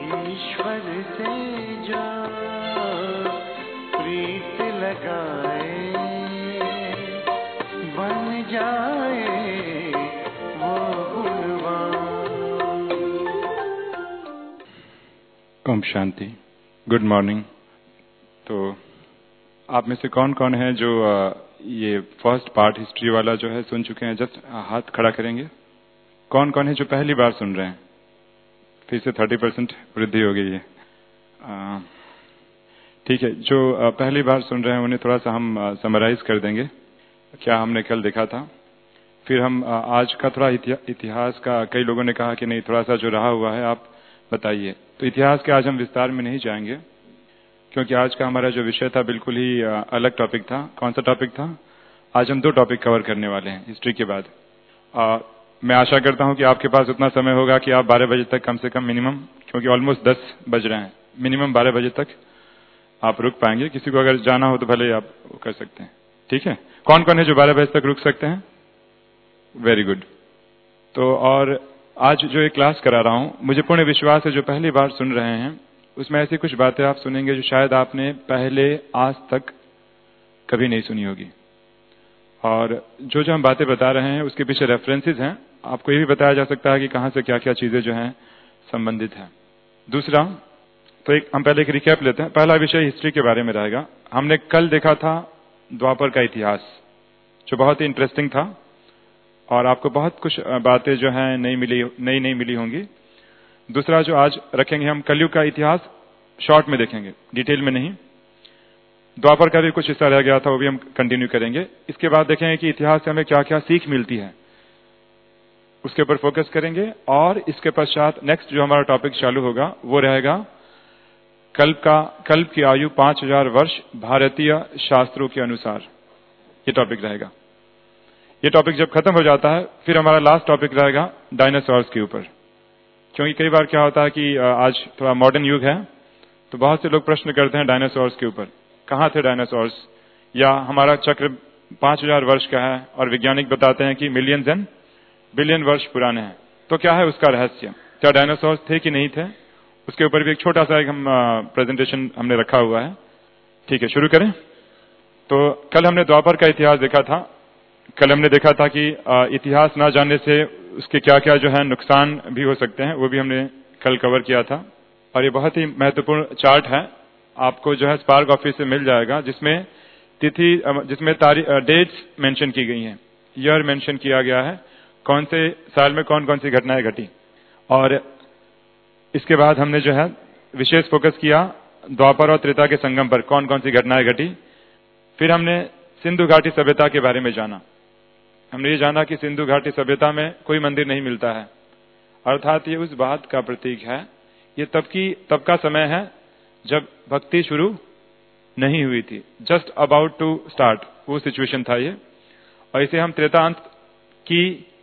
ईश्वर से जो प्रीत लगाए बन जाए वो गुणवान। ओम शांति। Good morning. तो आप में से कौन कौन है जो ये फर्स्ट पार्ट हिस्ट्री वाला जो है सुन चुके हैं? जस्ट हाथ खड़ा करेंगे। कौन कौन है जो पहली बार सुन रहे हैं? फिर से 30% वृद्धि हो गई है। ठीक है, जो पहली बार सुन रहे हैं उन्हें थोड़ा सा हम समराइज कर देंगे क्या हमने कल देखा था। फिर हम आज का थोड़ा इतिहास का, कई लोगों ने कहा कि नहीं थोड़ा सा जो रहा हुआ है आप बताइए। तो इतिहास के आज हम विस्तार में नहीं जाएंगे क्योंकि आज का हमारा जो विषय था बिल्कुल ही अलग टॉपिक था। कौन सा टॉपिक था? आज हम 2 टॉपिक कवर करने वाले हैं हिस्ट्री के बाद। मैं आशा करता हूं कि आपके पास उतना समय होगा कि आप 12 बजे तक कम से कम मिनिमम, क्योंकि ऑलमोस्ट 10 बज रहे हैं, मिनिमम 12 बजे तक आप रुक पाएंगे। किसी को अगर जाना हो तो भले आप वो कर सकते हैं। ठीक है, कौन कौन है जो 12 बजे तक रुक सकते हैं? Very good. तो और आज जो एक क्लास करा रहा हूं, मुझे पूर्ण विश्वास है जो पहली बार सुन रहे हैं उसमें ऐसी कुछ बातें आप सुनेंगे जो शायद आपने पहले आज तक कभी नहीं सुनी होगी। और जो जो हम बातें बता रहे हैं उसके पीछे रेफरेंसेस हैं। आपको ये भी बताया जा सकता है कि कहां से क्या क्या चीजें जो हैं संबंधित हैं। दूसरा, तो हम पहले एक रिकैप लेते हैं। पहला विषय हिस्ट्री के बारे में रहेगा। हमने कल देखा था द्वापर का इतिहास, जो बहुत ही इंटरेस्टिंग था और आपको बहुत कुछ बातें जो हैं नई मिली होंगी। दूसरा जो आज रखेंगे हम, कलयुग का इतिहास शॉर्ट में देखेंगे, डिटेल में नहीं। द्वापर का भी कुछ हिस्सा रह गया था, वो भी हम कंटिन्यू करेंगे। इसके बाद देखेंगे कि इतिहास से हमें क्या क्या सीख मिलती है, उसके ऊपर फोकस करेंगे। और इसके पश्चात नेक्स्ट जो हमारा टॉपिक चालू होगा वो रहेगा कल्प की आयु 5000 वर्ष भारतीय शास्त्रों के अनुसार। ये टॉपिक रहेगा। ये टॉपिक जब खत्म हो जाता है फिर हमारा लास्ट टॉपिक रहेगा डायनासोर्स के ऊपर। क्योंकि कई बार क्या होता है कि आज थोड़ा मॉडर्न युग है तो बहुत से लोग प्रश्न करते हैं डायनासोर्स के ऊपर, कहां थे डायनासोर्स, या हमारा चक्र 5000 वर्ष का है और वैज्ञानिक बताते हैं कि मिलियंस एंड बिलियन वर्ष पुराने हैं। तो क्या है उसका रहस्य, क्या डायनासोर्स थे कि नहीं थे, उसके ऊपर भी एक छोटा सा एक हम प्रेजेंटेशन हमने रखा हुआ है। ठीक है, शुरू करें। तो कल हमने द्वापर का इतिहास देखा था। कल हमने देखा था कि इतिहास ना जानने से उसके क्या क्या जो है नुकसान भी हो सकते हैं, वो भी हमने कल कवर किया था। और ये बहुत ही महत्वपूर्ण चार्ट है, आपको जो है स्पार्क ऑफिस से मिल जाएगा, जिसमें तिथि, जिसमें डेट्स मेंशन की गई हैं, ईयर मेंशन किया गया है, कौन से साल में कौन कौन सी घटनाएं घटी। और इसके बाद हमने जो है विशेष फोकस किया द्वापर और त्रेता के संगम पर, कौन कौन सी घटनाएं घटी। फिर हमने सिंधु घाटी सभ्यता के बारे में जाना। हमने ये जाना कि सिंधु घाटी सभ्यता में कोई मंदिर नहीं मिलता है, अर्थात ये उस बात का प्रतीक है, ये तब का समय है जब भक्ति शुरू नहीं हुई थी, जस्ट अबाउट टू स्टार्ट, वो सिचुएशन था ये। और इसे हम त्रेता अंत की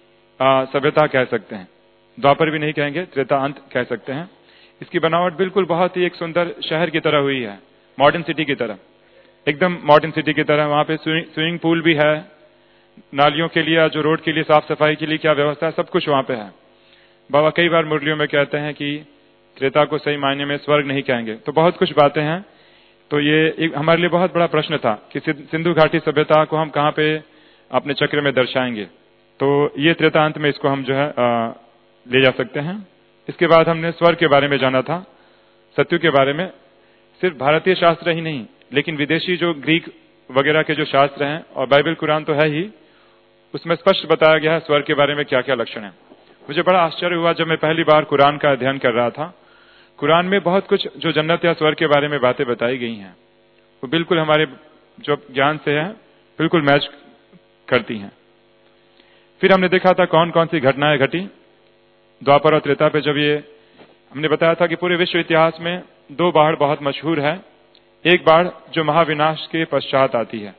सभ्यता कह सकते हैं। द्वापर भी नहीं कहेंगे, त्रेता अंत कह सकते हैं। इसकी बनावट बिल्कुल बहुत ही एक सुंदर शहर की तरह हुई है, मॉडर्न सिटी की तरह, एकदम मॉडर्न सिटी की तरह। वहां पे स्विमिंग पूल भी है, नालियों के लिए, जो रोड के लिए साफ सफाई के लिए क्या व्यवस्था है, सब कुछ वहां पे है। बाबा कई बार मुरलियों में कहते हैं कि त्रेता को सही मायने में स्वर्ग नहीं कहेंगे। तो बहुत कुछ बातें हैं। तो ये एक हमारे लिए बहुत बड़ा प्रश्न था कि सिंधु घाटी सभ्यता को हम कहां पे अपने चक्र में दर्शाएंगे। तो ये त्रेतांत में इसको हम जो है ले जा सकते हैं। इसके बाद हमने स्वर्ग के बारे में जाना था, सत्यु के बारे में। सिर्फ भारतीय शास्त्र ही नहीं, लेकिन विदेशी जो ग्रीक वगैरह के जो शास्त्र हैं, और बाइबल कुरान तो है ही, उसमें स्पष्ट बताया गया है स्वर्ग के बारे में क्या क्या लक्षण है। मुझे बड़ा आश्चर्य हुआ जब मैं पहली बार कुरान का अध्ययन कर रहा था। कुरान में बहुत कुछ जो जन्नत या स्वर्ग के बारे में बातें बताई गई हैं, वो बिल्कुल हमारे जो ज्ञान से है बिल्कुल मैच करती हैं। फिर हमने देखा था कौन कौन सी घटनाएं घटी द्वापर और त्रेता पे। जब ये हमने बताया था कि पूरे विश्व इतिहास में 2 बाढ़ बहुत मशहूर है। एक बाढ़ जो महाविनाश के पश्चात आती है,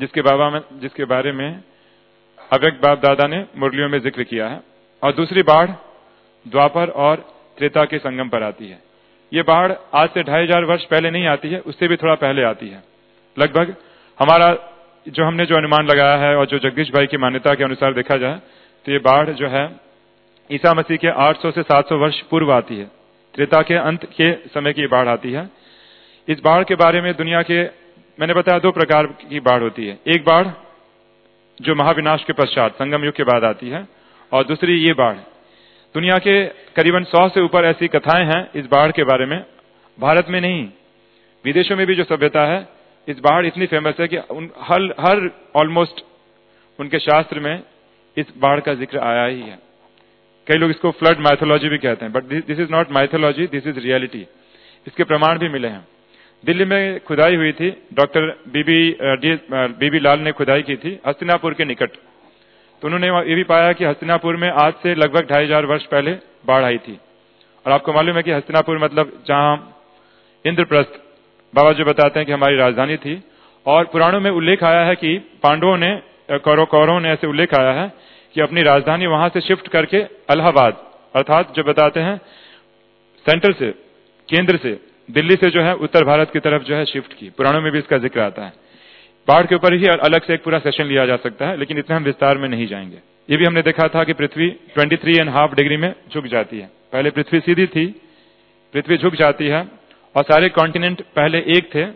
जिसके बारे में अव्यक्त बाप दादा ने मुरलियों में जिक्र किया है, और दूसरी बाढ़ द्वापर और त्रेता के संगम पर आती है। ये बाढ़ आज से 2500 वर्ष पहले नहीं आती है, उससे भी थोड़ा पहले आती है। लगभग हमारा जो हमने जो अनुमान लगाया है और जो जगदीश भाई की मान्यता के अनुसार देखा जाए तो ये बाढ़ जो है ईसा मसीह के 800 से 700 वर्ष पूर्व आती है, त्रेता के अंत के समय की बाढ़ आती है। इस बाढ़ के बारे में दुनिया के, मैंने बताया, 2 प्रकार की बाढ़ होती है। एक बाढ़ जो महाविनाश के पश्चात संगम युग के बाद आती है, और दूसरी ये बाढ़। दुनिया के करीबन 100 से ऊपर ऐसी कथाएं हैं इस बाढ़ के बारे में। भारत में नहीं, विदेशों में भी जो सभ्यता है, इस बाढ़ इतनी फेमस है कि हर ऑलमोस्ट उनके शास्त्र में इस बाढ़ का जिक्र आया ही है। कई लोग इसको फ्लड माइथोलॉजी भी कहते हैं, but this is not mythology, this is reality. इसके प्रमाण भी मिले हैं। दिल्ली में खुदाई हुई थी, डॉक्टर बीबी लाल ने खुदाई की थी हस्तिनापुर के निकट। तो उन्होंने ये भी पाया कि हस्तिनापुर में आज से लगभग 2500 वर्ष पहले बाढ़ आई थी। और आपको मालूम है कि हस्तिनापुर मतलब जहां इंद्रप्रस्थ बाबा जो बताते हैं कि हमारी राजधानी थी। और पुराणों में उल्लेख आया है कि पांडवों ने, कौरवों ने ऐसे उल्लेख आया है कि अपनी राजधानी वहां से शिफ्ट करके इलाहाबाद, अर्थात जो बताते हैं सेंटर से, केंद्र से, दिल्ली से जो है उत्तर भारत की तरफ जो है शिफ्ट की। पुराणों में भी इसका जिक्र आता है। बाढ़ के ऊपर ही अलग से एक पूरा सेशन लिया जा सकता है, लेकिन इतने हम विस्तार में नहीं जाएंगे। ये भी हमने देखा था कि पृथ्वी 23.5 डिग्री में झुक जाती है। पहले पृथ्वी सीधी थी, पृथ्वी झुक जाती है, और सारे कॉन्टिनेंट पहले एक थे।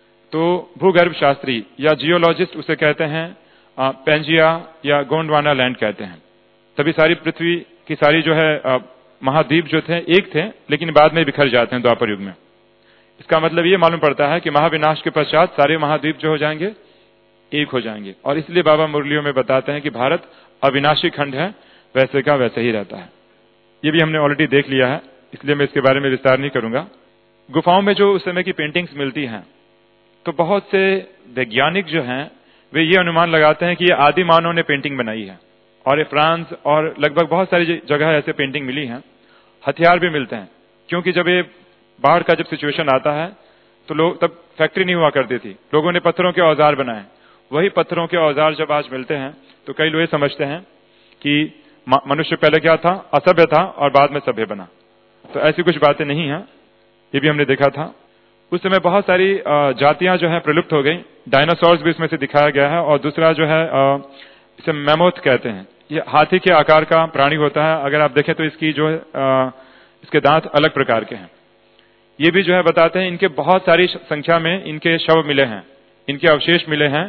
तो भूगर्भ शास्त्री या जियोलॉजिस्ट उसे कहते हैं पेंजिया या गोंडवाना लैंड कहते हैं। तभी सारी पृथ्वी की सारी जो है महाद्वीप जो थे एक थे, लेकिन बाद में बिखर जाते हैं द्वापर युग में। इसका मतलब ये मालूम पड़ता है कि महाविनाश के पश्चात सारे महाद्वीप जो हो जाएंगे एक हो जाएंगे। और इसलिए बाबा मुरलियों में बताते हैं कि भारत अविनाशी खंड है, वैसे का वैसे ही रहता है। ये भी हमने ऑलरेडी देख लिया है, इसलिए मैं इसके बारे में विस्तार नहीं करूंगा। गुफाओं में जो उस समय की पेंटिंग्स मिलती हैं, तो बहुत से वैज्ञानिक जो हैं वे ये अनुमान लगाते हैं कि ये आदि मानव ने पेंटिंग बनाई है। और ये फ्रांस और लगभग बहुत सारी जगह ऐसे पेंटिंग मिली हैं। हथियार भी मिलते हैं, क्योंकि जब ये बाढ़ का जब सिचुएशन आता है तो लोग, तब फैक्ट्री नहीं हुआ करती थी, लोगों ने पत्थरों के औजार बनाए। वही पत्थरों के औजार जब आज मिलते हैं तो कई लोग समझते हैं कि मनुष्य पहले क्या था, असभ्य था और बाद में सभ्य बना। तो ऐसी कुछ बातें नहीं हैं, ये भी हमने देखा था। उस समय बहुत सारी जातियां जो है प्रलुप्त हो गई। डायनासोर्स भी इसमें से दिखाया गया है। और दूसरा जो है इसे मैमोथ कहते हैं। ये हाथी के आकार का प्राणी होता है। अगर आप देखें तो इसकी जो है इसके दांत अलग प्रकार के हैं। ये भी जो है बताते हैं इनके बहुत सारी संख्या में इनके शव मिले हैं, इनके अवशेष मिले हैं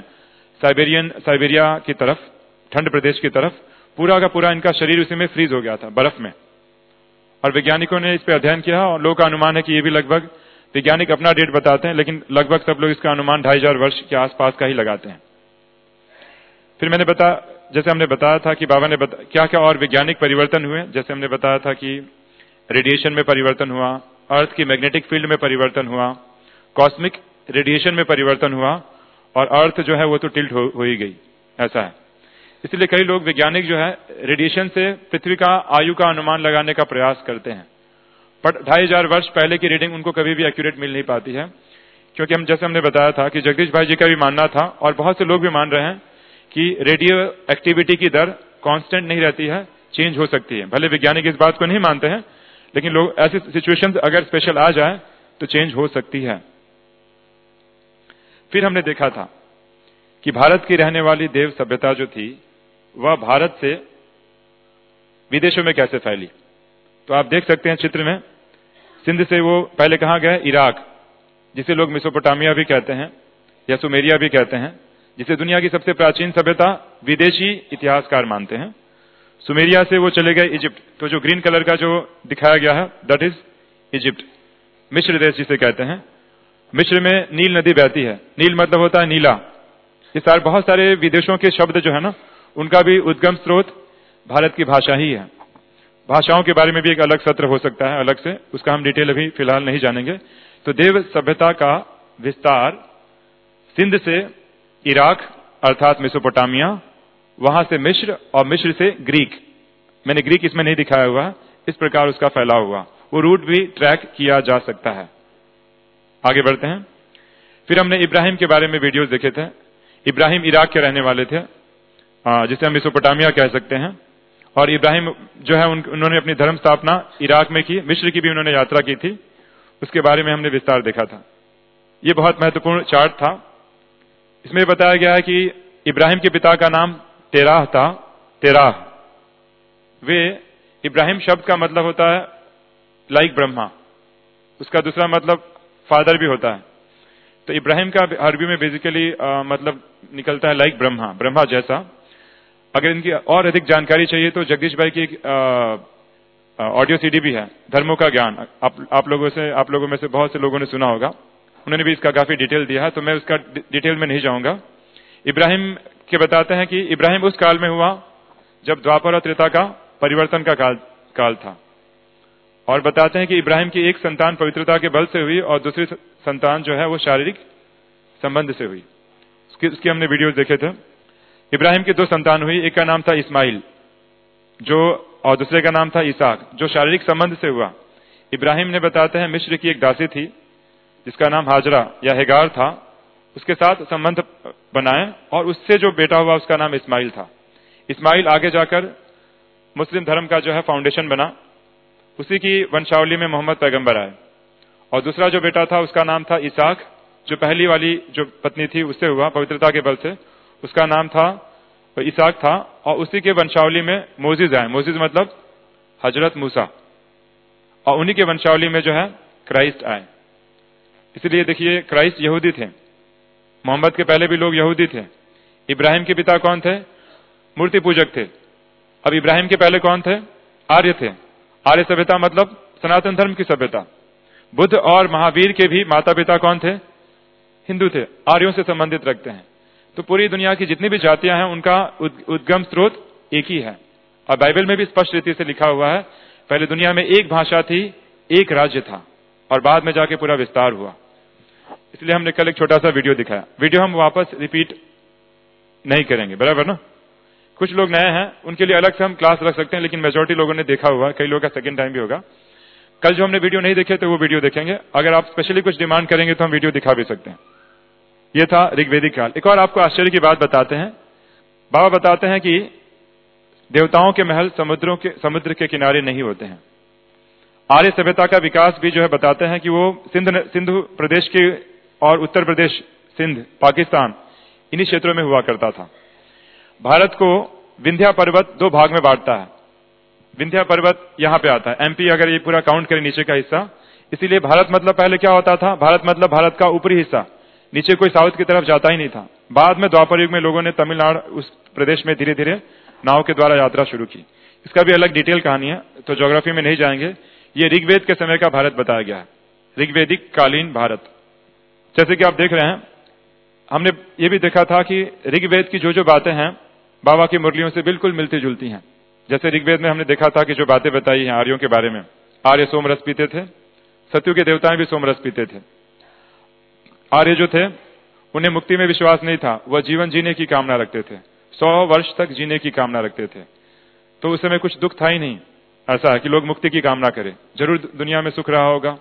साइबेरिया की तरफ, ठंड प्रदेश की तरफ। पूरा का पूरा इनका शरीर उसी में फ्रीज हो गया था, बर्फ में। और वैज्ञानिकों ने इस पर अध्ययन किया और लोगों का अनुमान है कि ये भी लगभग, वैज्ञानिक अपना डेट बताते हैं लेकिन लगभग सब लोग इसका अनुमान 2500 वर्ष के आसपास का ही लगाते हैं। फिर मैंने जैसे हमने बताया था कि बाबा ने क्या क्या और वैज्ञानिक परिवर्तन हुए। जैसे हमने बताया था कि रेडिएशन में परिवर्तन हुआ, अर्थ की मैग्नेटिक फील्ड में परिवर्तन हुआ, कॉस्मिक रेडिएशन में परिवर्तन हुआ, और अर्थ जो है वो तो टिल्ट हो ही गई, ऐसा है। इसलिए कई लोग वैज्ञानिक जो है रेडिएशन से पृथ्वी का आयु का अनुमान लगाने का प्रयास करते हैं, बट 2500 वर्ष पहले की रीडिंग उनको कभी भी एक्यूरेट मिल नहीं पाती है। क्योंकि जैसे हमने बताया था कि जगदीश भाई जी का भी मानना था, और बहुत से लोग भी मान रहे हैं कि रेडियो एक्टिविटी की दर कांस्टेंट नहीं रहती है, चेंज हो सकती है। भले वैज्ञानिक इस बात को नहीं मानते हैं, लेकिन लोग ऐसी सिचुएशंस अगर स्पेशल आ जाए तो चेंज हो सकती है। फिर हमने देखा था कि भारत की रहने वाली देव सभ्यता जो थी वह भारत से विदेशों में कैसे फैली। तो आप देख सकते हैं चित्र में, सिंध से वो पहले कहां गए, इराक, जिसे लोग मेसोपोटामिया भी कहते हैं या सुमेरिया भी कहते हैं, जिसे दुनिया की सबसे प्राचीन सभ्यता विदेशी इतिहासकार मानते हैं। सुमेरिया से वो चले गए इजिप्ट। तो जो ग्रीन कलर का जो दिखाया गया है दैट इज इजिप्ट, मिस्र देश जिसे कहते हैं। मिस्र में नील नदी बहती है। नील मतलब होता है नीला। ये सारे बहुत सारे विदेशों के शब्द जो है ना, उनका भी उद्गम स्रोत भारत की भाषा ही है। भाषाओं के बारे में भी एक अलग सत्र हो सकता है अलग से, उसका हम डिटेल अभी फिलहाल नहीं जानेंगे। तो देव सभ्यता का विस्तार सिंध से इराक अर्थात मेसोपोटामिया, वहां से मिस्र, और मिस्र से ग्रीक। मैंने ग्रीक इसमें नहीं दिखाया हुआ, इस प्रकार उसका फैलाव हुआ। वो रूट भी ट्रैक किया जा सकता है। आगे बढ़ते हैं। फिर हमने इब्राहिम के बारे में वीडियोस देखे थे। इब्राहिम इराक के रहने वाले थे, जिसे हम मेसोपोटामिया कह सकते हैं। और इब्राहिम जो है उन्होंने अपनी धर्म स्थापना इराक में की, मिस्र की भी उन्होंने यात्रा की थी, उसके बारे में हमने विस्तार देखा था। ये बहुत महत्वपूर्ण चार्ट था। इसमें बताया गया है कि इब्राहिम के पिता का नाम तेराह था। तेराह, वे, इब्राहिम शब्द का मतलब होता है लाइक ब्रह्मा, उसका दूसरा मतलब फादर भी होता है। तो इब्राहिम का अरबी में बेसिकली मतलब निकलता है लाइक ब्रह्मा, ब्रह्मा जैसा। अगर इनकी और अधिक जानकारी चाहिए तो जगदीश भाई की एक ऑडियो सीडी भी है, धर्मों का ज्ञान। आप लोगों में से बहुत से लोगों ने सुना होगा, उन्होंने भी इसका काफी डिटेल दिया है, तो मैं उसका डिटेल में नहीं जाऊंगा। इब्राहिम के बताते हैं कि इब्राहिम उस काल में हुआ जब द्वापर और त्रेता का परिवर्तन का काल था, और बताते हैं कि इब्राहिम की एक संतान पवित्रता के बल से हुई और दूसरी संतान जो है वो शारीरिक संबंध से हुई। उसकी हमने वीडियोस देखे थे। इब्राहिम की 2 संतान हुई, एक का नाम था इस्माइल और दूसरे का नाम था इसाक, जो शारीरिक संबंध से हुआ। इब्राहिम ने बताते हैं मिस्र की एक दासी थी जिसका नाम हाजरा या हेगार था, उसके साथ संबंध बनाए और उससे जो बेटा हुआ उसका नाम इस्माइल था। इस्माइल आगे जाकर मुस्लिम धर्म का जो है फाउंडेशन बना, उसी की वंशावली में मोहम्मद पैगंबर आए। और दूसरा जो बेटा था उसका नाम था इसाक, जो पहली वाली जो पत्नी थी उससे हुआ पवित्रता के बल से, उसका नाम था इसाक था। और उसी के वंशावली में मोजिज आए, मोजिज मतलब हजरत मूसा, और उन्हीं के वंशावली में जो है क्राइस्ट आए। इसलिए देखिए क्राइस्ट यहूदी थे, मोहम्मद के पहले भी लोग यहूदी थे। इब्राहिम के पिता कौन थे? मूर्ति पूजक थे। अब इब्राहिम के पहले कौन थे? आर्य थे। आर्य सभ्यता मतलब सनातन धर्म की सभ्यता। बुद्ध और महावीर के भी माता पिता कौन थे? हिंदू थे, आर्यों से संबंधित रखते हैं। तो पूरी दुनिया की जितनी भी जातियां हैं उनका उद्गम स्रोत एक ही है। और बाइबल में भी स्पष्ट रीति से लिखा हुआ है, पहले दुनिया में एक भाषा थी, एक राज्य था, और बाद में जाके पूरा विस्तार हुआ। इसलिए हमने कल एक छोटा सा वीडियो दिखाया। वीडियो हम वापस रिपीट नहीं करेंगे, बराबर ना? कुछ लोग नए हैं, उनके लिए अलग से हम क्लास रख सकते हैं, लेकिन मेजोरिटी लोगों ने देखा हुआ है, कई लोगों का सेकंड टाइम भी होगा। कल जो हमने वीडियो नहीं देखे तो वो वीडियो देखेंगे। अगर आप स्पेशली कुछ डिमांड करेंगे तो हम वीडियो दिखा भी सकते हैं। ये था ऋग्वेदिक काल। एक और आपको आश्चर्य की बात बताते हैं। बाबा बताते हैं कि देवताओं के महल समुद्र के किनारे नहीं होते हैं। आर्य सभ्यता का विकास भी जो है बताते हैं कि वो सिंधु प्रदेश के और उत्तर प्रदेश, सिंध, पाकिस्तान, इन्हीं क्षेत्रों में हुआ करता था। भारत को विंध्या पर्वत 2 भाग में बांटता है। विंध्या पर्वत यहां पे आता है, एमपी अगर ये पूरा काउंट करें नीचे का हिस्सा। इसीलिए भारत मतलब पहले क्या होता था? भारत मतलब भारत का ऊपरी हिस्सा, नीचे कोई साउथ की तरफ जाता ही नहीं था। बाद में द्वापर युग में लोगों ने तमिलनाडु उस प्रदेश में धीरे धीरे नाव के द्वारा यात्रा शुरू की। इसका भी अलग डिटेल कहानी है, तो ज्योग्राफी में नहीं जाएंगे। ये ऋग्वेद के समय का भारत बताया गया है, ऋग्वेदिक कालीन भारत। जैसे कि आप देख रहे हैं, हमने ये भी देखा था कि ऋग्वेद की जो जो बातें हैं बाबा की मुरलियों से बिल्कुल मिलती जुलती हैं। जैसे ऋग्वेद में हमने देखा था कि जो बातें बताई हैं आर्यों के बारे में, आर्य सोमरस पीते थे, सत्यु के देवताएं भी सोमरस पीते थे। आर्य जो थे उन्हें मुक्ति में विश्वास नहीं था, वह जीवन जीने की कामना रखते थे, 100 वर्ष तक जीने की कामना रखते थे। तो उस समय कुछ दुख था ही नहीं, ऐसा है कि लोग मुक्ति की कामना करें, जरूर दुनिया में सुख रहा होगा।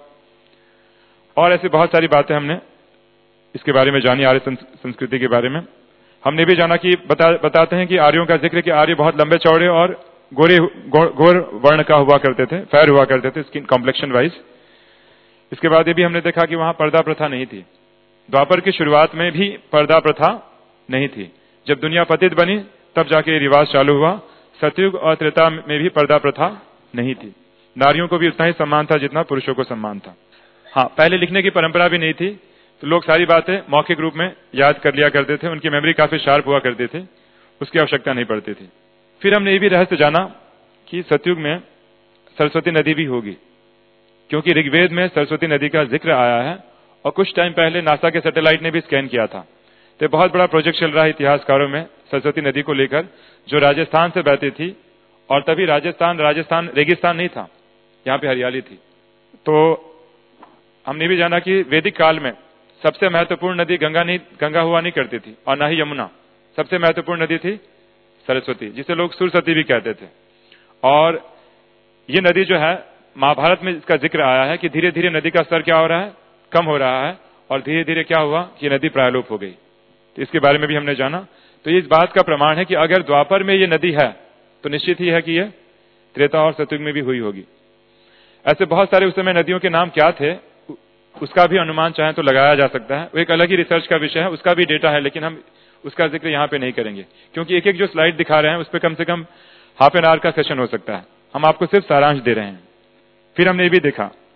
और ऐसी बहुत सारी बातें हमने इसके बारे में जानी, आर्य संस्कृति के बारे में। हमने भी जाना कि बताते हैं कि आर्यों का जिक्र कि आर्य बहुत लंबे चौड़े और गोर वर्ण का हुआ करते थे, फेयर हुआ करते थे स्किन कॉम्प्लेक्शन वाइज। इसके बाद ये भी हमने देखा कि वहां पर्दा प्रथा नहीं थी। द्वापर की शुरुआत में भी पर्दा प्रथा नहीं थी, जब दुनिया पतित बनी तब जाके ये रिवाज चालू हुआ। सतयुग और त्रेता में भी पर्दा प्रथा नहीं थी। नारियों को भी उतना ही सम्मान था जितना पुरुषों को सम्मान था। हाँ, पहले लिखने की परंपरा भी नहीं थी, तो लोग सारी बातें मौखिक रूप में याद कर लिया करते थे। उनकी मेमोरी काफी शार्प हुआ करती थी, उसकी आवश्यकता नहीं पड़ती थी। फिर हमने ये भी रहस्य जाना कि सतयुग में सरस्वती नदी भी होगी, क्योंकि ऋग्वेद में सरस्वती नदी का जिक्र आया है। और कुछ टाइम पहले नासा के सैटेलाइट ने भी स्कैन किया था। तो बहुत बड़ा प्रोजेक्ट चल रहा है इतिहासकारों में सरस्वती नदी को लेकर, जो राजस्थान से बहती थी। और तभी राजस्थान रेगिस्तान नहीं था, यहाँ पे हरियाली थी। तो हमने भी जाना कि वैदिक काल में सबसे महत्वपूर्ण नदी गंगा हुआ नहीं करती थी, और न ही यमुना। सबसे महत्वपूर्ण नदी थी सरस्वती, जिसे लोग सुरसती भी कहते थे। और ये नदी जो है, महाभारत में इसका जिक्र आया है कि धीरे धीरे नदी का स्तर क्या हो रहा है, कम हो रहा है, और धीरे धीरे क्या हुआ कि नदी प्रायलोप हो गई। तो इसके बारे में भी हमने जाना। तो ये इस बात का प्रमाण है कि अगर द्वापर में ये नदी है तो निश्चित ही है कि ये त्रेता और सतयुग में भी हुई होगी। ऐसे बहुत सारे उस समय नदियों के नाम क्या थे, उसका भी अनुमान चाहे तो लगाया जा सकता है। वो एक अलग ही रिसर्च का विषय है, उसका भी डेटा है, लेकिन हम उसका जिक्र यहाँ पे नहीं करेंगे, क्योंकि एक एक जो स्लाइड दिखा रहे हैं उस पर कम से कम हाफ एन आवर का सेशन हो सकता है। हम आपको सिर्फ सारांश दे रहे हैं। फिर हमने ये भी देखा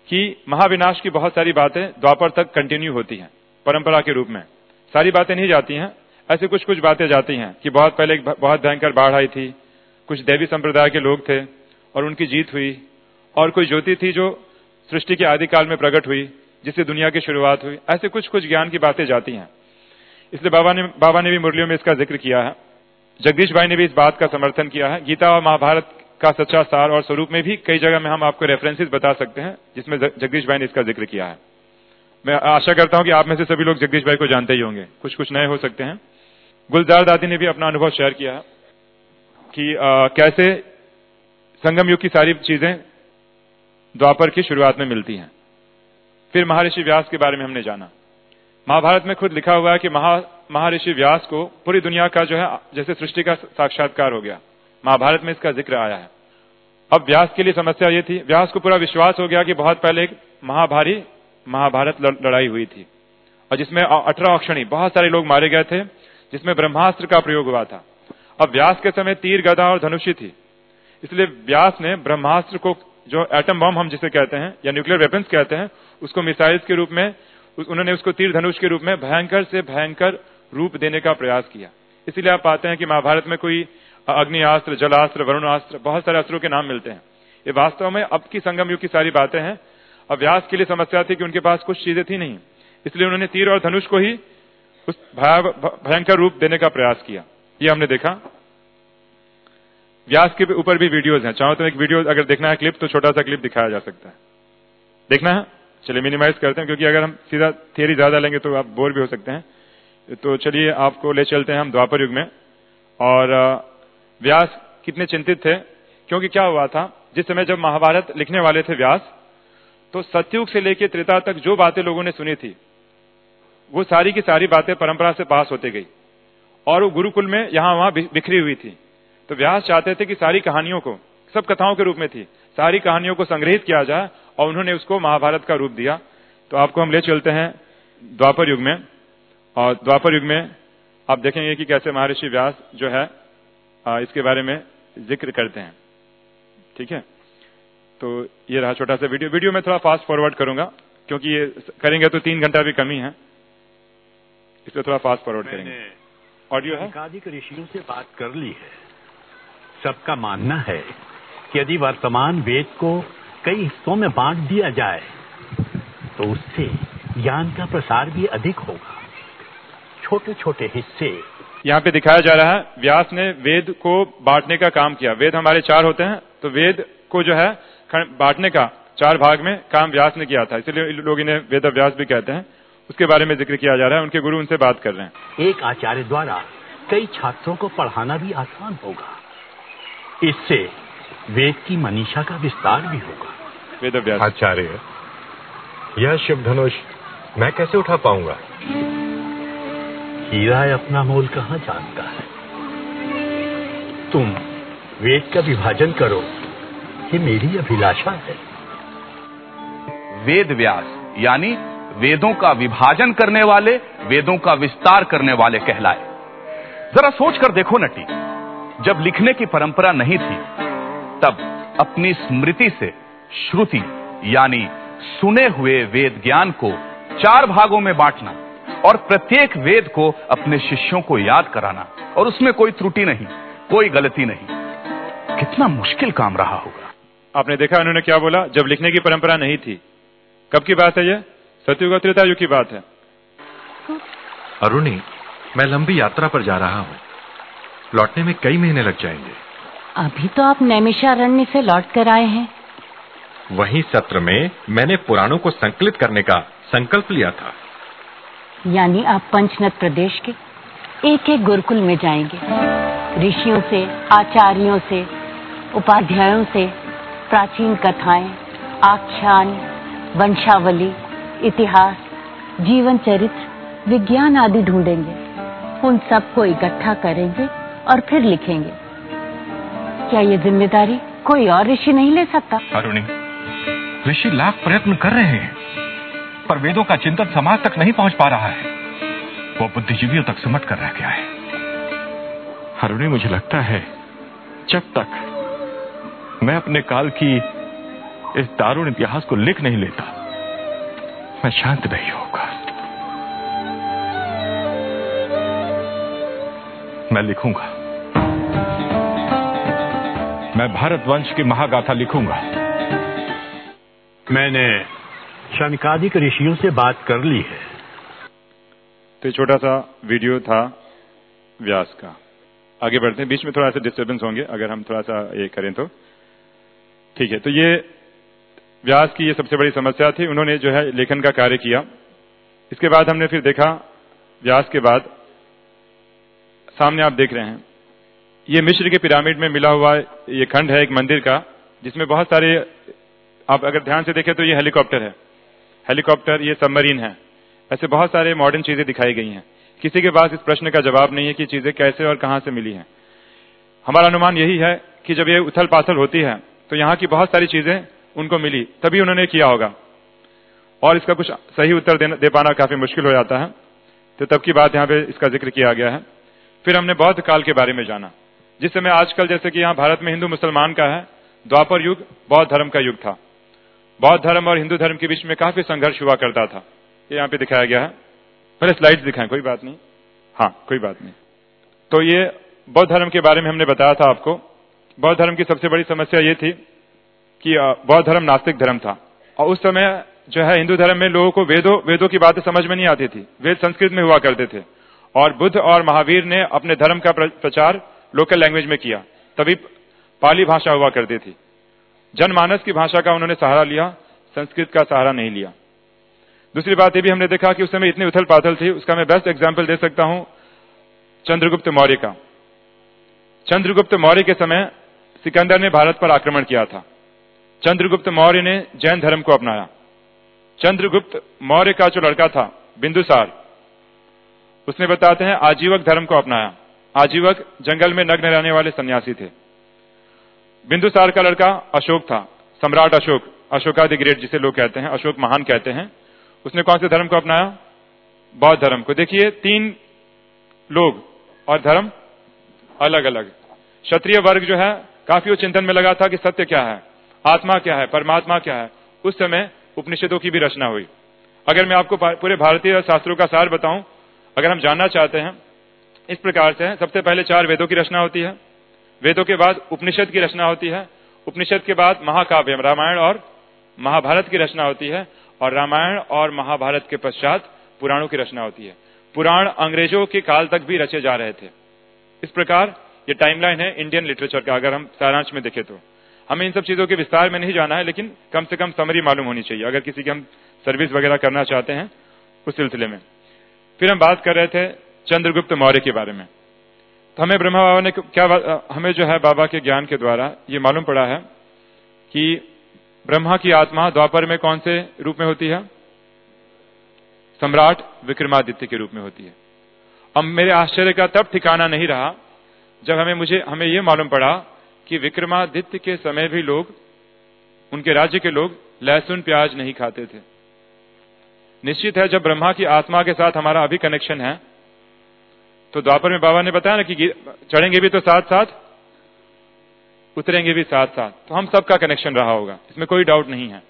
कि महाविनाश की बहुत सारी बातें द्वापर तक कंटिन्यू होती हैं परंपरा के रूप में। सारी बातें नहीं जाती हैं, ऐसे कुछ कुछ बातें जाती हैं कि बहुत पहले एक बहुत भयंकर बाढ़ आई थी, कुछ देवी संप्रदाय के लोग थे और उनकी जीत हुई, और कोई ज्योति थी जो सृष्टि के आदिकाल में प्रकट हुई जिससे दुनिया की शुरुआत हुई। ऐसे कुछ कुछ ज्ञान की बातें जाती हैं। इसलिए बाबा ने भी मुरलियों में इसका जिक्र किया है। जगदीश भाई ने भी इस बात का समर्थन किया है। गीता और महाभारत का सच्चा सार और स्वरूप में भी कई जगह में हम आपको रेफरेंसेस बता सकते हैं जिसमें जगदीश भाई ने इसका जिक्र किया है। मैं आशा करता हूं कि आप में से सभी लोग जगदीश भाई को जानते ही होंगे, कुछ कुछ नए हो सकते हैं। गुलजार दादी ने भी अपना अनुभव शेयर किया है कि कैसे संगम युग की सारी चीजें द्वापर की शुरुआत में मिलती हैं। फिर महर्षि व्यास के बारे में हमने जाना। महाभारत में खुद लिखा हुआ है कि महर्षि व्यास को पूरी दुनिया का जो है जैसे सृष्टि का साक्षात्कार हो गया। महाभारत में इसका जिक्र आया है। अब व्यास के लिए समस्या ये थी, व्यास को पूरा विश्वास हो गया कि बहुत पहले एक महाभारी महाभारत लड़ाई हुई थी और जिसमें 18 अक्षणी बहुत सारे लोग मारे गए थे, जिसमें ब्रह्मास्त्र का प्रयोग हुआ था। अब व्यास के समय तीर, गदा और धनुषी थी, इसलिए व्यास ने ब्रह्मास्त्र को, जो एटम बम हम जिसे कहते हैं या न्यूक्लियर वेपन्स कहते हैं, उसको मिसाइल्स के रूप में, उन्होंने उसको तीर धनुष के रूप में भयंकर से भयंकर रूप देने का प्रयास किया। इसीलिए आप पाते हैं कि महाभारत में कोई अग्नियास्त्र, जलास्त्र, वरुणास्त्र, बहुत सारे अस्त्रों के नाम मिलते हैं। ये वास्तव में अब की संगम युग की सारी बातें हैं। अब व्यास के लिए समस्या थी कि उनके पास कुछ चीजें थी नहीं, इसलिए उन्होंने तीर और धनुष को ही उस भयंकर रूप देने का प्रयास किया। ये हमने देखा। व्यास के ऊपर भी वीडियोज हैं, चाहो तो एक वीडियो अगर देखना है क्लिप तो छोटा सा क्लिप दिखाया जा सकता है। देखना है? चलिए मिनिमाइज करते हैं, क्योंकि अगर हम सीधा थियरी ज्यादा लेंगे तो आप बोर भी हो सकते हैं। तो चलिए आपको ले चलते हैं हम द्वापर युग में। और व्यास कितने चिंतित थे, क्योंकि क्या हुआ था, जिस समय जब महाभारत लिखने वाले थे व्यास, तो सतयुग से लेकर त्रेता तक जो बातें लोगों ने सुनी थी वो सारी की सारी बातें परंपरा से पास होती गई और वो गुरुकुल में यहां वहां बिखरी हुई थी। तो व्यास चाहते थे कि सारी कहानियों को, सब कथाओं के रूप में थी, सारी कहानियों को संग्रहित किया जाए और उन्होंने उसको महाभारत का रूप दिया। तो आपको हम ले चलते हैं द्वापर युग में। और द्वापर युग में आप देखेंगे कि कैसे महर्षि व्यास जो है इसके बारे में जिक्र करते हैं। ठीक है, तो ये रहा छोटा सा वीडियो में थोड़ा फास्ट फॉरवर्ड करूंगा, क्योंकि ये करेंगे तो 3 घंटा भी कमी है, इसलिए थोड़ा फास्ट फॉरवर्ड करेंगे। ऑडियो है? एकाधिक ऋषियों से बात कर ली है। सबका मानना है कि यदि वर्तमान वेद को कई हिस्सों में बांट दिया जाए तो उससे ज्ञान का प्रसार भी अधिक होगा। छोटे छोटे हिस्से यहाँ पे दिखाया जा रहा है। व्यास ने वेद को बांटने का काम किया। वेद हमारे 4 होते हैं, तो वेद को जो है बांटने का 4 भाग में काम व्यास ने किया था, इसलिए लोग इन्हें वेद व्यास भी कहते हैं। उसके बारे में जिक्र किया जा रहा है। उनके गुरु उनसे बात कर रहे हैं। एक आचार्य द्वारा कई छात्रों को पढ़ाना भी आसान होगा। इससे वेद की मनीषा का विस्तार भी होगा। वेद व्यास: आचार्य, यह शिव धनुष मैं कैसे उठा पाऊंगा? हीरा अपना मोल कहाँ जानता है। तुम वेद का विभाजन करो, ये मेरी अभिलाषा है। वेद व्यास यानी वेदों का विभाजन करने वाले, वेदों का विस्तार करने वाले कहलाए। जरा सोच कर देखो नटी, जब लिखने की परंपरा नहीं थी तब अपनी स्मृति से श्रुति यानी सुने हुए वेद ज्ञान को 4 भागों में बांटना और प्रत्येक वेद को अपने शिष्यों को याद कराना, और उसमें कोई त्रुटि नहीं, कोई गलती नहीं, कितना मुश्किल काम रहा होगा। आपने देखा उन्होंने क्या बोला, जब लिखने की परंपरा नहीं थी। कब की बात है ये? सतयुग और त्रेता युग की बात है। अरुणी, मैं लंबी यात्रा पर जा रहा हूँ, लौटने में कई महीने लग जाएंगे। अभी तो आप नैमिषारण्य से लौट कर आए हैं। वहीं सत्र में मैंने पुराणों को संकलित करने का संकल्प लिया था। यानी आप पंचनद प्रदेश के एक एक गुरुकुल में जाएंगे, ऋषियों से, आचार्यों से, उपाध्यायों से प्राचीन कथाएं, आख्यान, वंशावली, इतिहास, जीवन चरित्र, विज्ञान आदि ढूंढेंगे। उन सबको इकट्ठा करेंगे और फिर लिखेंगे। क्या ये जिम्मेदारी कोई और ऋषि नहीं ले सकता? अरुणी, ऋषि लाख प्रयत्न कर रहे हैं, पर वेदों का चिंतन समाज तक नहीं पहुंच पा रहा है। वो बुद्धिजीवियों तक सिमट कर रह गया है। अरुणी, मुझे लगता है जब तक मैं अपने काल की इस दारुण इतिहास को लिख नहीं लेता, मैं शांत नहीं होगा। मैं लिखूंगा, मैं भारतवंश की महागाथा लिखूंगा। मैंने शनकादिक ऋषियों से बात कर ली है। तो ये छोटा सा वीडियो था व्यास का। आगे बढ़ते हैं, बीच में थोड़ा सा डिस्टर्बेंस होंगे अगर हम थोड़ा सा ये करें तो ठीक है। तो ये व्यास की ये सबसे बड़ी समस्या थी, उन्होंने जो है लेखन का कार्य किया। इसके बाद हमने फिर देखा व्यास के बाद सामने आप देख रहे हैं ये मिस्र के पिरामिड में मिला हुआ ये खंड है एक मंदिर का, जिसमें बहुत सारे, आप अगर ध्यान से देखें तो ये हेलीकॉप्टर है, हेलीकॉप्टर, ये सबमरीन है, ऐसे बहुत सारे मॉडर्न चीजें दिखाई गई हैं। किसी के पास इस प्रश्न का जवाब नहीं है कि चीजें कैसे और कहां से मिली हैं। हमारा अनुमान यही है कि जब ये उथल पाथल होती है तो यहाँ की बहुत सारी चीजें उनको मिली, तभी उन्होंने किया होगा, और इसका कुछ सही उत्तर दे पाना काफी मुश्किल हो जाता है। तो तब की बात यहाँ पे इसका जिक्र किया गया है। फिर हमने बौद्ध काल के बारे में जाना, जिस समय आजकल जैसे कि यहाँ भारत में हिंदू मुसलमान का है, द्वापर युग बौद्ध धर्म का युग था। बौद्ध धर्म और हिंदू धर्म के बीच में काफी संघर्ष हुआ करता था, ये यहाँ पे दिखाया गया है। पहले स्लाइड्स दिखाएं, कोई बात नहीं, हाँ कोई बात नहीं। तो ये बौद्ध धर्म के बारे में हमने बताया था आपको। बौद्ध धर्म की सबसे बड़ी समस्या ये थी कि बौद्ध धर्म नास्तिक धर्म था, और उस समय जो है हिंदू धर्म में लोगों को वेदों की बातें समझ में नहीं आती थी, वेद संस्कृत में हुआ करते थे, और बुद्ध और महावीर ने अपने धर्म का प्रचार लोकल लैंग्वेज में किया, तभी पाली भाषा हुआ करती थी। जनमानस की भाषा का उन्होंने सहारा लिया, संस्कृत का सहारा नहीं लिया। दूसरी बात ये भी हमने देखा कि उस समय इतनी उथल पाथल थी, उसका मैं बेस्ट एग्जाम्पल दे सकता हूं चंद्रगुप्त मौर्य का। चंद्रगुप्त मौर्य के समय सिकंदर ने भारत पर आक्रमण किया था। चंद्रगुप्त मौर्य ने जैन धर्म को अपनाया। चंद्रगुप्त मौर्य का जो लड़का था बिंदुसार, उसने बताते हैं आजीवक धर्म को अपनाया। आजीवक जंगल में नग्न रहने वाले सन्यासी थे। बिंदुसार का लड़का अशोक था, सम्राट अशोक, अशोका द ग्रेट जिसे लोग कहते हैं, अशोक महान कहते हैं। उसने कौन से धर्म को अपनाया? बौद्ध धर्म को। देखिए 3 लोग और धर्म अलग अलग। क्षत्रिय वर्ग जो है काफी वो चिंतन में लगा था कि सत्य क्या है, आत्मा क्या है, परमात्मा क्या है। उस समय उपनिषदों की भी रचना हुई। अगर मैं आपको पूरे भारतीय शास्त्रों का सार बताऊं, अगर हम जानना चाहते हैं, इस प्रकार से सबसे पहले 4 वेदों की रचना होती है, वेदों के बाद उपनिषद की रचना होती है, उपनिषद के बाद महाकाव्य रामायण और महाभारत की रचना होती है, और रामायण और महाभारत के पश्चात पुराणों की रचना होती है। पुराण अंग्रेजों के काल तक भी रचे जा रहे थे। इस प्रकार ये टाइमलाइन है इंडियन लिटरेचर का। अगर हम सारांश में देखें तो हमें इन सब चीजों के विस्तार में नहीं जाना है, लेकिन कम से कम समरी मालूम होनी चाहिए अगर किसी की हम सर्विस वगैरह करना चाहते हैं उस सिलसिले में। फिर हम बात कर रहे थे चंद्रगुप्त मौर्य के बारे में। तो हमें ब्रह्मा बाबा ने क्या, हमें जो है बाबा के ज्ञान के द्वारा ये मालूम पड़ा है कि ब्रह्मा की आत्मा द्वापर में कौन से रूप में होती है? सम्राट विक्रमादित्य के रूप में होती है। अब मेरे आश्चर्य का तब ठिकाना नहीं रहा जब हमें ये मालूम पड़ा कि विक्रमादित्य के समय भी लोग, उनके राज्य के लोग लहसुन प्याज नहीं खाते थे। निश्चित है जब ब्रह्मा की आत्मा के साथ हमारा अभी कनेक्शन है, तो द्वापर में बाबा ने बताया ना कि चढ़ेंगे भी तो साथ साथ, उतरेंगे भी साथ साथ, तो हम सबका कनेक्शन रहा होगा, इसमें कोई डाउट नहीं है।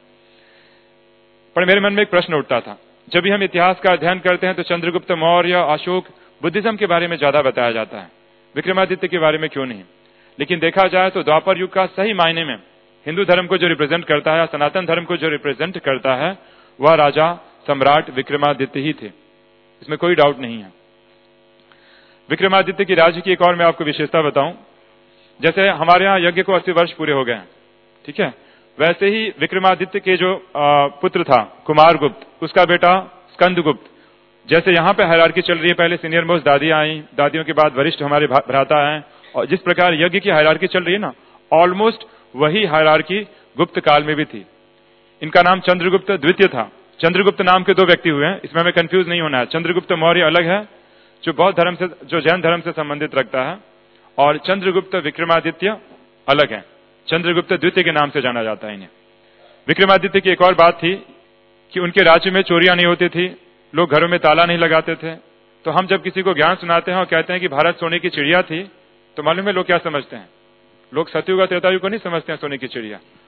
पर मेरे मन में एक प्रश्न उठता था, जब भी हम इतिहास का अध्ययन करते हैं तो चंद्रगुप्त मौर्य, अशोक, बुद्धिज्म के बारे में ज्यादा बताया जाता है, विक्रमादित्य के बारे में क्यों नहीं? लेकिन देखा जाए तो द्वापर युग का सही मायने में हिंदू धर्म को जो रिप्रेजेंट करता है, सनातन धर्म को जो रिप्रेजेंट करता है, वह राजा सम्राट विक्रमादित्य ही थे, इसमें कोई डाउट नहीं है। विक्रमादित्य की राज्य की एक और मैं आपको विशेषता बताऊं, जैसे हमारे यहाँ यज्ञ को 80 वर्ष पूरे हो गए हैं, ठीक है, वैसे ही विक्रमादित्य के जो पुत्र था कुमारगुप्त, उसका बेटा स्कंदगुप्त, जैसे यहाँ पे हायरार्की चल रही है, पहले सीनियर मोस्ट दादियां आई, दादियों के बाद वरिष्ठ हमारे भ्राता आए, और जिस प्रकार यज्ञ की हायरार्की चल रही है ना, ऑलमोस्ट वही हायरार्की गुप्त काल में भी थी। इनका नाम चंद्रगुप्त द्वितीय था। चंद्रगुप्त नाम के 2 व्यक्ति हुए हैं, इसमें हमें कंफ्यूज नहीं होना है। चंद्रगुप्त मौर्य अलग है, जो बौद्ध धर्म से, जो जैन धर्म से संबंधित रखता है, और चंद्रगुप्त विक्रमादित्य अलग है। चंद्रगुप्त द्वितीय के नाम से जाना जाता है इन्हें। विक्रमादित्य की एक और बात थी कि उनके राज्य में चोरियां नहीं होती थी, लोग घरों में ताला नहीं लगाते थे। तो हम जब किसी को ज्ञान सुनाते हैं और कहते हैं कि भारत सोने की चिड़िया थी, तो मालूम है लोग क्या समझते हैं? लोग सतयुग और त्रेता युग को नहीं समझते हैं सोने की चिड़िया,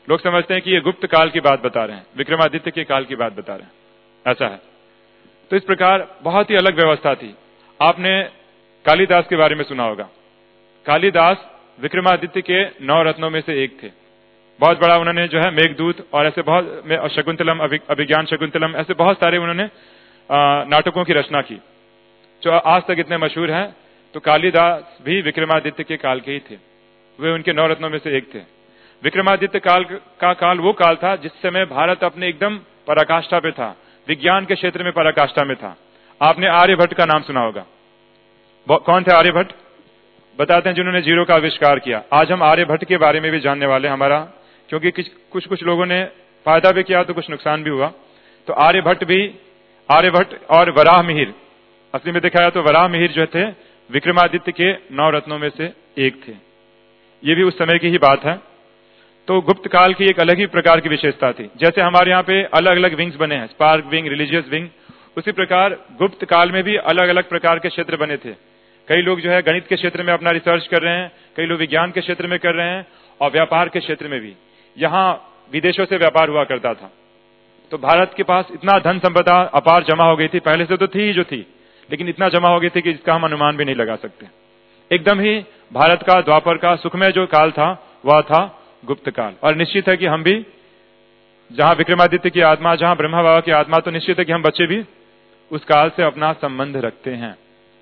लोग समझते हैं कि ये गुप्त काल की बात बता रहे हैं, विक्रमादित्य के काल की बात बता रहे हैं, ऐसा है। तो इस प्रकार बहुत ही अलग व्यवस्था थी। आपने कालिदास के बारे में सुना होगा। कालिदास विक्रमादित्य के 9 रत्नों में से एक थे। बहुत बड़ा उन्होंने जो है मेघदूत और ऐसे बहुत शकुंतलम, अभिज्ञान शकुंतलम, ऐसे बहुत सारे उन्होंने नाटकों की रचना की जो आज तक इतने मशहूर हैं। तो कालिदास भी विक्रमादित्य के काल के ही थे, वे उनके 9 रत्नों में से एक थे। विक्रमादित्य काल का काल वो काल था जिस समय भारत अपने एकदम पराकाष्ठा पे था, विज्ञान के क्षेत्र में पराकाष्ठा में था। आपने आर्यभट्ट का नाम सुना होगा। कौन थे आर्यभट्ट? बताते हैं जिन्होंने जीरो का आविष्कार किया। आज हम आर्यभट्ट के बारे में भी जानने वाले हैं हमारा, क्योंकि कुछ लोगों ने फायदा भी किया तो कुछ नुकसान भी हुआ। तो आर्यभट्ट और वराह मिहिर, असली में दिखाया तो वराह मिहिर जो थे विक्रमादित्य के 9 रत्नों में से एक थे। ये भी उस समय की ही बात है। तो गुप्त काल की एक अलग ही प्रकार की विशेषता थी। जैसे हमारे यहाँ पे अलग अलग विंग्स बने हैं, स्पार्क विंग, रिलीजियस विंग, उसी प्रकार गुप्त काल में भी अलग अलग प्रकार के क्षेत्र बने थे। कई लोग जो है गणित के क्षेत्र में अपना रिसर्च कर रहे हैं, कई लोग विज्ञान के क्षेत्र में कर रहे हैं, और व्यापार के क्षेत्र में भी। यहाँ विदेशों से व्यापार हुआ करता था। तो भारत के पास इतना धन संपदा अपार जमा हो गई थी, पहले से तो थी ही जो थी, लेकिन इतना जमा हो गई थी कि जिसका हम अनुमान भी नहीं लगा सकते। एकदम ही भारत का द्वापर का सुखमय जो काल था वह था गुप्त काल। और निश्चित है कि हम भी, जहां विक्रमादित्य की आत्मा, जहां ब्रह्मा बाबा की आत्मा, तो निश्चित है कि हम बच्चे भी उस काल से अपना संबंध रखते हैं।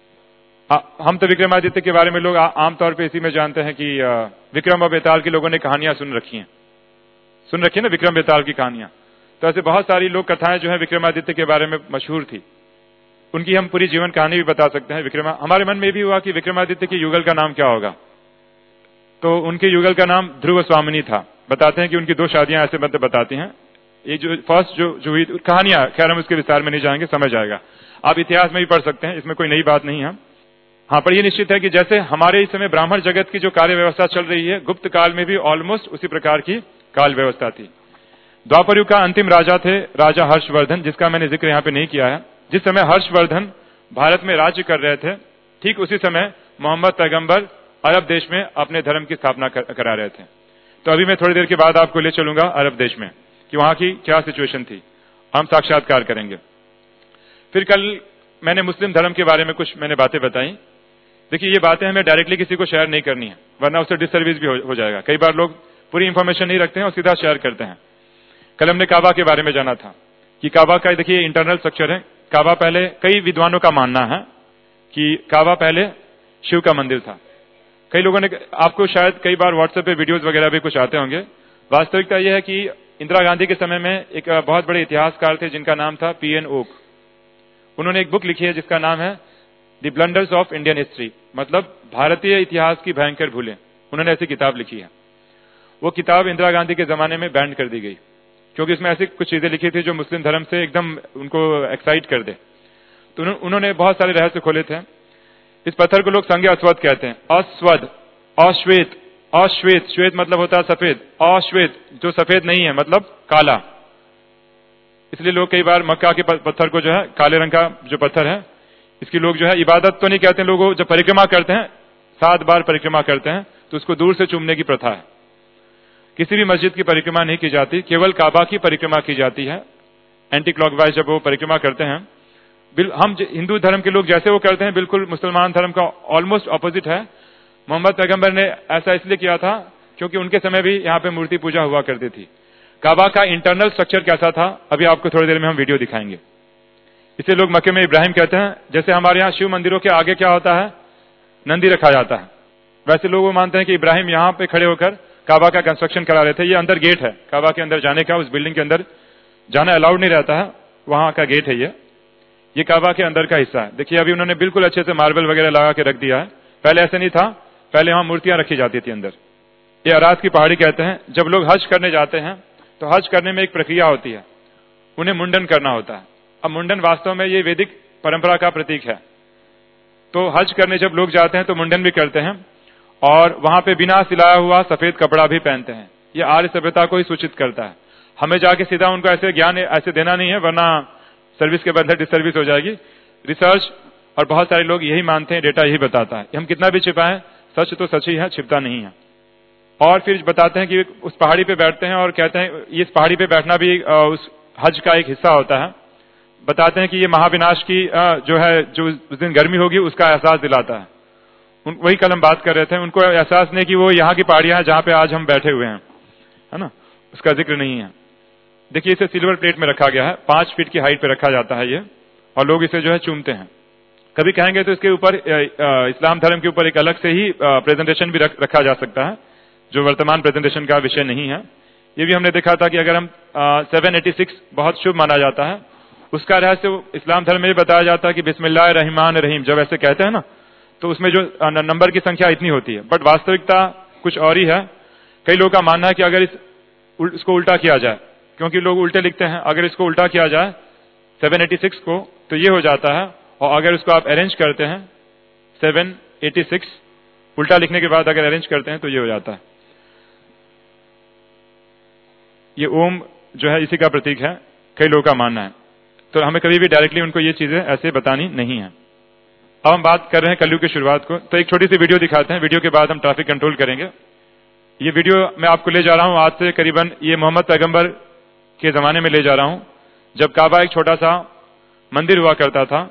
हम तो विक्रमादित्य के बारे में लोग आमतौर पर इसी में जानते हैं कि विक्रम और बेताल के लोगों ने कहानियां सुन रखी है ना, विक्रम बेताल की कहानियां। तो ऐसे बहुत सारी लोक कथाएं जो है विक्रमादित्य के बारे में मशहूर थी, उनकी हम पूरी जीवन कहानी भी बता सकते हैं। हमारे मन में भी हुआ कि विक्रमादित्य के युगल का नाम क्या होगा, तो उनके युगल का नाम ध्रुव स्वामिनी था। बताते हैं कि उनकी 2 शादियां ऐसे मतलब बताती हैं। ये जो फर्स्ट जो हुई कहानियां, खैर हम उसके विस्तार में नहीं जाएंगे, समझ आएगा, आप इतिहास में भी पढ़ सकते हैं, इसमें कोई नई बात नहीं है। हाँ, पर ये निश्चित है कि जैसे हमारे इस समय ब्राह्मण जगत की जो कार्य व्यवस्था चल रही है, गुप्त काल में भी ऑलमोस्ट उसी प्रकार की काल व्यवस्था थी। द्वापर युग का अंतिम राजा थे राजा हर्षवर्धन, जिसका मैंने जिक्र यहाँ पे नहीं किया है। जिस समय हर्षवर्धन भारत में राज्य कर रहे थे, ठीक उसी समय मोहम्मद पैगंबर अरब देश में अपने धर्म की स्थापना करा रहे थे। तो अभी मैं थोड़ी देर के बाद आपको ले चलूंगा अरब देश में कि वहां की क्या सिचुएशन थी, हम साक्षात्कार करेंगे। फिर कल मैंने मुस्लिम धर्म के बारे में कुछ मैंने बातें बताई। देखिए, ये बातें हमें डायरेक्टली किसी को शेयर नहीं करनी है, वरना उससे डिसर्विस भी हो जाएगा। कई बार लोग पूरी इंफॉर्मेशन नहीं रखते हैं और सीधा शेयर करते हैं। कल हमने काबा के बारे में जाना था कि काबा का देखिए इंटरनल स्ट्रक्चर है। काबा पहले, कई विद्वानों का मानना है कि काबा पहले शिव का मंदिर था। कई लोगों ने, आपको शायद कई बार व्हाट्सएप पे वीडियोस वगैरह भी कुछ आते होंगे। वास्तविकता यह है कि इंदिरा गांधी के समय में एक बहुत बड़े इतिहासकार थे जिनका नाम था P.N. ओक। उन्होंने एक बुक लिखी है जिसका नाम है the blunders of Indian history, मतलब भारतीय इतिहास की भयंकर भूलें। उन्होंने ऐसी किताब लिखी है। वो किताब इंदिरा गांधी के जमाने में बैन कर दी गई, क्योंकि इसमें ऐसी कुछ चीजें लिखी थी जो मुस्लिम धर्म से एकदम उनको एक्साइट कर दे। तो उन्होंने बहुत सारे रहस्य खोले थे। इस पत्थर को लोग संज्ञा अस्वद कहते हैं। अस्वद, अश्वेत, अश्वेत, श्वेत मतलब होता है सफेद, अश्वेत जो सफेद नहीं है मतलब काला। इसलिए लोग कई बार मक्का के पत्थर को जो है, काले रंग का जो पत्थर है, इसकी लोग जो है इबादत तो नहीं कहते हैं। लोग जब परिक्रमा करते हैं, 7 बार परिक्रमा करते हैं, तो उसको दूर से चूमने की प्रथा है। किसी भी मस्जिद की परिक्रमा नहीं की जाती, केवल काबा की परिक्रमा की जाती है। एंटी क्लॉकवाइज जब वो परिक्रमा करते हैं, हम हिंदू धर्म के लोग जैसे वो करते हैं, बिल्कुल मुसलमान धर्म का ऑलमोस्ट ऑपोजिट है। मोहम्मद पैगंबर ने ऐसा इसलिए किया था क्योंकि उनके समय भी यहाँ पे मूर्ति पूजा हुआ करती थी। काबा का इंटरनल स्ट्रक्चर कैसा था, अभी आपको थोड़ी देर में हम वीडियो दिखाएंगे। इसे लोग मक्के में इब्राहिम कहते हैं। जैसे हमारे यहाँ शिव मंदिरों के आगे क्या होता है, नंदी रखा जाता है, वैसे लोग वो मानते हैं कि इब्राहिम यहाँ पे खड़े होकर काबा का कंस्ट्रक्शन करा रहे थे। ये अंदर गेट है, काबा के अंदर जाने का, उस बिल्डिंग के अंदर जाना अलाउड नहीं रहता है, वहां का गेट है ये काबा के अंदर का हिस्सा है। देखिए, अभी उन्होंने बिल्कुल अच्छे से मार्बल वगैरह लगा के रख दिया है। पहले ऐसे नहीं था, पहले वहां मूर्तियां रखी जाती थी अंदर। ये अरात की पहाड़ी कहते हैं। जब लोग हज करने जाते हैं तो हज करने में एक प्रक्रिया होती है, उन्हें मुंडन करना होता है। अब मुंडन वास्तव में ये वैदिक परंपरा का प्रतीक है। तो हज करने जब लोग जाते हैं तो मुंडन भी करते हैं, और वहां पे बिना सिलाया हुआ सफेद कपड़ा भी पहनते हैं। ये आर्य सभ्यता को ही सूचित करता है। हमें जाके सीधा उनको ऐसे ज्ञान ऐसे देना नहीं है, वरना सर्विस के बदले डिसर्विस हो जाएगी। रिसर्च और बहुत सारे लोग यही मानते हैं, डेटा यही बताता है। हम कितना भी छिपाएं, सच तो सच ही है, छिपता नहीं है। और फिर बताते हैं कि उस पहाड़ी पे बैठते हैं और कहते हैं इस पहाड़ी पे बैठना भी उस हज का एक हिस्सा होता है। बताते हैं कि ये महाविनाश की जो है, जो उस दिन गर्मी होगी उसका एहसास दिलाता है। वही कल हम बात कर रहे थे, उनको एहसास नहीं कि वो यहाँ की पहाड़ियां हैं जहां पे आज हम बैठे हुए हैं, है ना, उसका जिक्र नहीं है। देखिए इसे सिल्वर प्लेट में रखा गया है, 5 फीट की हाइट पे रखा जाता है ये, और लोग इसे जो है चूमते हैं। कभी कहेंगे तो इसके ऊपर इस्लाम धर्म के ऊपर एक अलग से ही प्रेजेंटेशन भी रखा जा सकता है, जो वर्तमान प्रेजेंटेशन का विषय नहीं है। ये भी हमने देखा था कि अगर हम 786 बहुत शुभ माना जाता है, उसका रहस्य इस्लाम धर्म में बताया जाता है कि बिस्मिल्लाह रहमान रहीम जब ऐसे कहते हैं ना, तो उसमें जो नंबर की संख्या इतनी होती है, बट वास्तविकता कुछ और ही है। कई लोगों का मानना है कि अगर इसको उल्टा किया जाए, क्योंकि लोग उल्टे लिखते हैं, अगर इसको उल्टा किया जाए 786 को तो ये हो जाता है, और अगर इसको आप अरेंज करते हैं 786 उल्टा लिखने के बाद अगर अरेंज करते हैं तो ये हो जाता है। ये ओम जो है इसी का प्रतीक है, कई लोगों का मानना है। तो हमें कभी भी डायरेक्टली उनको ये चीजें ऐसे बतानी नहीं है। अब हम बात कर रहे हैं कलयुग की शुरुआत को, तो एक छोटी सी वीडियो दिखाते हैं, वीडियो के बाद हम ट्रैफिक कंट्रोल करेंगे। ये वीडियो मैं आपको ले जा रहा हूं आज से करीबन, ये मोहम्मद पैगंबर के जमाने में ले जा रहा हूं, जब काबा एक छोटा सा मंदिर हुआ करता था।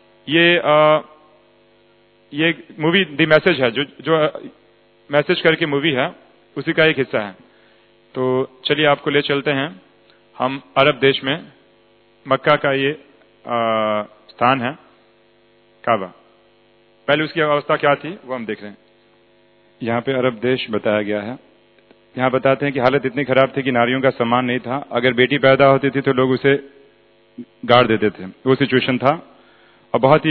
ये मूवी द मैसेज है, जो मैसेज करके मूवी है, उसी का एक हिस्सा है। तो चलिए आपको ले चलते हैं हम अरब देश में, मक्का का ये स्थान है काबा। पहले उसकी अवस्था क्या थी वो हम देख रहे हैं। यहाँ पे अरब देश बताया गया है। यहाँ बताते हैं कि हालत इतनी खराब थी कि नारियों का सम्मान नहीं था, अगर बेटी पैदा होती थी तो लोग उसे गाड़ देते थे, वो सिचुएशन था, और बहुत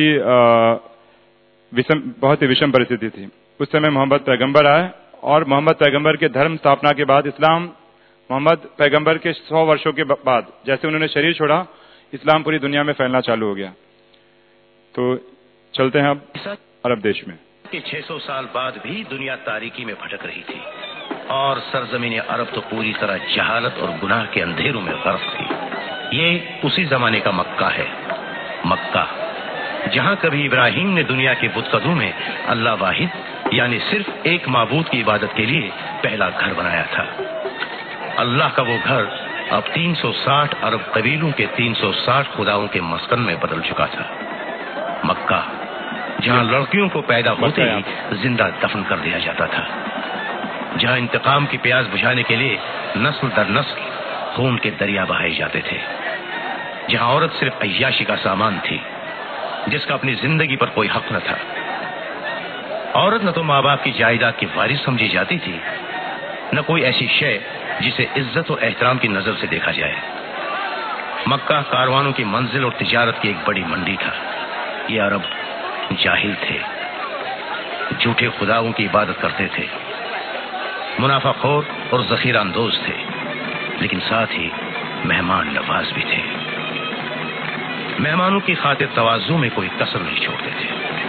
ही विषम परिस्थिति थी। उस समय मोहम्मद पैगंबर आए, और मोहम्मद पैगंबर के धर्म स्थापना के बाद इस्लाम, मोहम्मद पैगंबर के 100 वर्षों के बाद जैसे उन्होंने शरीर छोड़ा, इस्लाम पूरी दुनिया में फैलना चालू हो गया। तो चलते हैं अब अरब देश में। 600 साल बाद भी दुनिया तारीकी में भटक रही थी, और सरजमीन अरब तो पूरी तरह जहालत और गुनाह के अंधेरों में गर्क थी। ये उसी जमाने का मक्का है, मक्का जहां कभी इब्राहिम ने दुनिया के बुतकदों में अल्लाह वाहिद यानी सिर्फ एक माबूद की इबादत के लिए पहला घर बनाया था। अल्लाह का वो घर अब 360 अरब कबीलों के 360 खुदाओं के मस्कन में बदल चुका था। मक्का जहां लड़कियों को पैदा होते ही जिंदा दफन कर दिया जाता था, जहां इंतकाम की प्यास बुझाने के लिए नस्ल दर नस्ल खून के दरिया बहाए जाते थे, जहां औरत सिर्फ अय्याशी का सामान थी जिसका अपनी जिंदगी पर कोई हक न था। औरत न तो माँ बाप की जायदाद की वारिस समझी जाती थी, न कोई ऐसी शय जिसे इज्जत और एहतराम की नजर से देखा जाए। मक्का कारवानों की मंजिल और तिजारत की एक बड़ी मंडी था। ये अरब जाहिल थे, झूठे खुदाओं की इबादत करते थे, मुनाफाखोर और जखीरा अंदोज थे, लेकिन साथ ही मेहमान नवाज भी थे। मेहमानों की खातिर तवाज़ु में कोई कसर नहीं छोड़ते थे।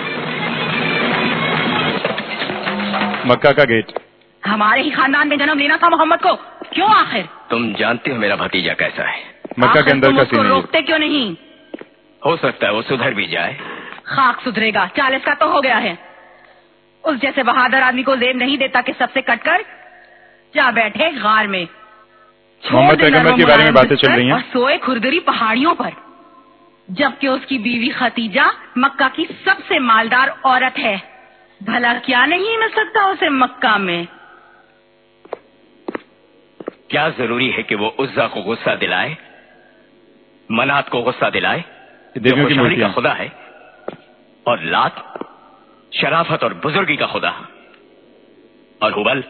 मक्का का गेट। हमारे ही खानदान में जन्म लेना था मोहम्मद को, क्यों आखिर? तुम जानते हो मेरा भतीजा कैसा है। मक्का के अंदर का सीन रोकते क्यों नहीं? हो सकता है वो सुधर भी जाए। खाक सुधरेगा, 40 का तो हो गया है। उस जैसे बहादुर आदमी को जेब नहीं देता कि सबसे कटकर जा बैठे गार में। मोहम्मद पैगंबर के बारे में बातें चल रही हैं। और सोए खुरदरी पहाड़ियों पर, जबकि उसकी बीवी खतीजा मक्का की सबसे मालदार औरत है। भला क्या नहीं मिल सकता उसे मक्का में? क्या जरूरी है कि वो उज्जा को गुस्सा दिलाए, मनात को गुस्सा दिलाए, देवियों की मूर्तियां का खुदा है, और लात शराफत और बुजुर्गी का खुदा, और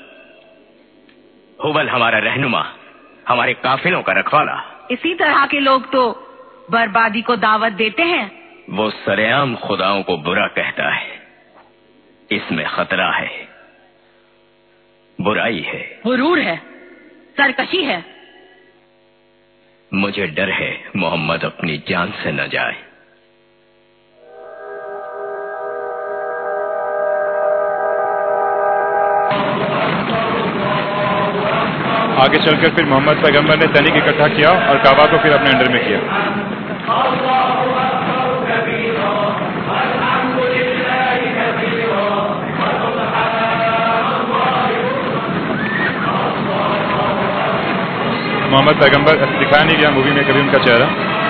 हुबल हमारा रहनुमा, हमारे काफिलों का रखवाला। इसी तरह के लोग तो बर्बादी को दावत देते हैं। वो सरेआम खुदाओं को बुरा कहता है, इसमें खतरा है, बुराई है, गुरूर है, सरकशी है। मुझे डर है मोहम्मद अपनी जान से न जाए। आगे चलकर फिर मोहम्मद पैगंबर ने सैनिक इकट्ठा किया और काबा को फिर अपने अंडर में किया। मोहम्मद पैगंबर दिखाया नहीं गया मूवी में कभी उनका चेहरा।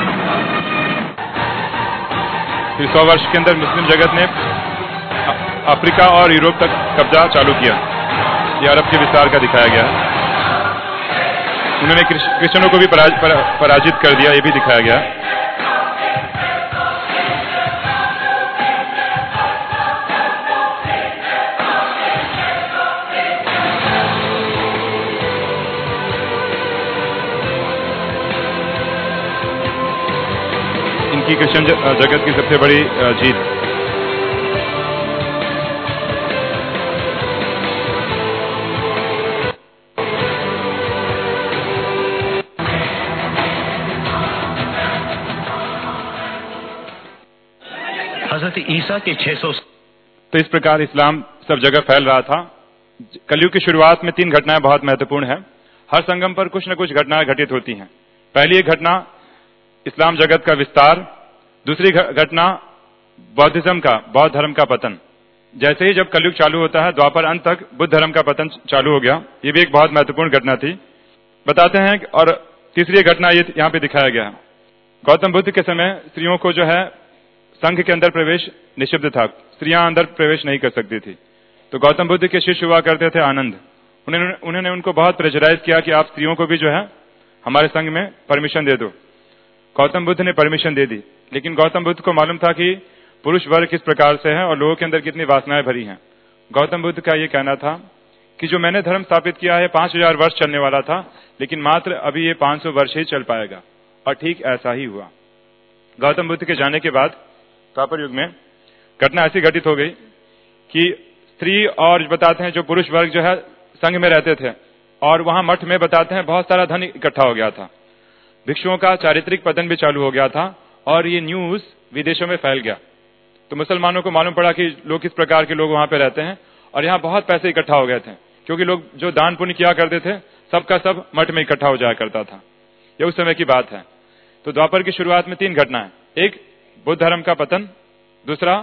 फिर 100 वर्ष के अंदर मुस्लिम जगत ने अफ्रीका और यूरोप तक कब्जा चालू किया। ये अरब के विस्तार का दिखाया गया। उन्होंने क्रिश्चियनों को भी पराजित कर दिया, ये भी दिखाया गया। इनकी क्रिश्चियन जगत की सबसे बड़ी जीत। हजरत ईसा के 600। तो इस प्रकार इस्लाम सब जगह फैल रहा था। कलयुग की शुरुआत में 3 घटनाएं बहुत महत्वपूर्ण है। हर संगम पर कुछ न कुछ घटनाएं घटित होती हैं। पहली एक घटना इस्लाम जगत का विस्तार, दूसरी घटना बौद्ध धर्म का पतन। जैसे ही जब कलयुग चालू होता है द्वापर अंत तक बुद्ध धर्म का पतन चालू हो गया। ये भी एक बहुत महत्वपूर्ण घटना थी, बताते हैं। और तीसरी घटना ये यहाँ पे दिखाया गया है। गौतम बुद्ध के समय स्त्रियों को जो है संघ के अंदर प्रवेश निषिद्ध था, स्त्रियां अंदर प्रवेश नहीं कर सकती थी। तो गौतम बुद्ध के शिष्य हुआ करते थे आनंद, उन्होंने उनको बहुत प्रेशराइज किया कि आप स्त्रियों को भी जो है हमारे संघ में परमिशन दे दो। गौतम बुद्ध ने परमिशन दे दी, लेकिन गौतम बुद्ध को मालूम था कि पुरुष वर्ग किस प्रकार से है और लोगों के अंदर कितनी वासनाएं भरी हैं। गौतम बुद्ध का ये कहना था कि जो मैंने धर्म स्थापित किया है 5000 वर्ष चलने वाला था, लेकिन मात्र अभी ये 500 वर्ष ही चल पाएगा। और ठीक ऐसा ही हुआ। गौतम बुद्ध के जाने के बाद द्वापर युग में घटना ऐसी घटित हो गई कि स्त्री और बताते हैं जो पुरुष वर्ग जो है संघ में रहते थे, और वहां मठ में बताते हैं बहुत सारा धन इकट्ठा हो गया था। भिक्षुओं का चारित्रिक पतन भी चालू हो गया था और ये न्यूज विदेशों में फैल गया। तो मुसलमानों को मालूम पड़ा कि लोग किस प्रकार के लोग वहां पे रहते हैं, और यहाँ बहुत पैसे इकट्ठा हो गए थे, क्योंकि लोग जो दान पुण्य किया करते थे सबका सब मठ में इकट्ठा हो जाया करता था। ये उस समय की बात है। तो द्वापर की शुरुआत में 3 घटनाएं, एक बुद्ध धर्म का पतन, दूसरा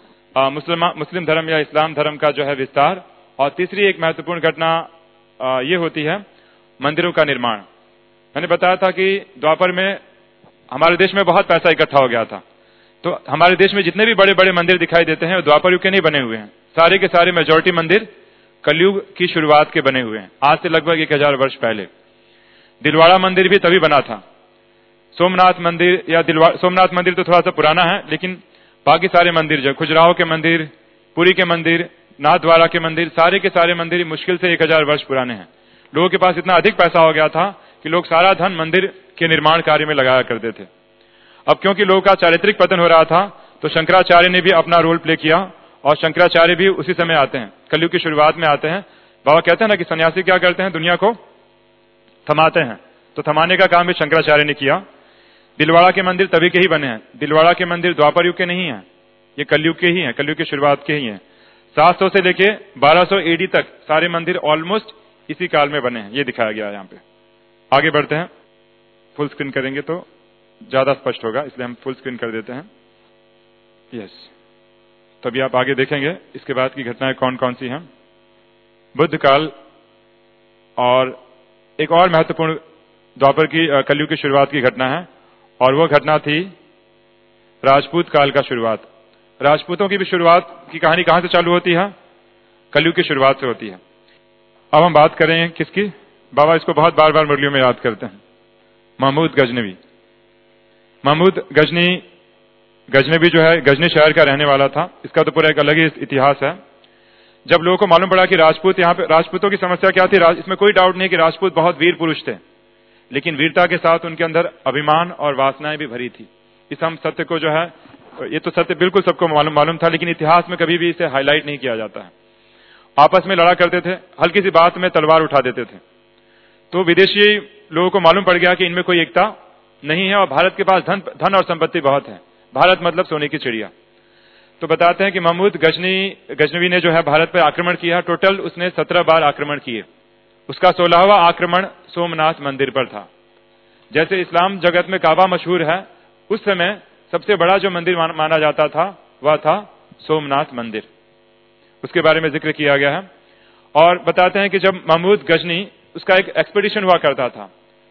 मुस्लिम धर्म या इस्लाम धर्म का जो है विस्तार, और तीसरी एक महत्वपूर्ण घटना ये होती है मंदिरों का निर्माण। मैंने बताया था कि द्वापर में हमारे देश में बहुत पैसा इकट्ठा हो गया था। तो हमारे देश में जितने भी बड़े बड़े मंदिर दिखाई देते हैं वो द्वापर युग के नहीं बने हुए हैं। सारे के सारे मेजॉरिटी मंदिर कलयुग की शुरुआत के बने हुए हैं, आज से लगभग 1000 वर्ष पहले। दिलवाड़ा मंदिर भी तभी बना था। सोमनाथ मंदिर या सोमनाथ मंदिर तो थोड़ा सा पुराना है, लेकिन बाकी सारे मंदिर जो खजुराहो के मंदिर, पुरी के मंदिर, नाथद्वारा के मंदिर, सारे के सारे मंदिर मुश्किल से 1000 वर्ष पुराने हैं। लोगों के पास इतना अधिक पैसा हो गया था कि लोग सारा धन मंदिर के निर्माण कार्य में लगाया करते थे। अब क्योंकि लोगों का चारित्रिक पतन हो रहा था, तो शंकराचार्य ने भी अपना रोल प्ले किया, और शंकराचार्य भी उसी समय आते हैं, कलयुग की शुरुआत में आते हैं। बाबा कहते हैं ना कि सन्यासी क्या करते हैं, दुनिया को थमाते हैं। तो थमाने का काम भी शंकराचार्य ने किया। दिलवाड़ा के मंदिर तभी के ही बने हैं। दिलवाड़ा के मंदिर द्वापर युग के नहीं है, ये कलयुग के ही हैं, कलयुग की शुरुआत के ही हैं। 700 से लेके 1200 AD तक सारे मंदिर ऑलमोस्ट इसी काल में बने हैं। ये दिखाया गया है यहाँ पे। आगे बढ़ते हैं, फुल स्क्रीन करेंगे तो ज्यादा स्पष्ट होगा, इसलिए हम फुल स्क्रीन कर देते हैं। यस, तभी आप आगे देखेंगे इसके बाद की घटनाएं कौन कौन सी हैं। बुद्ध काल, और एक और महत्वपूर्ण द्वापर की कलयुग की शुरुआत की घटना है, और वो घटना थी राजपूत काल का शुरुआत। राजपूतों की भी शुरुआत की कहानी कहां से चालू होती है, कलयुग की शुरुआत से होती है। अब हम बात करें किसकी, बाबा इसको बहुत बार बार मुरलियों में याद करते हैं, महमूद गजनवी। महमूद गजनवी जो है गजनी शहर का रहने वाला था। इसका तो पूरा एक अलग ही इतिहास है। जब लोगों को मालूम पड़ा कि राजपूत, यहाँ पे राजपूतों की समस्या क्या थी, इसमें कोई डाउट नहीं कि राजपूत बहुत वीर पुरुष थे, लेकिन वीरता के साथ उनके अंदर अभिमान और वासनाएं भी भरी थी। इस हम सत्य को जो है, ये तो सत्य बिल्कुल सबको मालूम था, लेकिन इतिहास में कभी भी इसे हाईलाइट नहीं किया जाता है। आपस में लड़ा करते थे, हल्की सी बात में तलवार उठा देते थे। तो विदेशी लोगों को मालूम पड़ गया कि इनमें कोई एकता नहीं है, और भारत के पास धन और संपत्ति बहुत है। भारत मतलब सोने की चिड़िया। तो बताते हैं कि महमूद गजनवी ने जो है भारत पर आक्रमण किया। टोटल उसने 17 बार आक्रमण किए। उसका 16वां आक्रमण सोमनाथ मंदिर पर था। जैसे इस्लाम जगत में काबा मशहूर है, उस समय सबसे बड़ा जो मंदिर माना जाता था वह था सोमनाथ मंदिर। उसके बारे में जिक्र किया गया है। और बताते हैं कि जब महमूद गजनी, उसका एक एक्सपेडिशन हुआ करता था,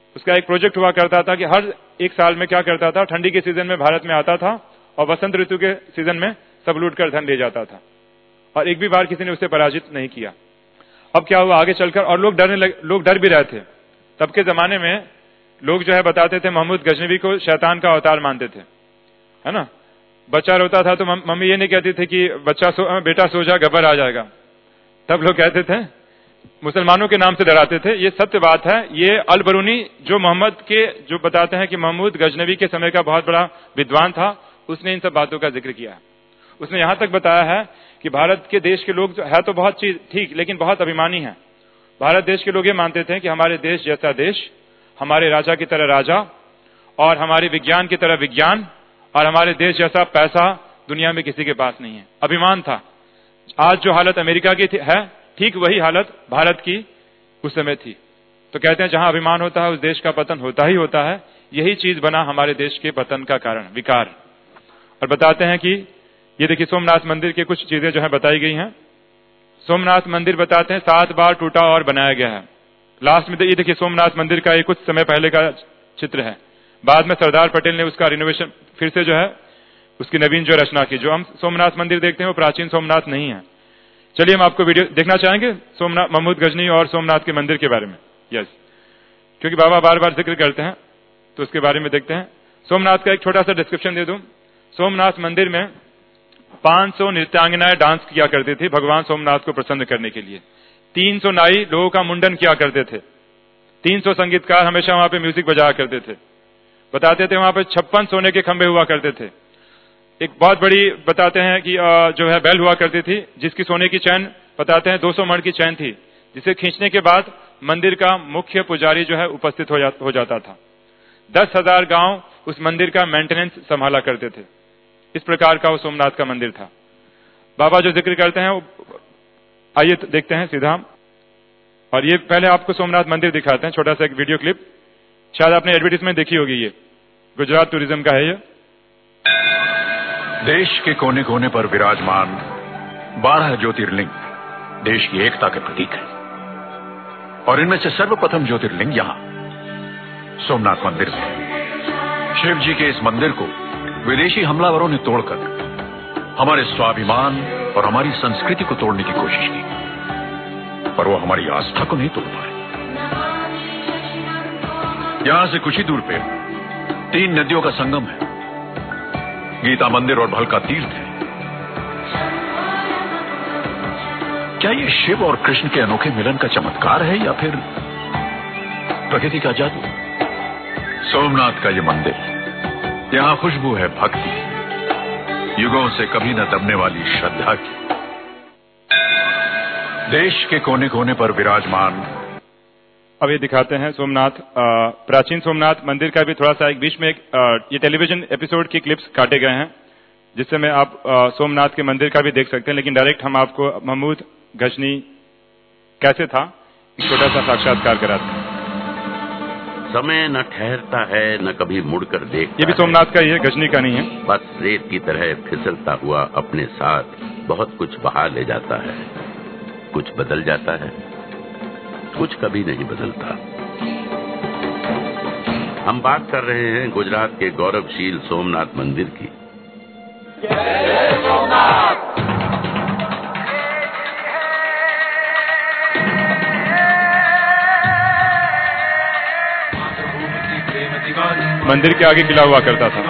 उसका एक प्रोजेक्ट हुआ करता था कि हर एक साल में क्या करता था, ठंडी के सीजन में भारत में आता था और वसंत ऋतु के सीजन में सब लूट कर धन ले जाता था, और एक भी बार किसी ने उसे पराजित नहीं किया। अब क्या हुआ आगे चलकर, और लोग डर भी रहे थे। तब के जमाने में लोग जो है बताते थे महमूद गजनवी को शैतान का अवतार मानते थे, है ना। बच्चा रोता था तो मम्मी ये नहीं कहती थी कि बेटा सो जा गब्बर आ जाएगा, तब लोग कहते थे, मुसलमानों के नाम से डराते थे। ये सत्य बात है। ये अल बरूनी जो मोहम्मद के जो बताते हैं कि महमूद गजनवी के समय का बहुत बड़ा विद्वान था, उसने इन सब बातों का जिक्र किया है। उसने यहां तक बताया है कि भारत के देश के लोग है तो बहुत चीज ठीक, लेकिन बहुत अभिमानी हैं। भारत देश के लोग ये मानते थे कि हमारे देश जैसा देश, हमारे राजा की तरह राजा, और हमारे विज्ञान की तरह विज्ञान, और हमारे देश जैसा पैसा दुनिया में किसी के पास नहीं है। अभिमान था। आज जो हालत अमेरिका की है, ठीक वही हालत भारत की उस समय थी। तो कहते हैं जहां अभिमान होता है उस देश का पतन होता ही होता है। यही चीज बना हमारे देश के पतन का कारण, विकार। और बताते हैं कि ये देखिए सोमनाथ मंदिर की कुछ चीजें जो है बताई गई हैं। सोमनाथ मंदिर बताते हैं 7 बार टूटा और बनाया गया है। लास्ट में ये देखिए सोमनाथ मंदिर का ये कुछ समय पहले का चित्र है। बाद में सरदार पटेल ने उसका रिनोवेशन फिर से जो है उसकी नवीन जो रचना की। जो हम सोमनाथ मंदिर देखते हैं वो प्राचीन सोमनाथ नहीं है। चलिए हम आपको वीडियो देखना चाहेंगे सोमनाथ महमूद गजनी और सोमनाथ के मंदिर के बारे में। यस, क्योंकि बाबा बार बार जिक्र करते हैं तो उसके बारे में देखते हैं। सोमनाथ का एक छोटा सा डिस्क्रिप्शन दे दूं। सोमनाथ मंदिर में 500 नृत्यांगनाएं डांस किया करती थी भगवान सोमनाथ को प्रसन्न करने के लिए। 300 नाई लोगों का मुंडन किया करते थे। 300 संगीतकार हमेशा वहां पे म्यूजिक बजाया करते थे। बताते थे वहां पे 56 सोने के खंभे हुआ करते थे। एक बहुत बड़ी बताते हैं कि जो है बैल हुआ करती थी, जिसकी सोने की चैन बताते हैं 200 मण की चैन थी, जिसे खींचने के बाद मंदिर का मुख्य पुजारी जो है उपस्थित हो जाता था। 10,000 गांव उस मंदिर का मेंटेनेंस संभाला करते थे। इस प्रकार का वो सोमनाथ का मंदिर था। बाबा जो जिक्र करते हैं आइए देखते हैं सीधा। और ये पहले आपको सोमनाथ मंदिर दिखाते हैं, छोटा सा एक वीडियो क्लिप। शायद आपने एडवर्टीजमेंट देखी होगी। ये गुजरात टूरिज्म का है। ये देश के कोने कोने पर विराजमान 12 ज्योतिर्लिंग देश की एकता के प्रतीक है, और इनमें से सर्वप्रथम ज्योतिर्लिंग यहां सोमनाथ मंदिर में। शिव जी के इस मंदिर को विदेशी हमलावरों ने तोड़कर हमारे स्वाभिमान और हमारी संस्कृति को तोड़ने की कोशिश की, पर वो हमारी आस्था को नहीं तोड़ पाए। यहां से कुछ ही दूर पे 3 नदियों का संगम है, गीता मंदिर और भलका तीर्थ है। क्या ये शिव और कृष्ण के अनोखे मिलन का चमत्कार है या फिर प्रकृति का जादू? सोमनाथ का ये मंदिर, यहां खुशबू है भक्ति, युगों से कभी न दबने वाली श्रद्धा की। देश के कोने कोने पर विराजमान। अब ये दिखाते हैं सोमनाथ, प्राचीन सोमनाथ मंदिर का भी थोड़ा सा एक बीच में ये टेलीविजन एपिसोड की क्लिप्स काटे गए हैं, जिससे में आप सोमनाथ के मंदिर का भी देख सकते हैं। लेकिन डायरेक्ट हम आपको महमूद गजनी कैसे था छोटा सा साक्षात्कार कराते हैं। समय न ठहरता है न कभी मुड़कर देखता। ये भी सोमनाथ का ही है, गजनी का नहीं है। बस रेत की तरह फिसलता हुआ अपने साथ बहुत कुछ बहा ले जाता है। कुछ बदल जाता है, कुछ कभी नहीं बदलता। हम बात कर रहे हैं गुजरात के गौरवशील सोमनाथ मंदिर की। जय सोमनाथ। मंदिर के आगे किला हुआ करता था।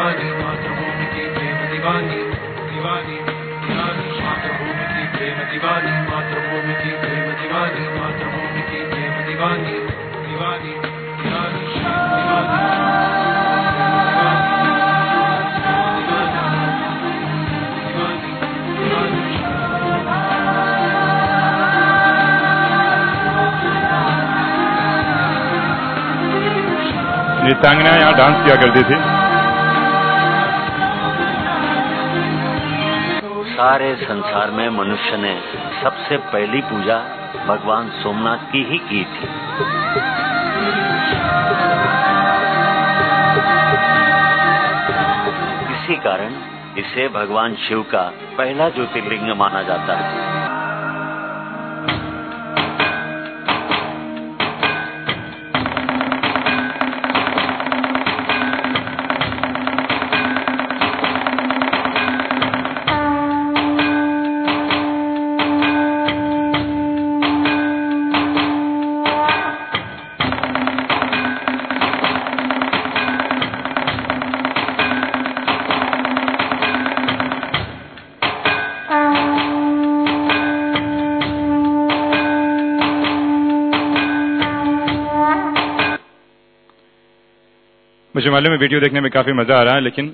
नृत्यांगना यहाँ डांस किया करती थी। सारे संसार में मनुष्य ने सबसे पहली पूजा भगवान सोमनाथ की ही की थी। इसी कारण इसे भगवान शिव का पहला ज्योतिर्लिंग माना जाता है। मुझे मालूम है वीडियो देखने में काफी मजा आ रहा है, लेकिन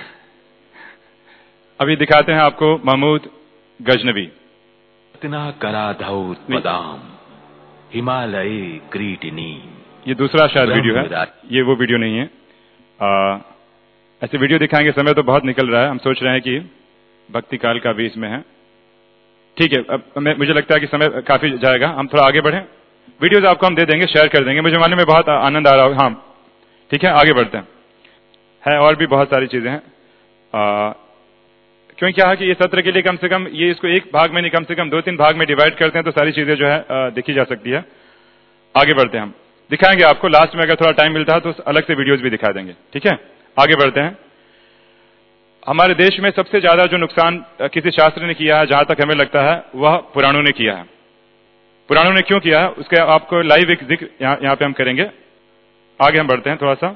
अभी दिखाते हैं आपको महमूद गजनवी। इतना कराधौत बदाम हिमालय क्रीटिनी। ये दूसरा शायद वीडियो है, ये वो वीडियो नहीं है। ऐसे वीडियो दिखाएंगे, समय तो बहुत निकल रहा है, हम सोच रहे हैं कि भक्ति काल का भी इसमें है। ठीक है, अब मुझे लगता है कि समय काफी जाएगा, हम थोड़ा आगे बढ़ें। वीडियोज आपको हम दे देंगे, शेयर कर देंगे, मुझे मालूम है बहुत आनंद आ रहा होगा। हाँ ठीक है, आगे बढ़ते हैं। है और भी बहुत सारी चीजें हैं, क्यों क्या है कि ये सत्र के लिए कम से कम ये इसको एक भाग में नहीं, कम से कम 2-3 भाग में डिवाइड करते हैं तो सारी चीजें जो है देखी जा सकती है। आगे बढ़ते हैं, हम दिखाएंगे आपको, लास्ट में अगर थोड़ा टाइम मिलता है तो अलग से वीडियोज भी दिखा देंगे। ठीक है, आगे बढ़ते हैं। हमारे देश में सबसे ज्यादा जो नुकसान किसी शास्त्र ने किया है, जहां तक हमें लगता है, वह पुराणों ने किया है। पुराणों ने क्यों किया है उसके आपको लाइव एक जिक्र यहां पे हम करेंगे। आगे हम बढ़ते हैं थोड़ा सा।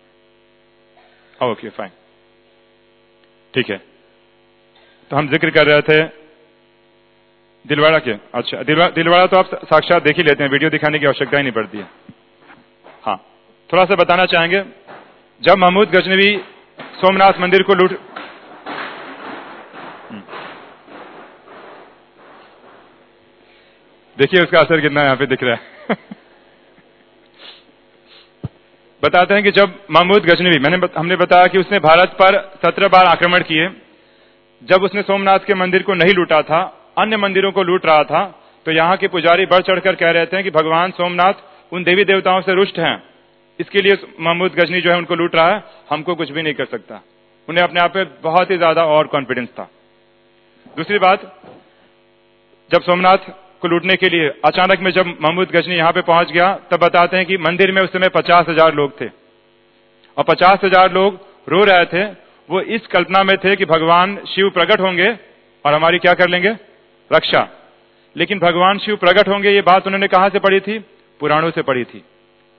ओके फाइन, ठीक है। तो हम जिक्र कर रहे थे दिलवाड़ा के। अच्छा, दिलवाड़ा तो आप साक्षात देख ही लेते हैं, वीडियो दिखाने की आवश्यकता ही नहीं पड़ती है। हाँ, थोड़ा सा बताना चाहेंगे। जब महमूद गजनवी सोमनाथ मंदिर को लूट, देखिए उसका असर कितना यहां पे दिख रहा है। बताते हैं कि जब महमूद गजनवी, हमने बताया कि उसने भारत पर 17 बार आक्रमण किए। जब उसने सोमनाथ के मंदिर को नहीं लूटा था, अन्य मंदिरों को लूट रहा था, तो यहाँ के पुजारी बढ़ चढ़कर कह रहे थे कि भगवान सोमनाथ उन देवी देवताओं से रुष्ट हैं, इसके लिए महमूद गजनी जो है उनको लूट रहा है, हमको कुछ भी नहीं कर सकता। उन्हें अपने आप में बहुत ही ज्यादा और कॉन्फिडेंस था। दूसरी बात, जब सोमनाथ को लूटने के लिए अचानक में जब महमूद गजनी यहां पे पहुंच गया, तब बताते हैं कि मंदिर में उस समय 50,000 लोग थे और 50,000 लोग रो रहे थे। वो इस कल्पना में थे कि भगवान शिव प्रकट होंगे और हमारी क्या कर लेंगे, रक्षा। लेकिन भगवान शिव प्रकट होंगे, ये बात उन्होंने कहां से पढ़ी थी, पुराणों से पढ़ी थी।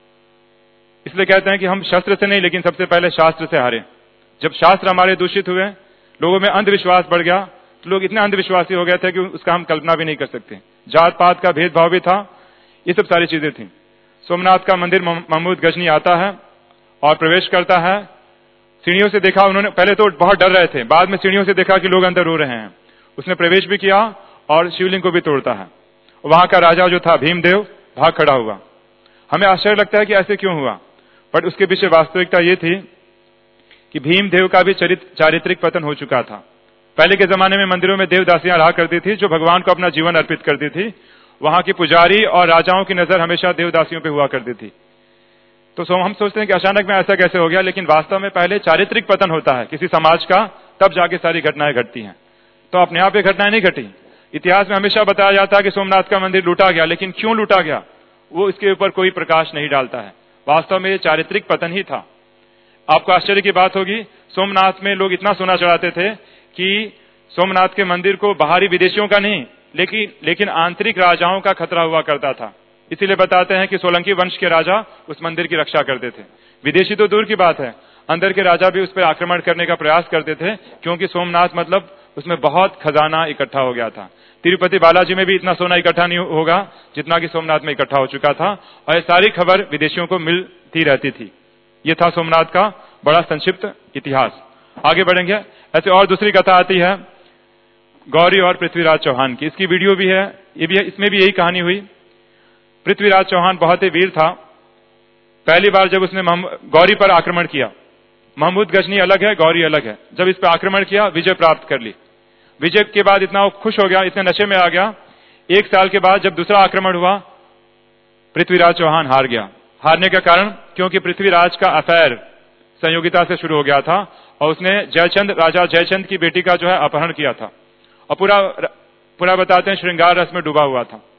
इसलिए कहते हैं कि हम शस्त्र से नहीं, लेकिन सबसे पहले शास्त्र से हारे। जब शास्त्र हमारे दूषित हुए, लोगों में अंधविश्वास बढ़ गया, तो लोग इतने अंधविश्वासी हो गए थे कि उसका हम कल्पना भी नहीं कर सकते। जात पात का भेदभाव भी था, ये सब सारी चीजें थी। सोमनाथ का मंदिर महमूद गजनी आता है और प्रवेश करता है। सीढ़ियों से देखा उन्होंने, पहले तो बहुत डर रहे थे, बाद में सीढ़ियों से देखा कि लोग अंदर रो रहे हैं। उसने प्रवेश भी किया और शिवलिंग को भी तोड़ता है। वहां का राजा जो था भीमदेव, भाग खड़ा हुआ। हमें आश्चर्य लगता है कि ऐसे क्यों हुआ, बट उसके पीछे वास्तविकता ये थी कि भीमदेव का भी चारित्रिक पतन हो चुका था। पहले के जमाने में मंदिरों में देवदासियां रहा करती थी, जो भगवान को अपना जीवन अर्पित करती थी। वहां की पुजारी और राजाओं की नजर हमेशा देवदासियों पे हुआ करती थी। तो हम सोचते हैं कि अचानक में ऐसा कैसे हो गया, लेकिन वास्तव में पहले चारित्रिक पतन होता है किसी समाज का, तब जाके सारी घटनाएं घटती हैं। तो अपने आप ये घटनाएं नहीं घटी। इतिहास में हमेशा बताया जाता है कि सोमनाथ का मंदिर लूटा गया, लेकिन क्यों लूटा गया वो इसके ऊपर कोई प्रकाश नहीं डालता है। वास्तव में ये चारित्रिक पतन ही था। आपको आश्चर्य की बात होगी, सोमनाथ में लोग इतना सोना चढ़ाते थे कि सोमनाथ के मंदिर को बाहरी विदेशियों का नहीं, लेकिन आंतरिक राजाओं का खतरा हुआ करता था। इसीलिए बताते हैं कि सोलंकी वंश के राजा उस मंदिर की रक्षा करते थे। विदेशी तो दूर की बात है, अंदर के राजा भी उस पर आक्रमण करने का प्रयास करते थे, क्योंकि सोमनाथ मतलब उसमें बहुत खजाना इकट्ठा हो गया था। तिरुपति बालाजी में भी इतना सोना इकट्ठा नहीं होगा जितना कि सोमनाथ में इकट्ठा हो चुका था, और ये सारी खबर विदेशियों को मिलती रहती थी। ये था सोमनाथ का बड़ा संक्षिप्त इतिहास। आगे बढ़ेंगे। ऐसे और दूसरी कथा आती है गौरी और पृथ्वीराज चौहान की। इसकी वीडियो भी है, ये भी है, इसमें भी यही कहानी हुई। पृथ्वीराज चौहान बहुत ही वीर था। पहली बार जब उसने गौरी पर आक्रमण किया, महमूद गजनी अलग है, गौरी अलग है, जब इस पर आक्रमण किया, विजय प्राप्त कर ली। विजय के बाद इतना वो खुश हो गया, इतने नशे में आ गया। 1 साल के बाद जब दूसरा आक्रमण हुआ, पृथ्वीराज चौहान हार गया। हारने का कारण, क्योंकि पृथ्वीराज का अफेयर संयोगिता से शुरू हो गया था और उसने राजा जयचंद की बेटी का जो है अपहरण किया था, और पूरा बताते हैं श्रृंगार रस में डूबा हुआ था।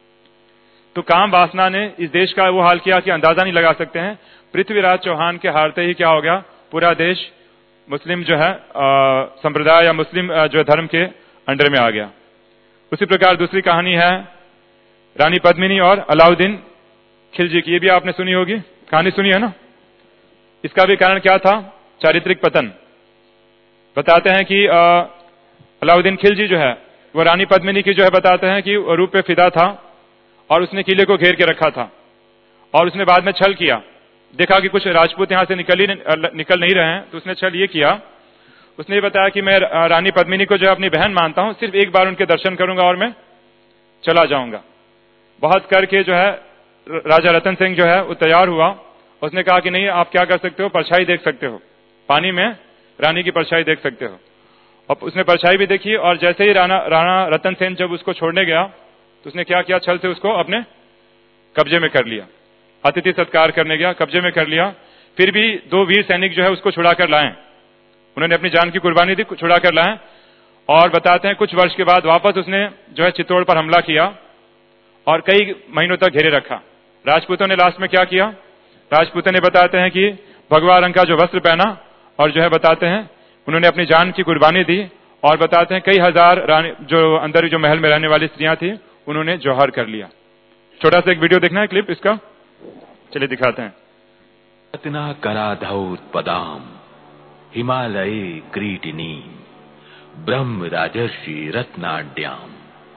तो काम वासना ने इस देश का वो हाल किया कि अंदाजा नहीं लगा सकते हैं। पृथ्वीराज चौहान के हारते ही क्या हो गया, पूरा देश मुस्लिम जो है संप्रदाय या मुस्लिम जो धर्म के अंडर में आ गया। उसी प्रकार दूसरी कहानी है रानी पद्मिनी और अलाउद्दीन खिलजी की। ये भी आपने सुनी होगी, कहानी सुनी है ना। इसका भी कारण क्या था, चारित्रिक पतन। बताते हैं कि अलाउद्दीन खिलजी जो है वो रानी पद्मिनी की जो है बताते हैं कि रूप पे फिदा था और उसने किले को घेर के रखा था, और उसने बाद में छल किया देखा कि कुछ राजपूत यहाँ से निकल नहीं रहे हैं, तो उसने छल ये किया, उसने ये बताया कि मैं रानी पद्मिनी को जो है अपनी बहन मानता हूं, सिर्फ एक बार उनके दर्शन करूंगा और मैं चला जाऊंगा। बहुत करके जो है राजा रतन सिंह जो है वो तैयार हुआ। उसने कहा कि नहीं, आप क्या कर सकते हो, परछाई देख सकते हो, पानी में रानी की परछाई देख सकते हो। और उसने परछाई भी देखी, और जैसे ही राणा रतन सेन जब उसको छोड़ने गया तो उसने क्या किया, छल से उसको अपने कब्जे में कर लिया। अतिथि सत्कार करने गया, कब्जे में कर लिया। फिर भी 2 वीर सैनिक जो है उसको छुड़ा कर लाए, उन्होंने अपनी जान की कुर्बानी दी, छुड़ा कर लाए। और बताते हैं कुछ वर्ष के बाद वापस उसने जो है चित्तौड़ पर हमला किया और कई महीनों तक घेरे रखा। राजपूतों ने लास्ट में क्या किया, राजपूतों ने बताते हैं कि भगवा रंग का जो वस्त्र पहना और जो है बताते हैं उन्होंने अपनी जान की कुर्बानी दी। और बताते हैं कई हजार रानी जो अंदर जो महल में रहने वाली स्त्रियां थी उन्होंने जौहर कर लिया। छोटा सा एक वीडियो देखना है, क्लिप इसका, चलिए दिखाते हैं। रत्ना कराधौत्पदाम हिमालये क्रीटिनी ब्रह्म राजर्षि रत्नाड्याम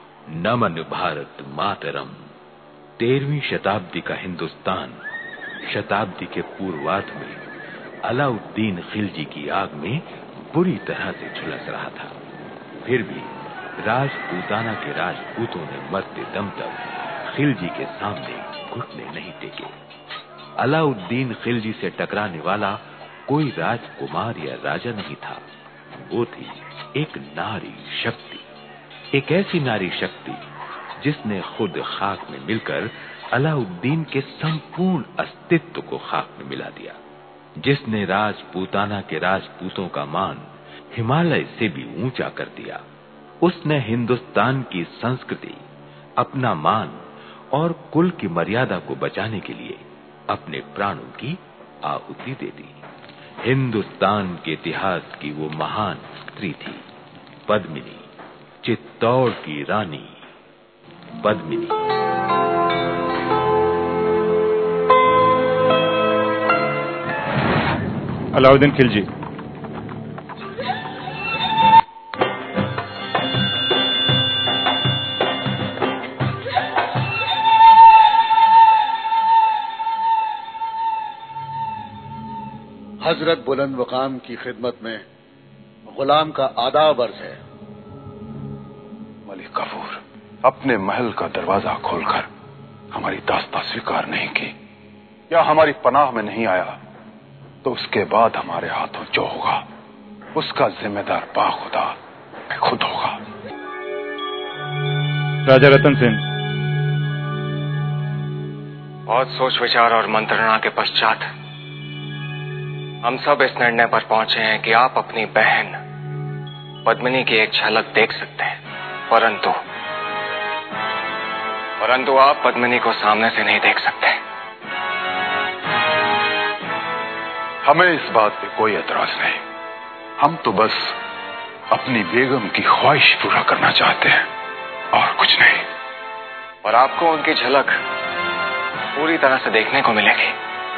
नमन भारत मातरम। 13वीं शताब्दी का हिंदुस्तान शताब्दी के पूर्वार्ध में अलाउद्दीन खिलजी की आग में बुरी तरह से झुलस रहा था। फिर भी राजपूताना के राजपूतों ने मरते दम तक खिलजी के सामने घुटने नहीं टेके। अलाउद्दीन खिलजी से टकराने वाला कोई राजकुमार या राजा नहीं था, वो थी एक नारी शक्ति, एक ऐसी नारी शक्ति जिसने खुद खाक में मिलकर अलाउद्दीन के संपूर्ण अस्तित्व को खाक में मिला दिया, जिसने राजपूताना के राजपूतों का मान हिमालय से भी ऊंचा कर दिया। उसने हिंदुस्तान की संस्कृति, अपना मान और कुल की मर्यादा को बचाने के लिए अपने प्राणों की आहुति दे दी। हिंदुस्तान के इतिहास की वो महान स्त्री थी पद्मिनी, चित्तौड़ की रानी पद्मिनी। अलाउद्दीन खिलजी। हजरत बुलंद मकाम की खिदमत में गुलाम का आदाब अर्ज है। मलिक कफूर अपने महल का दरवाजा खोलकर हमारी दास्तां स्वीकार नहीं की या हमारी पनाह में नहीं आया तो उसके बाद हमारे हाथों जो होगा उसका जिम्मेदार बाखुदा मैं खुद होगा। राजा रतन सेन। बहुत सोच विचार और मंत्रणा के पश्चात हम सब इस निर्णय पर पहुंचे हैं कि आप अपनी बहन पद्मिनी की एक झलक देख सकते हैं, परंतु आप पद्मिनी को सामने से नहीं देख सकते। हमें इस बात पे कोई एतराज नहीं, हम तो बस अपनी बेगम की ख्वाहिश पूरा करना चाहते हैं और कुछ नहीं। और आपको उनकी झलक पूरी तरह से देखने को मिलेगी।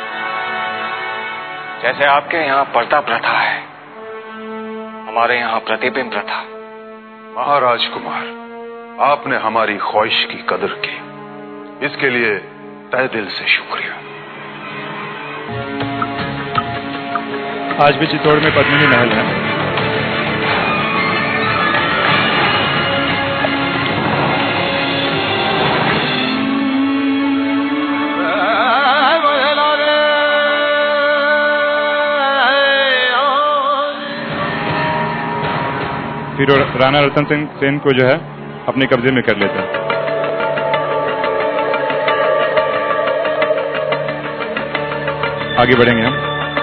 जैसे आपके यहाँ पर्दा प्रथा है, हमारे यहाँ प्रतिबिंब प्रथा। महाराज कुमार, आपने हमारी ख्वाहिश की कदर की, इसके लिए तहे दिल से शुक्रिया। आज भी चित्तौड़ में पद्मिनी महल है। फिर राणा रतन सिंह सेन को जो है अपने कब्जे में कर लेता है। आगे बढ़ेंगे हम।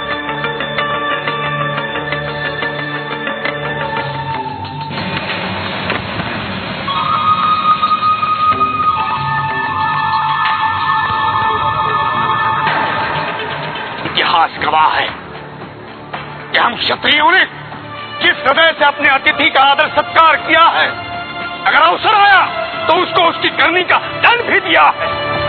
इतिहास गवाह है कि हम क्षत्रियों ने जिस हृदय से अपने अतिथि का आदर सत्कार किया है, अगर अवसर आया तो उसको उसकी करनी का दंड भी दिया है।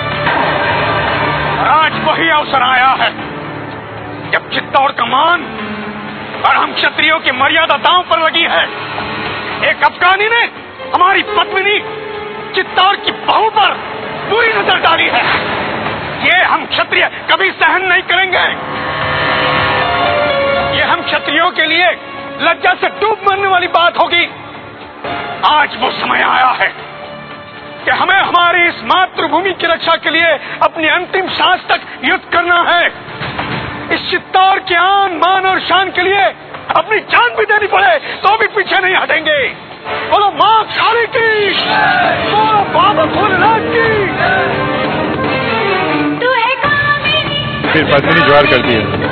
और आज वही अवसर आया है जब चित्तौड़ का मान और हम क्षत्रियों की मर्यादा दांव पर लगी है। एक अफगानी ने हमारी पद्मिनी चित्तौड़ की बहू पर बुरी नजर डाली है। ये हम क्षत्रिय कभी सहन नहीं करेंगे। ये हम क्षत्रियों के लिए लज्जा से डूब मरने वाली बात होगी। आज वो समय आया है कि हमें हमारी इस मातृभूमि की रक्षा के लिए अपनी अंतिम सांस तक युद्ध करना है। इस चित्तौड़ के आन मान और शान के लिए अपनी जान भी देनी पड़े तो भी पीछे नहीं हटेंगे। बोलो मां काली की, बोलो बाबा भोलेनाथ की। फिर पद्मिनी ज्वार करती है।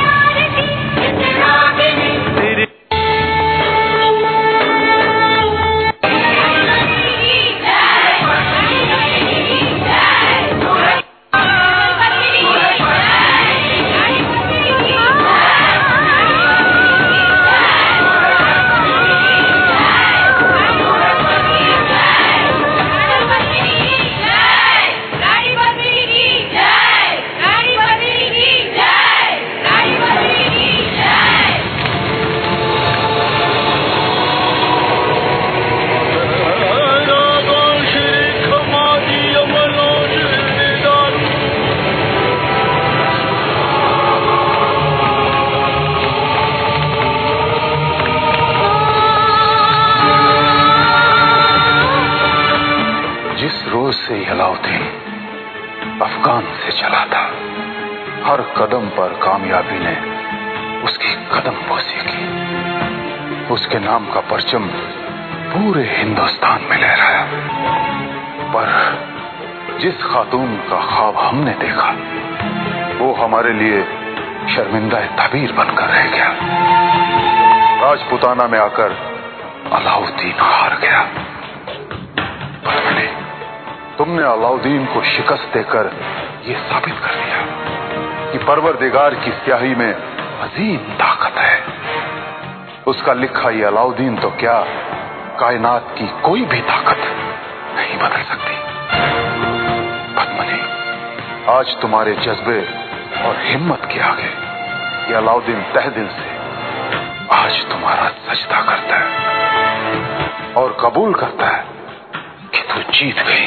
अफगान से चला था, हर कदम पर कामयाबी ने उसकी कदम बोसी की। उसके नाम का परचम पूरे हिंदुस्तान में लहराया। पर जिस खातून का ख्वाब हमने देखा वो हमारे लिए शर्मिंदा तबीर बनकर रह गया। राजपुताना में आकर अलाउद्दीन हार गया। पद्मिनी, तुमने अलाउद्दीन को शिकस्त देकर ये साबित कर दिया कि परवरदिगार की स्याही में अजीम ताकत है। उसका लिखा ये अलाउद्दीन तो क्या, कायनात की कोई भी ताकत नहीं बदल सकती। पद्मिनी, आज तुम्हारे जज्बे और हिम्मत के आगे ये अलाउद्दीन तहे दिल से आज तुम्हारा सजदा करता है और कबूल करता है कि तू जीत गई।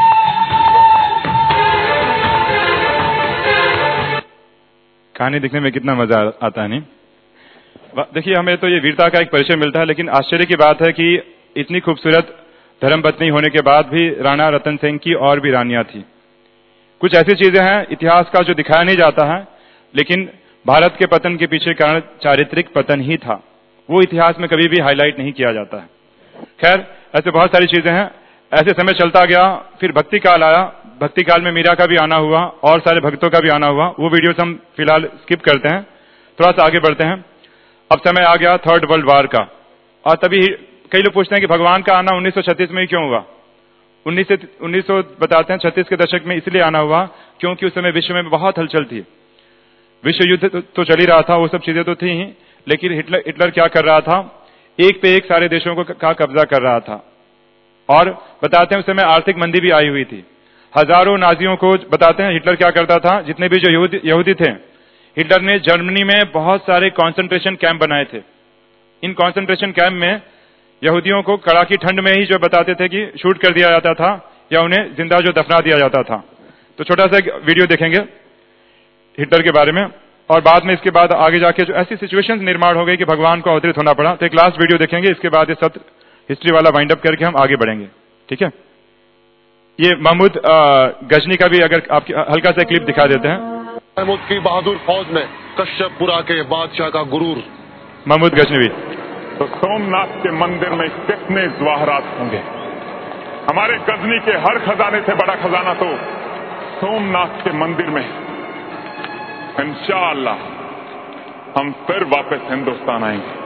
कहानी देखने में कितना मजा आता है, नहीं? देखिए, हमें तो ये वीरता का एक परिचय मिलता है, लेकिन आश्चर्य की बात है कि इतनी खूबसूरत धर्मपत्नी होने के बाद भी राणा रतन सिंह की और भी रानियां थी। कुछ ऐसी चीजें हैं इतिहास का जो दिखाया नहीं जाता है, लेकिन भारत के पतन के पीछे कारण चारित्रिक पतन ही था। वो इतिहास में कभी भी हाईलाइट नहीं किया जाता है। खैर, ऐसे बहुत सारी चीजें हैं। ऐसे समय चलता गया, फिर भक्ति काल आया। भक्ति काल में मीरा का भी आना हुआ और सारे भक्तों का भी आना हुआ। वो वीडियोस हम फिलहाल स्किप करते हैं, थोड़ा सा आगे बढ़ते हैं। अब समय आ गया थर्ड वर्ल्ड वॉर का, और तभी कई लोग पूछते हैं कि भगवान का आना 1936 में ही क्यों हुआ। 1900 बताते हैं 36 के दशक में इसलिए आना हुआ क्योंकि उस समय विश्व में बहुत हलचल थी। विश्व युद्ध तो चल ही रहा था, वो सब चीजें तो थी ही, लेकिन हिटलर क्या कर रहा था, एक पे एक सारे देशों का कब्जा कर रहा था। और बताते हैं उस समय आर्थिक मंदी भी आई हुई थी। हजारों नाजियों को बताते हैं हिटलर क्या करता था, जितने भी जो यहूदी थे, हिटलर ने जर्मनी में बहुत सारे कंसंट्रेशन कैंप बनाए थे। इन कंसंट्रेशन कैंप में यहूदियों को कड़ाकी ठंड में ही जो बताते थे कि शूट कर दिया जाता था या उन्हें जिंदा जो दफना दिया जाता था। तो छोटा सा वीडियो देखेंगे हिटलर के बारे में, और बाद में इसके बाद आगे जाके जो ऐसी सिचुएशंस निर्माण हो गई कि भगवान को अवतरित होना पड़ा। तो एक लास्ट वीडियो देखेंगे, इसके बाद ये सत्र हिस्ट्री वाला वाइंड अप करके हम आगे बढ़ेंगे, ठीक है? ये महमूद गजनी का भी अगर आप हल्का सा क्लिप दिखा देते हैं। महमूद की बहादुर फौज में कश्यपपुरा के बादशाह का गुरूर महमूद गजनवी। तो सोमनाथ के मंदिर में कितने जवाहरात होंगे? हमारे गजनी के हर खजाने से बड़ा खजाना तो सोमनाथ के मंदिर में। इंशाअल्लाह हम फिर वापस हिंदुस्तान आएंगे।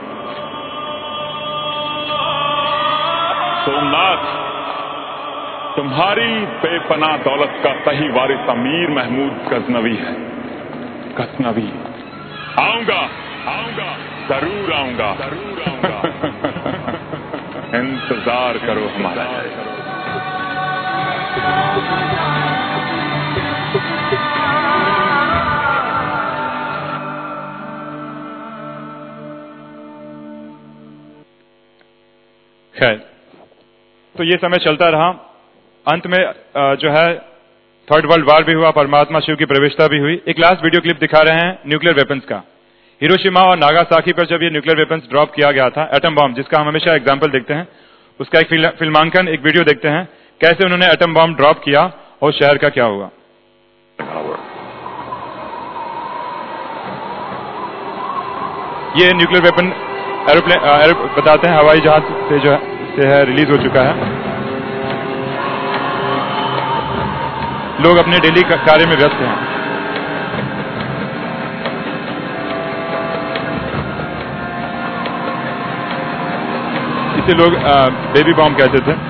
सोमनाथ, तुम्हारी बेपनाह दौलत का सही वारिस अमीर महमूद गजनवी है। गजनवी आऊंगा, जरूर आऊंगा। इंतजार करो हमारा। खैर, तो ये समय चलता रहा। अंत में जो है थर्ड वर्ल्ड वॉर भी हुआ, परमात्मा शिव की प्रवेशता भी हुई। एक लास्ट वीडियो क्लिप दिखा रहे हैं न्यूक्लियर वेपन्स का। हिरोशिमा और नागासाकी पर जब ये न्यूक्लियर वेपन्स ड्रॉप किया गया था, एटम बॉम्ब जिसका हम हमेशा एग्जाम्पल देखते हैं, उसका एक फिल्मांकन, एक वीडियो देखते हैं कैसे उन्होंने एटम बॉम्ब ड्रॉप किया और शहर का क्या हुआ। ये न्यूक्लियर वेपन एरोप्लेन बताते हैं हवाई जहाज से जो है रिलीज हो चुका है। लोग अपने डेली कार्य में व्यस्त हैं। इसे लोग बेबी बॉम्ब कहते थे।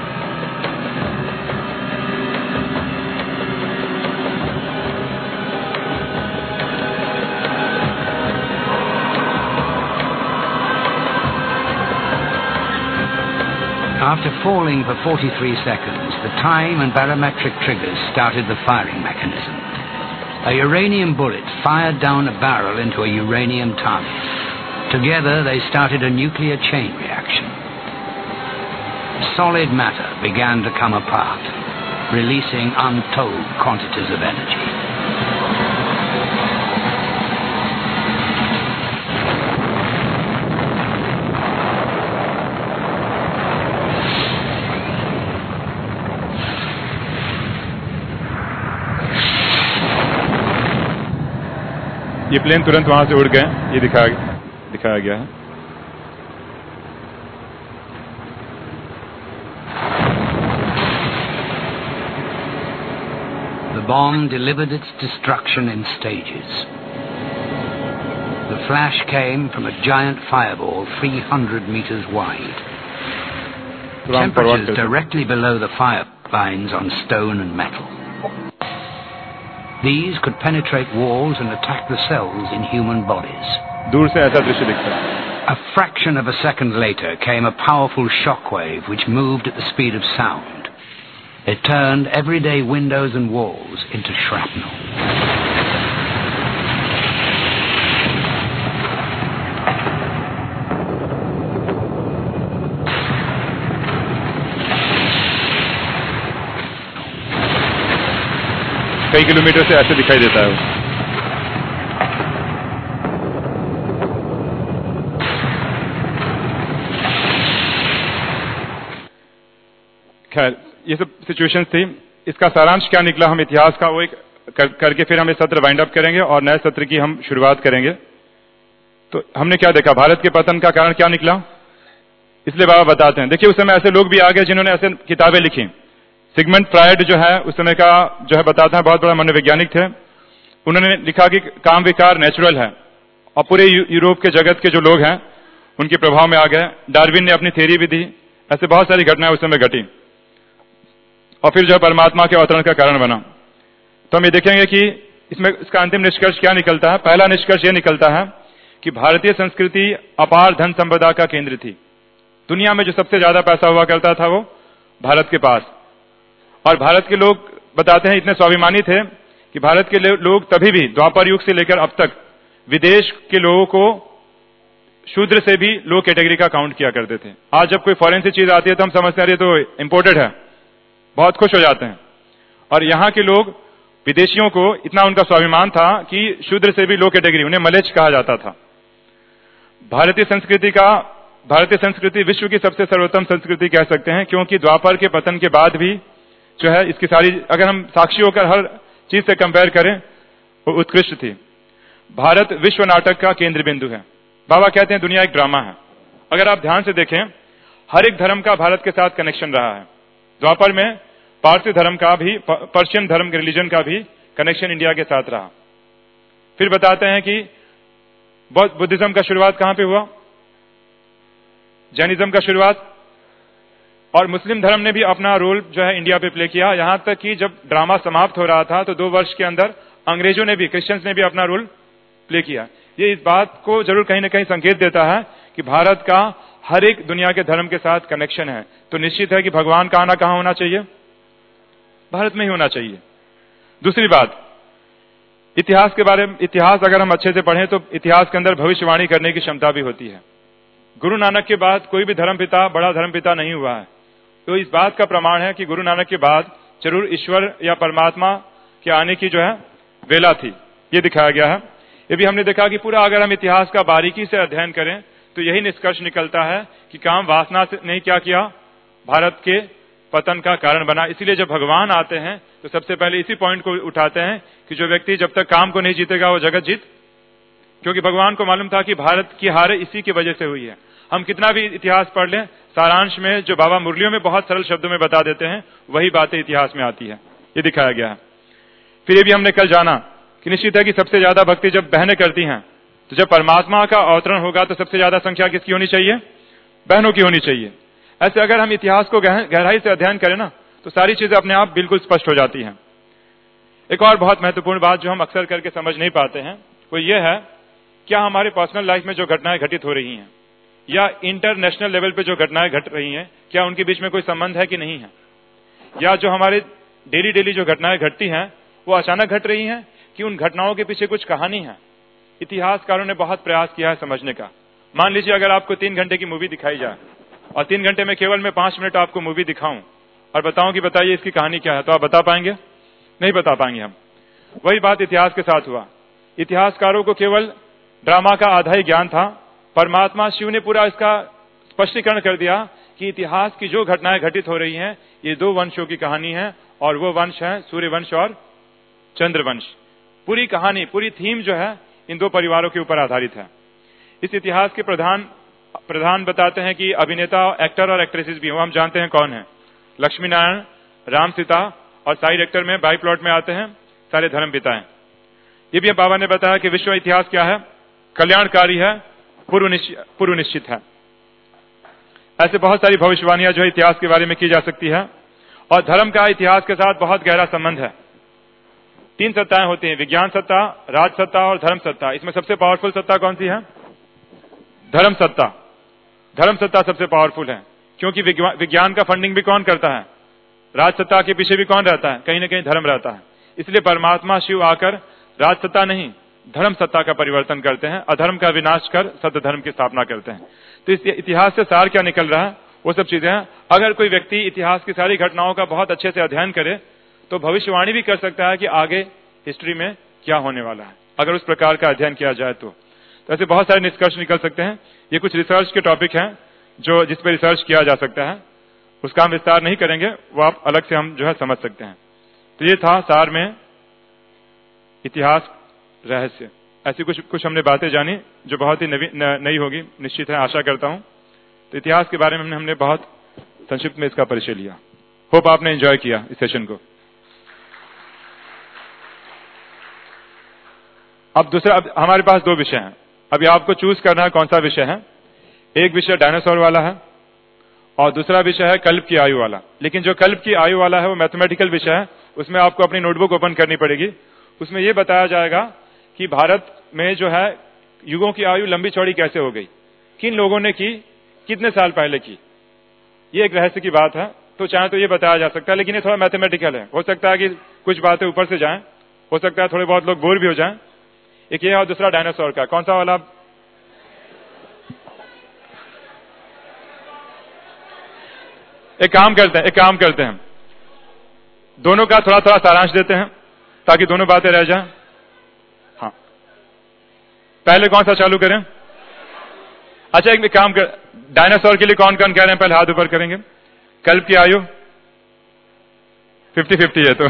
After falling for 43 seconds, the time and barometric triggers started the firing mechanism. A uranium bullet fired down a barrel into a uranium target. Together they started a nuclear chain reaction. Solid matter began to come apart, releasing untold quantities of energy. ये plane तुरंत वहां से उड़ गए, ये दिखाया गया है। The bomb delivered its destruction in stages. The flash came from a giant fireball 300 meters wide. Temperatures directly below the fire lines on stone and metal. These could penetrate walls and attack the cells in human bodies. दूर से ऐसा दृश्य दिखता है। A fraction of a second later came a powerful shockwave which moved at the speed of sound. It turned everyday windows and walls into shrapnel. कई kilometre से ऐसे दिखाई देता है। खैर, ये सब सिचुएशंस थी। इसका सारांश क्या निकला, हम इतिहास का वो एक करके फिर हम ये सत्र वाइंड अप करेंगे और नए सत्र की हम शुरुआत करेंगे। तो हमने क्या देखा, भारत के पतन का कारण क्या निकला, इसलिए बाबा बताते हैं। देखिए, उस समय ऐसे लोग भी आ गए जिन्होंने ऐसे किताबें लिखी। सिगमंड फ्रायड जो है उस समय का जो है बताता है, बहुत बड़ा मनोवैज्ञानिक थे। उन्होंने लिखा कि काम विकार नेचुरल है और पूरे यूरोप के जगत के जो लोग हैं उनके प्रभाव में आ गए। डार्विन ने अपनी थ्योरी भी दी। ऐसे बहुत सारी घटनाएं उस समय घटी और फिर जो है परमात्मा के अवतरण का कारण बना। तो हम ये देखेंगे कि इसमें इसका अंतिम निष्कर्ष क्या निकलता है। पहला निष्कर्ष ये निकलता है कि भारतीय संस्कृति अपार धन संपदा का केंद्र थी। दुनिया में जो सबसे ज्यादा पैसा हुआ करता था वो भारत के पास। और भारत के लोग बताते हैं इतने स्वाभिमानी थे कि भारत के लोग तभी भी द्वापर युग से लेकर अब तक विदेश के लोगों को शूद्र से भी लो कैटेगरी का काउंट किया करते थे। आज जब कोई फॉरेन से चीज आती है तो हम समझते हैं ये तो इंपोर्टेड है, बहुत खुश हो जाते हैं। और यहाँ के लोग विदेशियों को इतना उनका स्वाभिमान था कि शूद्र से भी लो कैटेगरी, उन्हें मलेच्छ कहा जाता था। भारतीय संस्कृति विश्व की सबसे सर्वोत्तम संस्कृति कह सकते हैं, क्योंकि द्वापर के पतन के बाद भी जो है इसकी सारी, अगर हम साक्षी होकर हर चीज से कंपेयर करें, वो उत्कृष्ट थी। भारत विश्व नाटक का केंद्र बिंदु है। बाबा कहते हैं दुनिया एक ड्रामा है। अगर आप ध्यान से देखें, हर एक धर्म का भारत के साथ कनेक्शन रहा है। द्वापर में पारसी धर्म का भी, पर्शियन धर्म के रिलीजन का भी कनेक्शन इंडिया के साथ रहा। फिर बताते हैं कि बुद्धिज्म का शुरुआत कहां पे हुआ, जैनिज्म का शुरुआत, और मुस्लिम धर्म ने भी अपना रोल जो है इंडिया पे प्ले किया। यहां तक कि जब ड्रामा समाप्त हो रहा था तो 2 वर्ष के अंदर अंग्रेजों ने भी, क्रिश्चियंस ने भी अपना रोल प्ले किया। ये इस बात को जरूर कहीं ना कहीं संकेत देता है कि भारत का हर एक दुनिया के धर्म के साथ कनेक्शन है। तो निश्चित है कि भगवान का आना कहां होना चाहिए, भारत में ही होना चाहिए। दूसरी बात, इतिहास के बारे में, इतिहास अगर हम अच्छे से पढ़ें तो इतिहास के अंदर भविष्यवाणी करने की क्षमता भी होती है। गुरु नानक के बाद कोई भी धर्मपिता बड़ा धर्मपिता नहीं हुआ है। तो इस बात का प्रमाण है कि गुरु नानक के बाद जरूर ईश्वर या परमात्मा के आने की जो है वेला थी, ये दिखाया गया है। ये भी हमने देखा कि पूरा अगर हम इतिहास का बारीकी से अध्ययन करें तो यही निष्कर्ष निकलता है कि काम वासना से नहीं क्या किया, भारत के पतन का कारण बना। इसीलिए जब भगवान आते हैं तो सबसे पहले इसी पॉइंट को उठाते हैं कि जो व्यक्ति जब तक काम को नहीं जीतेगा वो जगत जीत, क्योंकि भगवान को मालूम था कि भारत की हार इसी की वजह से हुई है। हम कितना भी इतिहास पढ़ लें, सारांश में जो बाबा मुरलियों में बहुत सरल शब्दों में बता देते हैं वही बातें इतिहास में आती है, ये दिखाया गया है। फिर ये भी हमने कल जाना कि निश्चित है कि सबसे ज्यादा भक्ति जब बहनें करती हैं तो जब परमात्मा का अवतरण होगा तो सबसे ज्यादा संख्या किसकी होनी चाहिए, बहनों की होनी चाहिए। ऐसे अगर हम इतिहास को गहराई से अध्ययन करें ना तो सारी चीजें अपने आप बिल्कुल स्पष्ट हो जाती हैं। एक और बहुत महत्वपूर्ण बात जो हम अक्सर करके समझ नहीं पाते हैं वो ये है, क्या हमारे पर्सनल लाइफ में जो घटनाएं घटित हो रही हैं या इंटरनेशनल लेवल पे जो घटनाएं घट रही हैं, क्या उनके बीच में कोई संबंध है कि नहीं है, या जो हमारे डेली जो घटनाएं घटती हैं वो अचानक घट रही हैं कि उन घटनाओं के पीछे कुछ कहानी है। इतिहासकारों ने बहुत प्रयास किया है समझने का। मान लीजिए अगर आपको 3 घंटे की मूवी दिखाई जाए और 3 घंटे में केवल मैं 5 मिनट आपको मूवी दिखाऊं और बताऊं कि बताइए इसकी कहानी क्या है, तो आप बता पाएंगे? नहीं बता पाएंगे हम। वही बात इतिहास के साथ हुआ। इतिहासकारों को केवल ड्रामा का आधा ही ज्ञान था। परमात्मा शिव ने पूरा इसका स्पष्टीकरण कर दिया कि इतिहास की जो घटनाएं घटित हो रही हैं ये 2 वंशों की कहानी है, और वो वंश है सूर्यवंश और चंद्रवंश। पूरी कहानी, पूरी थीम जो है इन 2 परिवारों के ऊपर आधारित है। इस इतिहास के प्रधान बताते हैं कि अभिनेता, एक्टर और एक्ट्रेसेस भी, वो हम जानते हैं कौन है, लक्ष्मी नारायण, राम सीता, और साइड एक्टर में बाई प्लॉट में आते हैं सारे धर्म पिता हैं। ये भी बाबा ने बताया कि विश्व इतिहास क्या है, कल्याणकारी है, पूर्व निश्चित है। ऐसे बहुत सारी भविष्यवाणियां जो है इतिहास के बारे में की जा सकती है। और धर्म का इतिहास के साथ बहुत गहरा संबंध है। 3 सत्ताएं होती हैं, विज्ञान सत्ता, राज सत्ता और धर्म सत्ता। इसमें सबसे पावरफुल सत्ता कौन सी है? धर्म सत्ता। धर्म सत्ता सबसे पावरफुल है, क्योंकि विज्ञान का फंडिंग भी कौन करता है? राज सत्ता के पीछे भी कौन रहता है? कहीं ना कहीं धर्म रहता है। इसलिए परमात्मा शिव आकर राज सत्ता नहीं, धर्म सत्ता का परिवर्तन करते हैं, अधर्म का विनाश कर सत्य धर्म की स्थापना करते हैं। तो इस इतिहास से सार क्या निकल रहा है, वो सब चीजें हैं। अगर कोई व्यक्ति इतिहास की सारी घटनाओं का बहुत अच्छे से अध्ययन करे तो भविष्यवाणी भी कर सकता है कि आगे हिस्ट्री में क्या होने वाला है, अगर उस प्रकार का अध्ययन किया जाए तो ऐसे बहुत सारे निष्कर्ष निकल सकते हैं। ये कुछ रिसर्च के टॉपिक हैं जो जिस पर रिसर्च किया जा सकता है, उसका हम विस्तार नहीं करेंगे, वो आप अलग से हम जो है समझ सकते हैं। तो ये था सार में इतिहास रहस्य। ऐसी कुछ हमने बातें जानी जो बहुत ही नई होगी, निश्चित है, आशा करता हूं। तो इतिहास के बारे में हमने बहुत संक्षिप्त में इसका परिचय लिया। होप आपने एंजॉय किया इस सेशन को। अब दूसरा, हमारे पास 2 विषय हैं। अभी आपको चूज करना है कौन सा विषय है। एक विषय डायनासोर वाला है और दूसरा विषय है कल्प की आयु वाला। लेकिन जो कल्प की आयु वाला है वो मैथमेटिकल विषय है, उसमें आपको अपनी नोटबुक ओपन करनी पड़ेगी। उसमें यह बताया जाएगा कि भारत में जो है युगों की आयु लंबी चौड़ी कैसे हो गई, किन लोगों ने की, कितने साल पहले की। ये एक रहस्य की बात है, तो चाहे तो ये बताया जा सकता है, लेकिन ये थोड़ा मैथमेटिकल है। हो सकता है कि कुछ बातें ऊपर से जाएं, हो सकता है थोड़े बहुत लोग बोर भी हो जाएं। एक ये और दूसरा डायनासोर का। कौन सा वाला? एक काम करते हैं दोनों का थोड़ा थोड़ा सारांश देते हैं ताकि दोनों बातें रह जाएं। हाँ, पहले कौन सा चालू करें? अच्छा, एक काम कर, डायनासोर के लिए कौन कौन कह रहे हैं? पहले हाथ ऊपर करेंगे। कल्प की आयु 50-50 है तो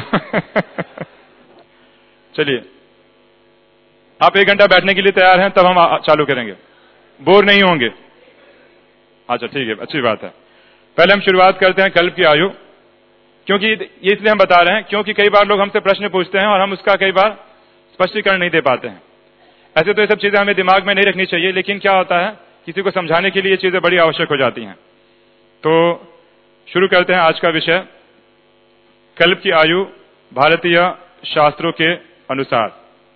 चलिए, आप 1 घंटा बैठने के लिए तैयार हैं, तब हम चालू करेंगे, बोर नहीं होंगे। अच्छा ठीक है, अच्छी बात है। पहले हम शुरुआत करते हैं कल्प की आयु, क्योंकि ये इसलिए हम बता रहे हैं क्योंकि कई बार लोग हमसे प्रश्न पूछते हैं और हम उसका कई बार स्पष्टीकरण नहीं दे पाते हैं। ऐसे तो ये सब चीजें हमें दिमाग में नहीं रखनी चाहिए, लेकिन क्या होता है किसी को समझाने के लिए ये चीजें बड़ी आवश्यक हो जाती हैं। तो शुरू करते हैं आज का विषय, कल्प की आयु भारतीय शास्त्रों के अनुसार।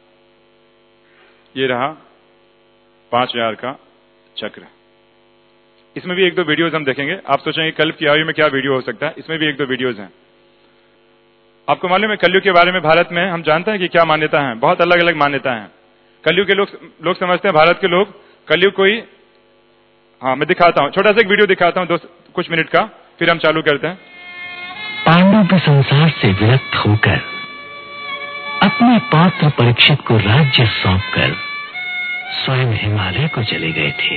ये रहा 5000 का चक्र। इसमें भी 1-2 वीडियोज हम देखेंगे। आप सोचेंगे कल्प की आयु में क्या वीडियो हो सकता है, इसमें भी 1-2 वीडियोज हैं। आपको मालूम है कलयुग के बारे में भारत में हम जानते हैं कि क्या मान्यता है, बहुत अलग अलग मान्यता है। कलयुग के लोग समझते हैं, भारत के लोग, कलयुग कोई, हाँ मैं दिखाता हूं, छोटा सा एक वीडियो दिखाता हूं कुछ मिनट का, फिर हम चालू करते हैं। पांडु के संसार से विरक्त होकर अपने पौत्र परीक्षित को राज्य सौंपकर स्वयं हिमालय को चले गए थे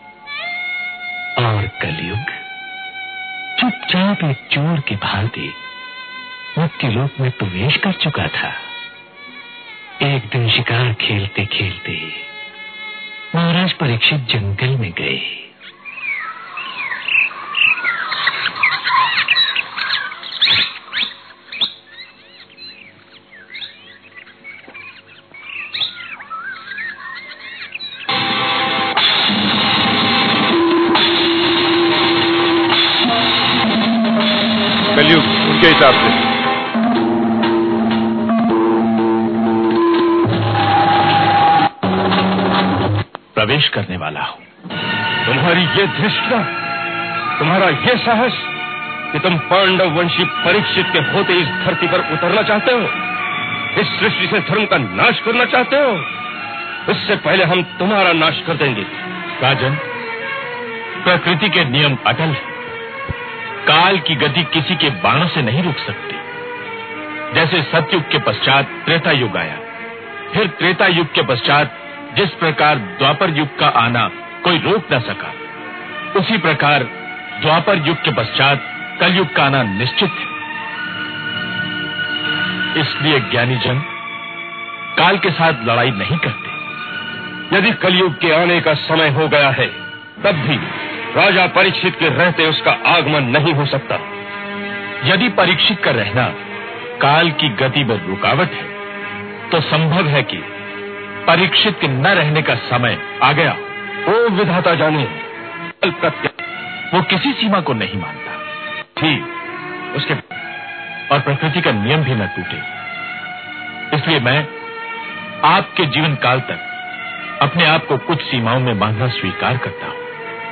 और कलयुग चुपचाप एक चोर की भांति मृत्युलोक में प्रवेश कर चुका था। एक दिन शिकार खेलते खेलते महाराज परीक्षित जंगल में गए। कलयुग उनके हिसाब से प्रवेश करने वाला हूं। तुम्हारी ये धृष्टता, तुम्हारा ये साहस कि तुम पांडव वंशी परीक्षित के होते इस धरती पर उतरना चाहते हो, इस सृष्टि से धर्म का नाश करना चाहते हो, इससे पहले हम तुम्हारा नाश कर देंगे। राजन, प्रकृति के नियम अटल है। काल की गति किसी के बाणों से नहीं रुक सकती। जैसे सतयुग के पश्चात त्रेता युग आया, फिर त्रेता युग के पश्चात जिस प्रकार द्वापर युग का आना कोई रोक न सका, उसी प्रकार द्वापर युग के पश्चात कलयुग का आना निश्चित है। इसलिए ज्ञानी जन काल के साथ लड़ाई नहीं करते। यदि कलयुग के आने का समय हो गया है, तब भी राजा परीक्षित के रहते उसका आगमन नहीं हो सकता। यदि परीक्षित का रहना काल की गति में रुकावट है, तो संभव है कि परीक्षित के न रहने का समय आ गया। ओ विधाता जाने, कल प्रत्यय वो किसी सीमा को नहीं मानता, ठीक उसके और प्रकृति का नियम भी न टूटे। इसलिए मैं आपके जीवन काल तक अपने आप को कुछ सीमाओं में बांधना स्वीकार करता हूं।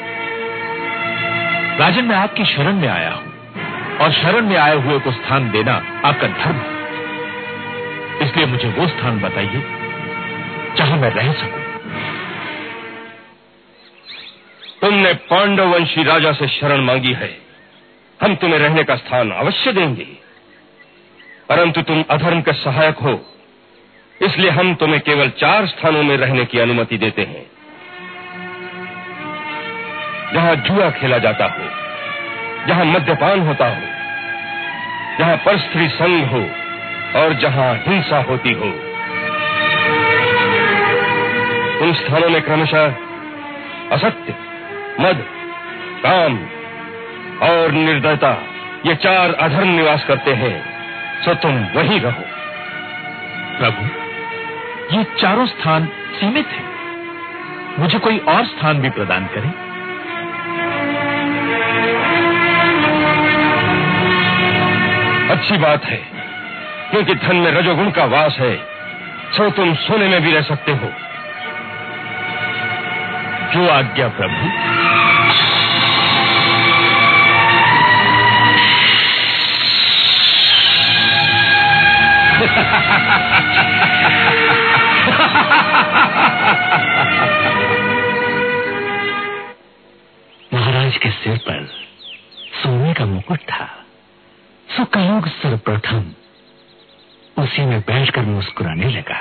राजन, मैं आपकी शरण में आया हूं और शरण में आए हुए को स्थान देना आपका धर्म है। इसलिए मुझे वो स्थान बताइए जहां मैं रह सकूं। तुमने पांडववंशी राजा से शरण मांगी है, हम तुम्हें रहने का स्थान अवश्य देंगे, परंतु तुम अधर्म के सहायक हो, इसलिए हम तुम्हें केवल 4 स्थानों में रहने की अनुमति देते हैं। जहां जुआ खेला जाता हो, जहां मद्यपान होता हो, जहां परस्त्री संग हो और जहां हिंसा होती हो। उन स्थानों में क्रमशः असत्य, मद, काम और निर्दयता, ये 4 अधर्म निवास करते हैं, सो तुम वहीं रहो। प्रभु, ये चारों स्थान सीमित हैं, मुझे कोई और स्थान भी प्रदान करें। अच्छी बात है, क्योंकि धन में रजोगुण का वास है, सो तुम सोने में भी रह सकते हो। जो आज्ञा प्रभु। महाराज के सिर पर सोने का मुकुट था, सो कलयुग सर्वप्रथम उसी में बैठकर मुस्कुराने लगा।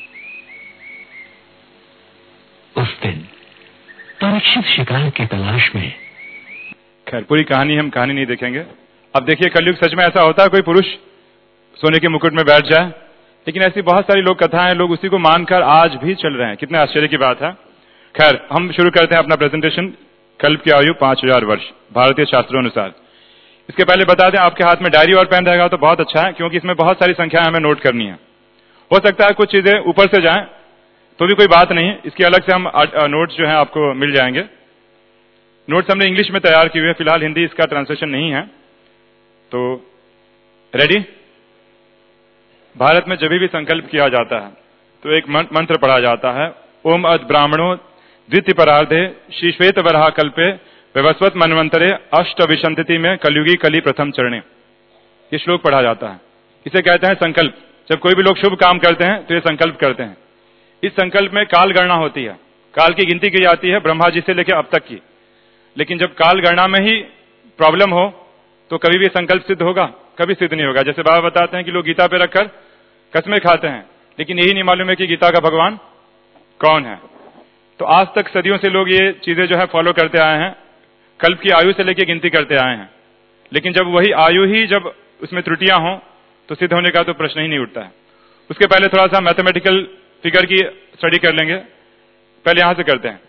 उस दिन परीक्षित शिकार की तलाश में। खैर, पूरी कहानी हम कहानी नहीं देखेंगे। अब देखिए, कलयुग सच में ऐसा होता है कोई पुरुष सोने के मुकुट में बैठ जाए, लेकिन ऐसी बहुत सारी लोक कथाएं, लोग उसी को मानकर आज भी चल रहे हैं। कितने आश्चर्य की बात है। खैर, हम शुरू करते हैं अपना प्रेजेंटेशन। कल्प की आयु 5000 वर्ष भारतीय शास्त्रों अनुसार। इसके पहले बता दें, आपके हाथ में डायरी और पेन रहेगा तो बहुत अच्छा है, क्योंकि इसमें बहुत सारी संख्याएं हमें नोट करनी है। हो सकता है कुछ चीजें ऊपर से जाएं, तो भी कोई बात नहीं, इसकी अलग से हम नोट्स जो हैं आपको मिल जाएंगे। नोट्स हमने इंग्लिश में तैयार किए हुए, फिलहाल हिंदी इसका ट्रांसलेशन नहीं है। तो रेडी? भारत में जब भी संकल्प किया जाता है तो एक मंत्र पढ़ा जाता है, ओम अद ब्राह्मणो द्वितीय परार्धे श्री श्वेत वराह कल्पे व्यवस्वत मनवंतरे अष्ट विशंति में कलयुगी कली प्रथम चरणे। ये श्लोक पढ़ा जाता है। इसे कहते हैं संकल्प। जब कोई भी लोग शुभ काम करते हैं तो ये संकल्प करते हैं। इस संकल्प में काल गणना होती है, काल की गिनती की जाती है ब्रह्मा जी से लेकर अब तक की। लेकिन जब काल गणना में ही प्रॉब्लम हो तो कभी भी संकल्प सिद्ध होगा? कभी सिद्ध नहीं होगा। जैसे बाबा बताते हैं कि लोग गीता पे रखकर कसमें खाते हैं, लेकिन यही नहीं मालूम है कि गीता का भगवान कौन है। तो आज तक सदियों से लोग ये चीजें जो है फॉलो करते आए हैं, कल्प की आयु से लेकर गिनती करते आए हैं, लेकिन जब वही आयु ही जब उसमें त्रुटियां हों तो सिद्ध होने का तो प्रश्न ही नहीं उठता है। उसके पहले थोड़ा सा मैथमेटिकल फिगर की स्टडी कर लेंगे। पहले यहां से करते हैं।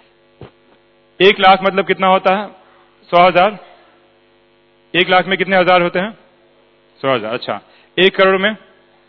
1 लाख मतलब कितना होता है? 100,000। 1 लाख में कितने हजार होते हैं? 100,000। अच्छा, 1 करोड़ में?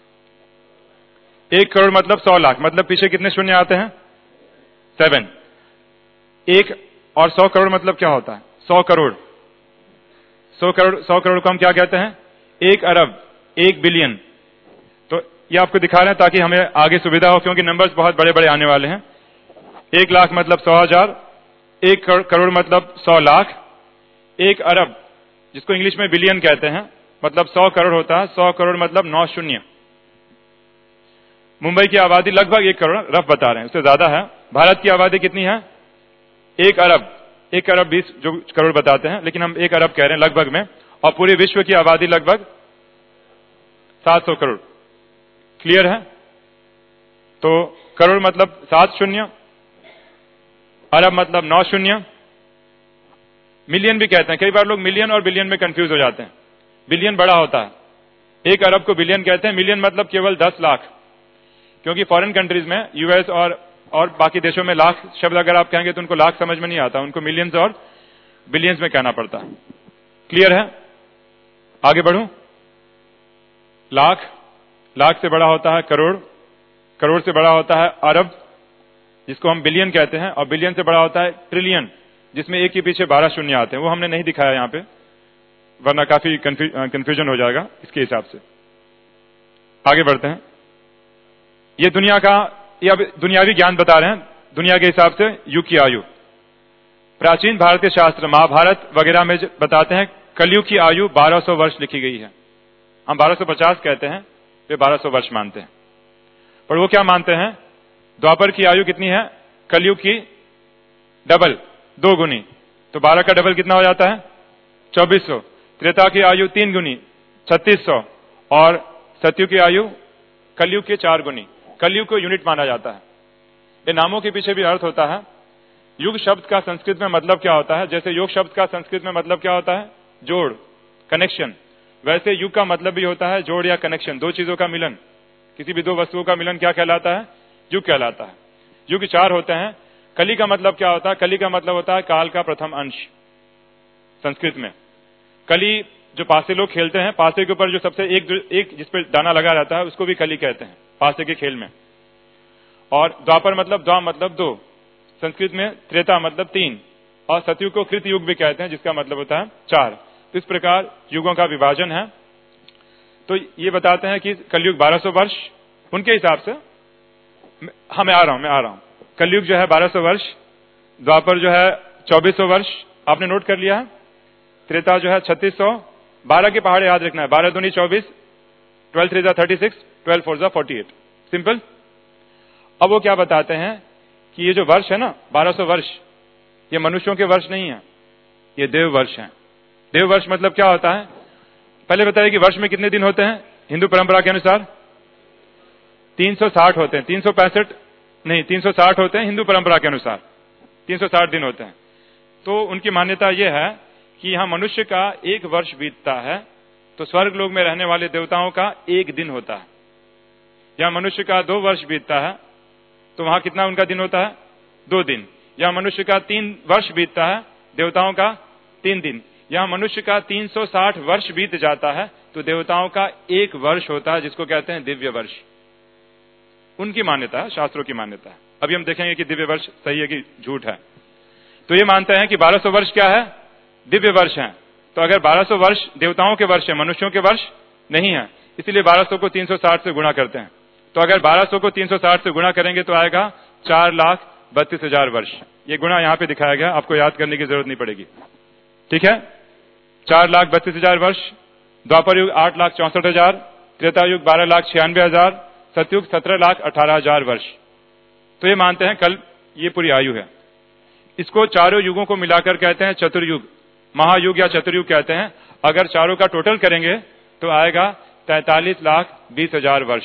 1 करोड़ मतलब 100 लाख, मतलब पीछे कितने शून्य आते हैं? 7। 1 और 100 करोड़ मतलब क्या होता है? 100 करोड़। 100 करोड़ को हम क्या कहते हैं? 1 अरब, 1 बिलियन। तो ये आपको दिखा रहे हैं ताकि हमें आगे सुविधा हो, क्योंकि नंबर्स बहुत बड़े बड़े आने वाले हैं। 1 लाख मतलब 100,000, 1 करोड़ मतलब 100 लाख, 1 अरब जिसको इंग्लिश में बिलियन कहते हैं मतलब 100 करोड़ होता है। 100 करोड़ मतलब 9 शून्य। मुंबई की आबादी लगभग 1 करोड़, रफ बता रहे हैं, उससे ज्यादा है। भारत की आबादी कितनी है? 1 अरब, 1 अरब 20 जो करोड़ बताते हैं, लेकिन हम 1 अरब कह रहे हैं लगभग में। और पूरे विश्व की आबादी लगभग 700 करोड़। क्लियर है? तो करोड़ मतलब 7 शून्य, अरब मतलब 9 शून्य, मिलियन भी कहते हैं। कई बार लोग मिलियन और बिलियन में कंफ्यूज हो जाते हैं। बिलियन बड़ा होता है, 1 अरब को बिलियन कहते हैं। मिलियन मतलब केवल 10 लाख, क्योंकि फॉरेन कंट्रीज में, यूएस और बाकी देशों में लाख शब्द अगर आप कहेंगे तो उनको लाख समझ में नहीं आता, उनको मिलियंस और बिलियंस में कहना पड़ता है। क्लियर है? आगे बढ़ूं? लाख से बड़ा होता है करोड़, करोड़ से बड़ा होता है अरब जिसको हम बिलियन कहते हैं, और बिलियन से बड़ा होता है ट्रिलियन जिसमें 1 के पीछे 12 शून्य आते हैं। वो हमने नहीं दिखाया यहां पे, वरना काफी कंफ्यूजन हो जाएगा इसके हिसाब से। आगे बढ़ते हैं। ये दुनिया का, ये अब दुनियावी ज्ञान बता रहे हैं दुनिया के हिसाब से युग की आयु। प्राचीन भारतीय शास्त्र महाभारत वगैरह में बताते हैं कलयुग की आयु 1200 वर्ष लिखी गई है। हम 1250 कहते हैं, वे 1200 वर्ष मानते हैं। पर वो क्या मानते हैं? द्वापर की आयु कितनी है? कलयुग की डबल, 2 गुनी। तो 12 का डबल कितना हो जाता है? 2400। त्रेता की आयु 3 गुनी, 3600। और सतयुग की आयु कलयुग के 4 गुनी। कलयुग को यूनिट माना जाता है। इन नामों के पीछे भी अर्थ होता है। युग शब्द का संस्कृत में मतलब क्या होता है? जैसे योग शब्द का संस्कृत में मतलब क्या होता है? जोड़, कनेक्शन। वैसे युग का मतलब भी होता है जोड़ या कनेक्शन, 2 चीजों का मिलन। किसी भी 2 वस्तुओं का मिलन क्या कहलाता है? युग कहलाता है। युग 4 होते हैं। कली का मतलब क्या होता है? कली का मतलब होता है काल का प्रथम अंश। संस्कृत में कली, जो पासे लोग खेलते हैं, पासे के ऊपर जो सबसे एक जिस पर दाना लगा रहता है उसको भी कली कहते हैं, पासे के खेल में। और द्वापर मतलब, द्वा मतलब 2, संस्कृत में त्रेता मतलब 3, और सतयुग को कृत युग भी कहते हैं जिसका मतलब होता है 4। तो इस प्रकार युगों का विभाजन है। तो ये बताते हैं कि कलयुग 1200 वर्ष उनके हिसाब से। मैं आ रहा हूं। कलयुग जो है 1200 वर्ष, द्वापर जो है 2400 वर्ष, आपने नोट कर लिया है। त्रेता जो है 3600, 12 के पहाड़े याद रखना है, 12 दूनी 24, 12 3 36, 12 4 48। सिंपल। अब वो क्या बताते हैं कि ये जो वर्ष है ना 1200 वर्ष, ये मनुष्यों के वर्ष नहीं है, ये देव वर्ष है। देव वर्ष मतलब क्या होता है? पहले बताइए कि वर्ष में कितने दिन होते हैं हिंदू परंपरा के अनुसार? 360 होते हैं। 365 नहीं, 360 होते हैं हिंदू परंपरा के अनुसार, 360 दिन होते हैं। तो उनकी मान्यता यह है कि यहां मनुष्य का 1 वर्ष बीतता है तो स्वर्ग लोक में रहने वाले देवताओं का 1 दिन होता है। यहां मनुष्य का 2 वर्ष बीतता है तो वहां कितना उनका दिन होता है? 2 दिन। यहां मनुष्य का 3 वर्ष बीतता है, देवताओं का 3 दिन। यहां मनुष्य का 360 वर्ष बीत जाता है तो देवताओं का 1 वर्ष होता है, जिसको कहते हैं दिव्य वर्ष। उनकी मान्यता है, शास्त्रों की मान्यता है। अभी हम देखेंगे कि दिव्य वर्ष सही है कि झूठ है। तो ये मानते हैं कि 1200 वर्ष क्या है? दिव्य वर्ष है। तो अगर 1200 वर्ष देवताओं के वर्ष है, मनुष्यों के वर्ष नहीं है, इसलिए 1200 को 360 से गुणा करते हैं। तो अगर 1200 को 360 से गुणा करेंगे तो आएगा 4,32,000 वर्ष। ये गुणा यहां पे दिखाया गया, आपको याद करने की जरूरत नहीं पड़ेगी। ठीक है? 4,32,000 वर्ष, द्वापर युग 8,64,000, त्रेता युग 12,96,000, सतयुग 17,18,000 वर्ष। तो ये मानते हैं कल ये पूरी आयु है। इसको चारों युगों को मिलाकर कहते हैं चतुर्युग, महायुग या चतुर्युग कहते हैं। अगर चारों का टोटल करेंगे तो आएगा 43,20,000 वर्ष,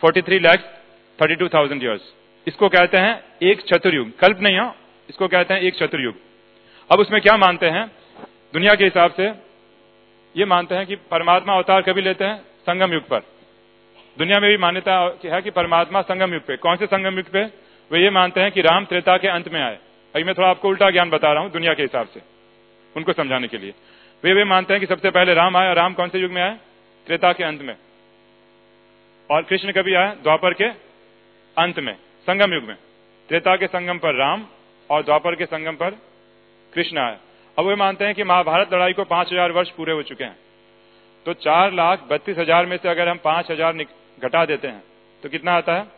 43,32,000 ईयर्स। इसको कहते हैं एक चतुर्युग, कल्प नहीं हो, इसको कहते हैं एक चतुर्युग। अब उसमें क्या मानते हैं दुनिया के हिसाब से? ये मानते हैं कि परमात्मा अवतार कभी लेते हैं? संगम युग पर। दुनिया में भी मान्यता है कि परमात्मा संगम युग पे। कौन से संगम युग पे? वे ये मानते हैं कि राम त्रेता के अंत में आए। अभी मैं थोड़ा आपको उल्टा ज्ञान बता रहा हूं दुनिया के हिसाब से, उनको समझाने के लिए। वे मानते हैं कि सबसे पहले राम आए, और राम कौन से युग में आए? त्रेता के अंत में। और कृष्ण कभी आए? द्वापर के अंत में, संगम युग में। त्रेता के संगम पर राम और द्वापर के संगम पर कृष्ण आए। अब वे मानते हैं कि महाभारत लड़ाई को 5,000 वर्ष पूरे हो चुके हैं। तो 4,32,000 में से अगर हम 5,000 घटा देते हैं तो कितना आता है?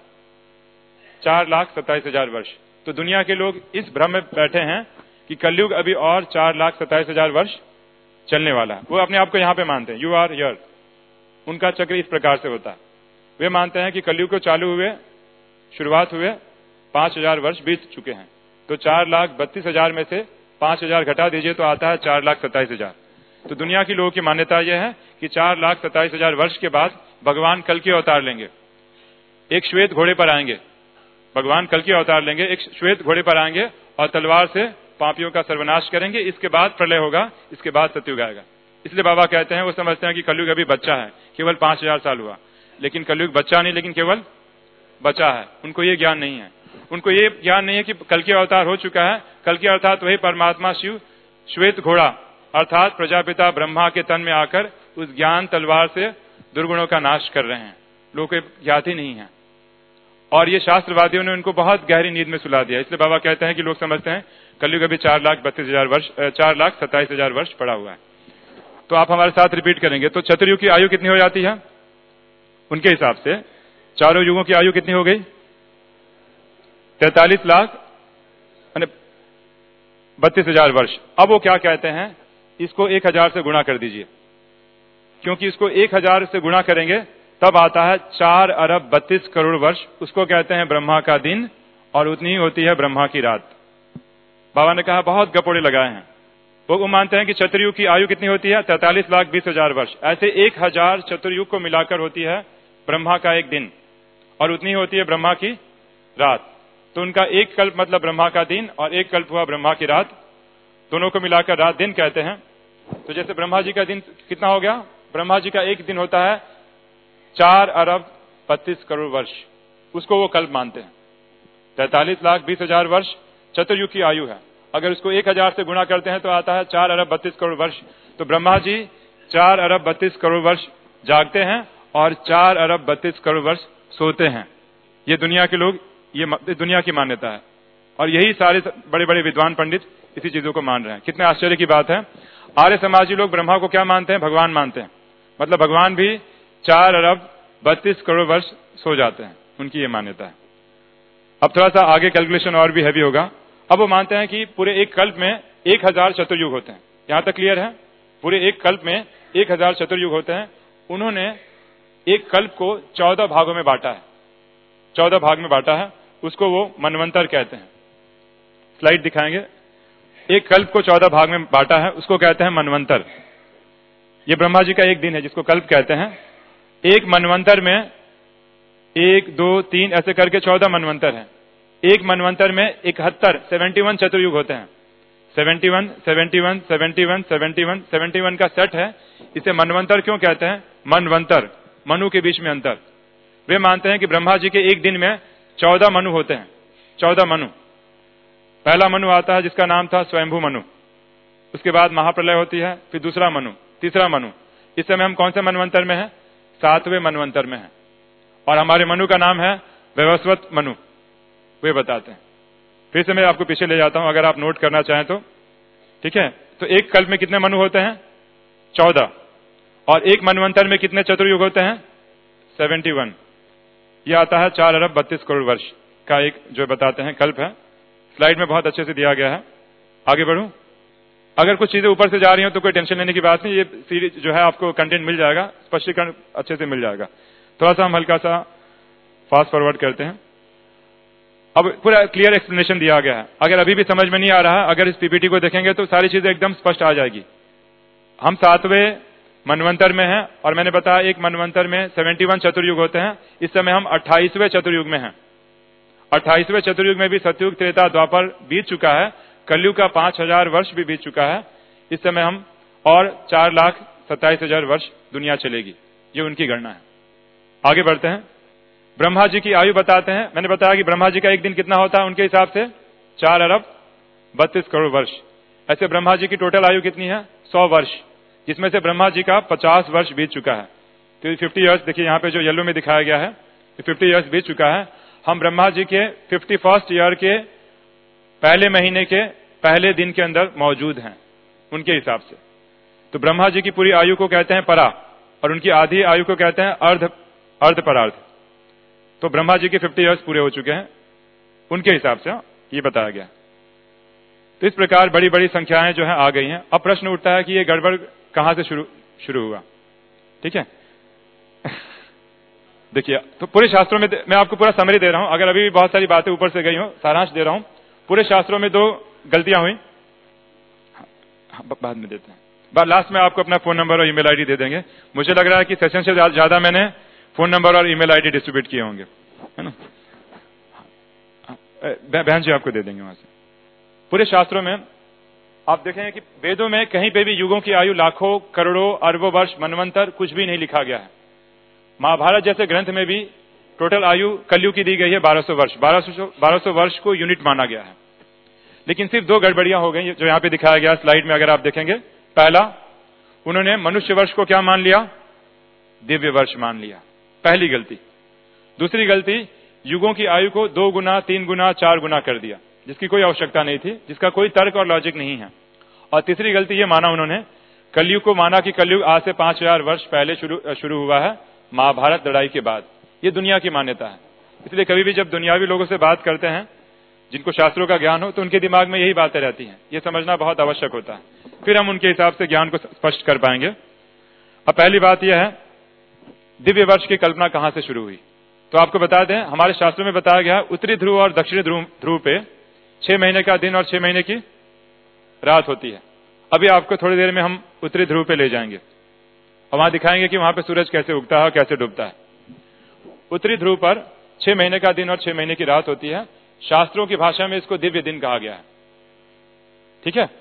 4,27,000 वर्ष। तो दुनिया के लोग इस भ्रम में बैठे हैं कि कलयुग अभी और 4,27,000 वर्ष चलने वाला है। वो अपने आप को यहाँ पे मानते हैं, यू आर हियर। उनका चक्र इस प्रकार से होता है। वे मानते हैं कि कलयुग को चालू हुए, शुरुआत हुए 5,000 वर्ष बीत चुके हैं। तो 4,32,000 में से 5,000 घटा दीजिए तो आता है 4,27,000। तो दुनिया की लोगों की मान्यता यह है कि 4,27,000 वर्ष के बाद भगवान कल की अवतार लेंगे, एक श्वेत घोड़े पर आएंगे। भगवान कल की अवतार लेंगे, एक श्वेत घोड़े पर आएंगे और तलवार से पापियों का सर्वनाश करेंगे। इसके बाद प्रलय होगा, इसके बाद सतयुग आएगा। इसलिए बाबा कहते हैं, वो समझते हैं कि कलयुग अभी बच्चा है, केवल 5,000 साल हुआ। लेकिन कलयुग बच्चा नहीं, लेकिन केवल बचा है। उनको ये ज्ञान नहीं है। उनको ये ज्ञान नहीं है कि कल की अवतार हो चुका है। कल की अर्थात वही परमात्मा शिव श्वेत घोड़ा अर्थात प्रजापिता ब्रह्मा के तन में आकर उस ज्ञान तलवार से दुर्गुणों का नाश कर रहे हैं। लोगों को ज्ञात ही नहीं है। और ये शास्त्रवादियों ने उनको बहुत गहरी नींद में सुला दिया। इसलिए बाबा कहते हैं कि लोग समझते हैं कलयुग अभी 4,32,000 वर्ष 4,27,000 वर्ष पड़ा हुआ है। तो आप हमारे साथ रिपीट करेंगे। तो चतुर्युग की आयु कितनी हो जाती है? उनके हिसाब से चारों युगों की आयु कितनी हो गई? 43,32,000 वर्ष। अब वो क्या कहते हैं, इसको 1,000 से गुणा कर दीजिए, क्योंकि इसको 1,000 से गुणा करेंगे तब आता है 4,32 करोड़ वर्ष। उसको कहते हैं ब्रह्मा का दिन, और उतनी ही होती है ब्रह्मा की रात। बाबा ने कहा बहुत गपोड़े लगाए हैं। वो मानते हैं कि चतुर्युग की आयु कितनी होती है? 43,20,000 वर्ष। ऐसे 1,000 चतुर्युग को मिलाकर होती है ब्रह्मा का एक दिन, और उतनी होती है ब्रह्मा की रात। तो उनका एक कल्प मतलब ब्रह्मा का दिन, और एक कल्प हुआ ब्रह्मा की रात। दोनों को मिलाकर रात दिन कहते हैं। तो जैसे ब्रह्मा जी का दिन कितना हो गया? ब्रह्मा जी का एक दिन होता है 4,32 करोड़ वर्ष। उसको वो कल्प मानते हैं। 43,20,000 वर्ष चतुर्युग की आयु है। अगर उसको 1,000 से गुणा करते हैं तो आता है 4,32 करोड़ वर्ष। तो ब्रह्मा जी 4,32 करोड़ वर्ष जागते हैं और 4,32 करोड़ वर्ष सोते हैं। ये दुनिया के लोग, ये दुनिया की मान्यता है। और यही सारे बड़े बड़े विद्वान पंडित इसी चीजों को मान रहे हैं। कितने आश्चर्य की बात है। आर्य समाजी लोग ब्रह्मा को क्या मानते हैं? भगवान मानते हैं। मतलब भगवान भी 4,32 करोड़ वर्ष सो जाते हैं। उनकी ये मान्यता है। अब थोड़ा सा आगे कैलकुलेशन और भी हैवी होगा। अब वो मानते हैं कि पूरे एक कल्प में 1,000 चतुर्युग होते हैं। यहां तक क्लियर है? पूरे एक कल्प में 1,000 चतुर्युग होते हैं। उन्होंने एक कल्प को 14 भागों में बांटा है। 14 भाग में बांटा है, उसको वो मनवंतर कहते हैं। स्लाइड दिखाएंगे। एक कल्प को 14 भाग में बांटा है, उसको कहते हैं मनवंतर। ये ब्रह्मा जी का एक दिन है जिसको कल्प कहते हैं। एक मनवंतर में 1, 2, 3 ऐसे करके 14 मनवंतर हैं। एक मनवंतर में 71 चतुर्युग होते हैं। 71, 71, 71, 71, 71 का सेट है। इसे मनवंतर क्यों कहते हैं? मनवंतर, मनु के बीच में अंतर। वे मानते हैं कि ब्रह्मा जी के एक दिन में 14 मनु होते हैं। 14 मनु। पहला मनु आता है जिसका नाम था स्वयंभू मनु। उसके बाद महाप्रलय होती है, फिर दूसरा मनु, तीसरा मनु। इस समय हम कौन से मनवंतर में हैं? 7वें मनवंतर में हैं। और हमारे मनु का नाम है वैवस्वत मनु। वे बताते हैं। फिर से मैं आपको पीछे ले जाता हूं अगर आप नोट करना चाहें तो। ठीक है। तो एक कल्प में कितने मनु होते हैं? 14। और एक मनवंतर में कितने चतुर्युग होते हैं? 71। यह आता है 4,32 करोड़ वर्ष का एक जो बताते हैं कल्प है। स्लाइड में बहुत अच्छे से दिया गया है। आगे बढ़ूं? अगर कुछ चीजें ऊपर से जा रही हो तो कोई टेंशन लेने की बात नहीं। ये सीरीज जो है आपको कंटेंट मिल जाएगा, स्पष्टीकरण अच्छे से मिल जाएगा। थोड़ा सा हम हल्का सा फास्ट फॉरवर्ड करते हैं। अब पूरा क्लियर एक्सप्लेनेशन दिया गया है। अगर अभी भी समझ में नहीं आ रहा है, अगर इस पीपीटी को देखेंगे तो सारी चीजें एकदम स्पष्ट आ जाएगी। हम 7वें मनवंतर में हैं, और मैंने बताया एक मनवंतर में 71 चतुर्युग होते हैं। इस समय हम 28वें चतुर्युग में हैं। 28वें चतुर्युग में भी सतयुग, त्रेता, द्वापर बीत चुका है। कलयुग का 5000 वर्ष भी बीत चुका है। इस समय हम और 4,27,000 वर्ष दुनिया चलेगी, ये उनकी गणना है। आगे बढ़ते हैं। ब्रह्मा जी की आयु बताते हैं। मैंने बताया कि ब्रह्मा जी का एक दिन कितना होता है उनके हिसाब से 4 अरब 32 करोड़ वर्ष। ऐसे ब्रह्मा जी की टोटल आयु कितनी है? 100 वर्ष, जिसमें से ब्रह्मा जी का 50 वर्ष बीत चुका है। तो 50 ईयर्स देखिए यहाँ पे जो येलो में दिखाया गया है, 50 ईयर्स बीत चुका है। हम ब्रह्मा जी के 51st ईयर के पहले महीने के पहले दिन के अंदर मौजूद हैं उनके हिसाब से। तो ब्रह्मा जी की पूरी आयु को कहते हैं परा, और उनकी आधी आयु को कहते हैं अर्ध परार्ध। तो ब्रह्मा जी के 50 ईयर्स पूरे हो चुके हैं उनके हिसाब से, ये बताया गया। तो इस प्रकार बड़ी बड़ी संख्याएं जो है आ गई हैं। अब प्रश्न उठता है कि ये गड़बड़ कहां से शुरू हुआ? ठीक है देखिए, तो पूरे शास्त्रों में मैं आपको पूरा समरी दे रहा हूं। अगर अभी भी बहुत सारी बातें ऊपर से गई हो, सारांश दे रहा हूं। पूरे शास्त्रों में 2 गलतियां हुई, बाद में देते हैं। लास्ट में आपको अपना फोन नंबर और ईमेल आईडी दे देंगे। मुझे लग रहा है कि सेशन से ज्यादा मैंने फोन नंबर और ईमेल आईडी डिस्ट्रीब्यूट किए होंगे, है ना? बहन जी आपको दे देंगे वहां से। पूरे शास्त्रों में आप देखेंगे कि वेदों में कहीं पे भी युगों की आयु लाखों, करोड़ों, अरबों वर्ष, मनवंतर कुछ भी नहीं लिखा गया है। महाभारत जैसे ग्रंथ में भी टोटल आयु कलयुग की दी गई है 1200 वर्ष। 1200 वर्ष को यूनिट माना गया है। लेकिन सिर्फ 2 गड़बड़ियां हो गई जो यहां पे दिखाया गया स्लाइड में, अगर आप देखेंगे। पहला, उन्होंने मनुष्य वर्ष को क्या मान लिया? दिव्य वर्ष मान लिया, पहली गलती। दूसरी गलती, युगों की आयु को 2 गुना, 3 गुना, 4 गुना कर दिया, जिसकी कोई आवश्यकता नहीं थी, जिसका कोई तर्क और लॉजिक नहीं है। और तीसरी गलती ये माना उन्होंने, कलयुग को माना कि कलयुग आज से 5000 वर्ष पहले शुरू हुआ है, महाभारत लड़ाई के बाद। ये दुनिया की मान्यता है। इसलिए कभी भी जब दुनियावी लोगों से बात करते हैं जिनको शास्त्रों का ज्ञान हो, तो उनके दिमाग में यही बातें रहती हैं। ये समझना बहुत आवश्यक होता है, फिर हम उनके हिसाब से ज्ञान को स्पष्ट कर पाएंगे। अब पहली बात यह है, दिव्य वर्ष की कल्पना कहां से शुरू हुई? तो आपको बता दें, हमारे शास्त्रों में बताया गया उत्तरी ध्रुव और दक्षिणी ध्रुव पे 6 महीने का दिन और 6 महीने की रात होती है। अभी आपको थोड़ी देर में हम उत्तरी ध्रुव पे ले जाएंगे और वहां दिखाएंगे कि वहां पे सूरज कैसे उगता है और कैसे डूबता है। उत्तरी ध्रुव पर 6 महीने का दिन और 6 महीने की रात होती है। शास्त्रों की भाषा में इसको दिव्य दिन कहा गया है। ठीक है,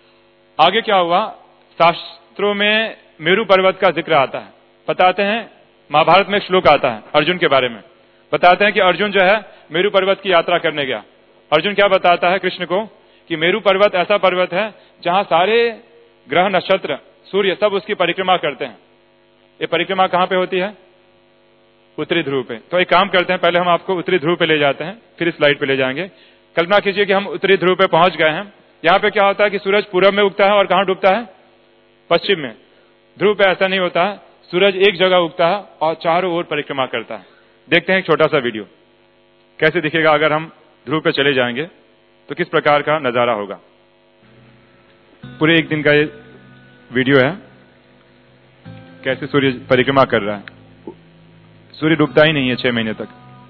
आगे क्या हुआ? शास्त्रों में मेरू पर्वत का जिक्र आता है। बताते हैं, महाभारत में एक श्लोक आता है अर्जुन के बारे में। बताते हैं कि अर्जुन जो है मेरू पर्वत की यात्रा करने गया। अर्जुन क्या बताता है कृष्ण को कि मेरू पर्वत ऐसा पर्वत है जहां सारे ग्रह, नक्षत्र, सूर्य सब उसकी परिक्रमा करते हैं। ये परिक्रमा कहां पे होती है? उत्तरी ध्रुव पे। तो एक काम करते हैं, पहले हम आपको उत्तरी ध्रुव पे ले जाते हैं, फिर इस स्लाइड पे ले जाएंगे। कल्पना कीजिए कि हम उत्तरी ध्रुव पे पहुंच गए हैं। यहाँ पे क्या होता है कि सूरज पूरब में उगता है और कहां डूबता है? पश्चिम में। ध्रुव पे ऐसा नहीं होता है, सूरज एक जगह उगता है और चारों ओर परिक्रमा करता है। देखते हैं एक छोटा सा वीडियो कैसे दिखेगा। अगर हम ध्रुव पे चले जाएंगे तो किस प्रकार का नजारा होगा। पूरे एक दिन का ये वीडियो है, कैसे सूर्य परिक्रमा कर रहा है। सूर्य डूबता ही नहीं है 6 महीने तक।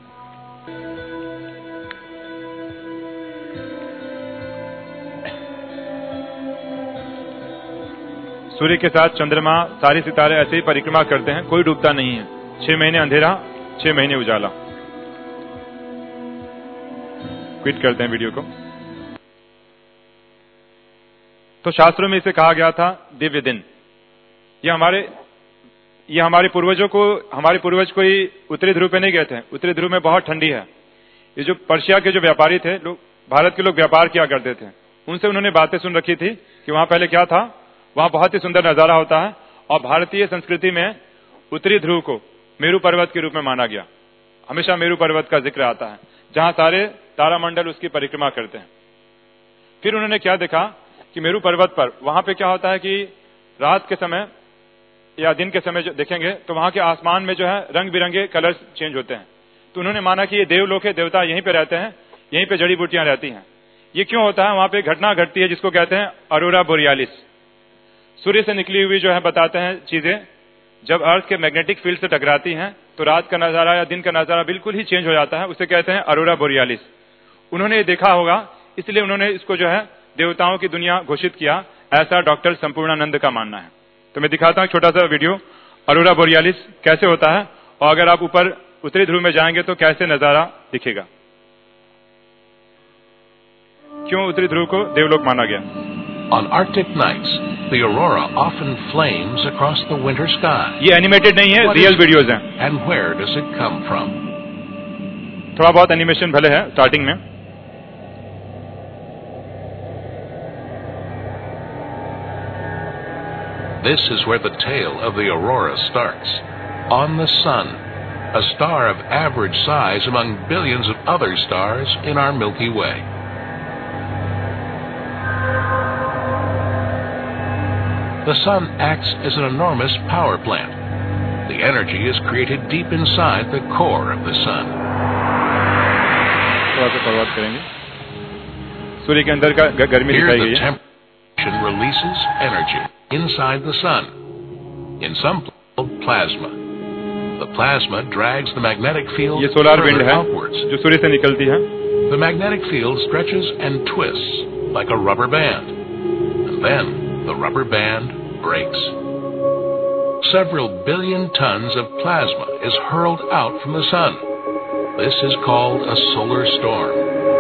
सूर्य के साथ चंद्रमा, सारे सितारे ऐसे ही परिक्रमा करते हैं, कोई डूबता नहीं है। 6 महीने अंधेरा, 6 महीने उजाला। क्विट करते हैं वीडियो को। तो शास्त्रों में इसे कहा गया था दिव्य दिन। ये हमारे पूर्वज कोई उत्तरी ध्रुव पे नहीं गए थे। उत्तरी ध्रुव में बहुत ठंडी है। ये जो पर्शिया के जो व्यापारी थे, भारत के लोग व्यापार किया करते थे, उनसे उन्होंने बातें सुन रखी थी कि वहां पहले क्या था, वहां बहुत ही सुंदर नजारा होता है। और भारतीय संस्कृति में उत्तरी ध्रुव को मेरू पर्वत के रूप में माना गया। हमेशा मेरू पर्वत का जिक्र आता है, जहां सारे तारामंडल उसकी परिक्रमा करते हैं। फिर उन्होंने क्या देखा कि मेरू पर्वत पर वहां पे क्या होता है कि रात के समय या दिन के समय जो देखेंगे तो वहां के आसमान में जो है रंग बिरंगे कलर्स चेंज होते हैं। तो उन्होंने माना कि ये देवलोक है, देवता यहीं पे रहते हैं, यहीं पे जड़ी बूटियां रहती हैं। ये क्यों होता है? वहां पे घटना घटती है जिसको कहते हैं अरोरा बोरियालिस। सूर्य से निकली हुई जो है बताते हैं चीजें जब अर्थ के मैग्नेटिक फील्ड से टकराती हैं तो रात का नजारा या दिन का नजारा बिल्कुल ही चेंज हो जाता है। उसे कहते हैं अरोरा बोरियालिस। उन्होंने ये देखा होगा, इसलिए उन्होंने इसको जो है देवताओं की दुनिया घोषित किया, ऐसा डॉक्टर संपूर्णानंद का मानना है। तो मैं दिखाता हूं छोटा सा वीडियो, अरोरा बोरियालिस कैसे होता है, और अगर आप ऊपर उत्तरी ध्रुव में जाएंगे तो कैसे नजारा दिखेगा। क्यों उत्तरी ध्रुव को देवलोक माना गया? On Arctic nights, the aurora often flames across the winter sky. ये एनिमेटेड नहीं है, रियल वीडियोज हैं। And where does it come from? थोड़ा बहुत एनिमेशन भले है स्टार्टिंग में। This is where the tale of the aurora starts. On the sun, a star of average size among billions of other stars in our Milky Way. The sun acts as an enormous power plant. The energy is created deep inside the core of the sun. सूर्य के अंदर का गर्मी दिखाई गई है। Here the temperature releases energy inside the sun. In some plasma. The plasma drags the magnetic field ये solar wind है outwards. जो सूर्य से निकलती है। The magnetic field stretches and twists like a rubber band. And then the rubber band breaks. Several billion tons of plasma is hurled out from the sun. This is called a solar storm.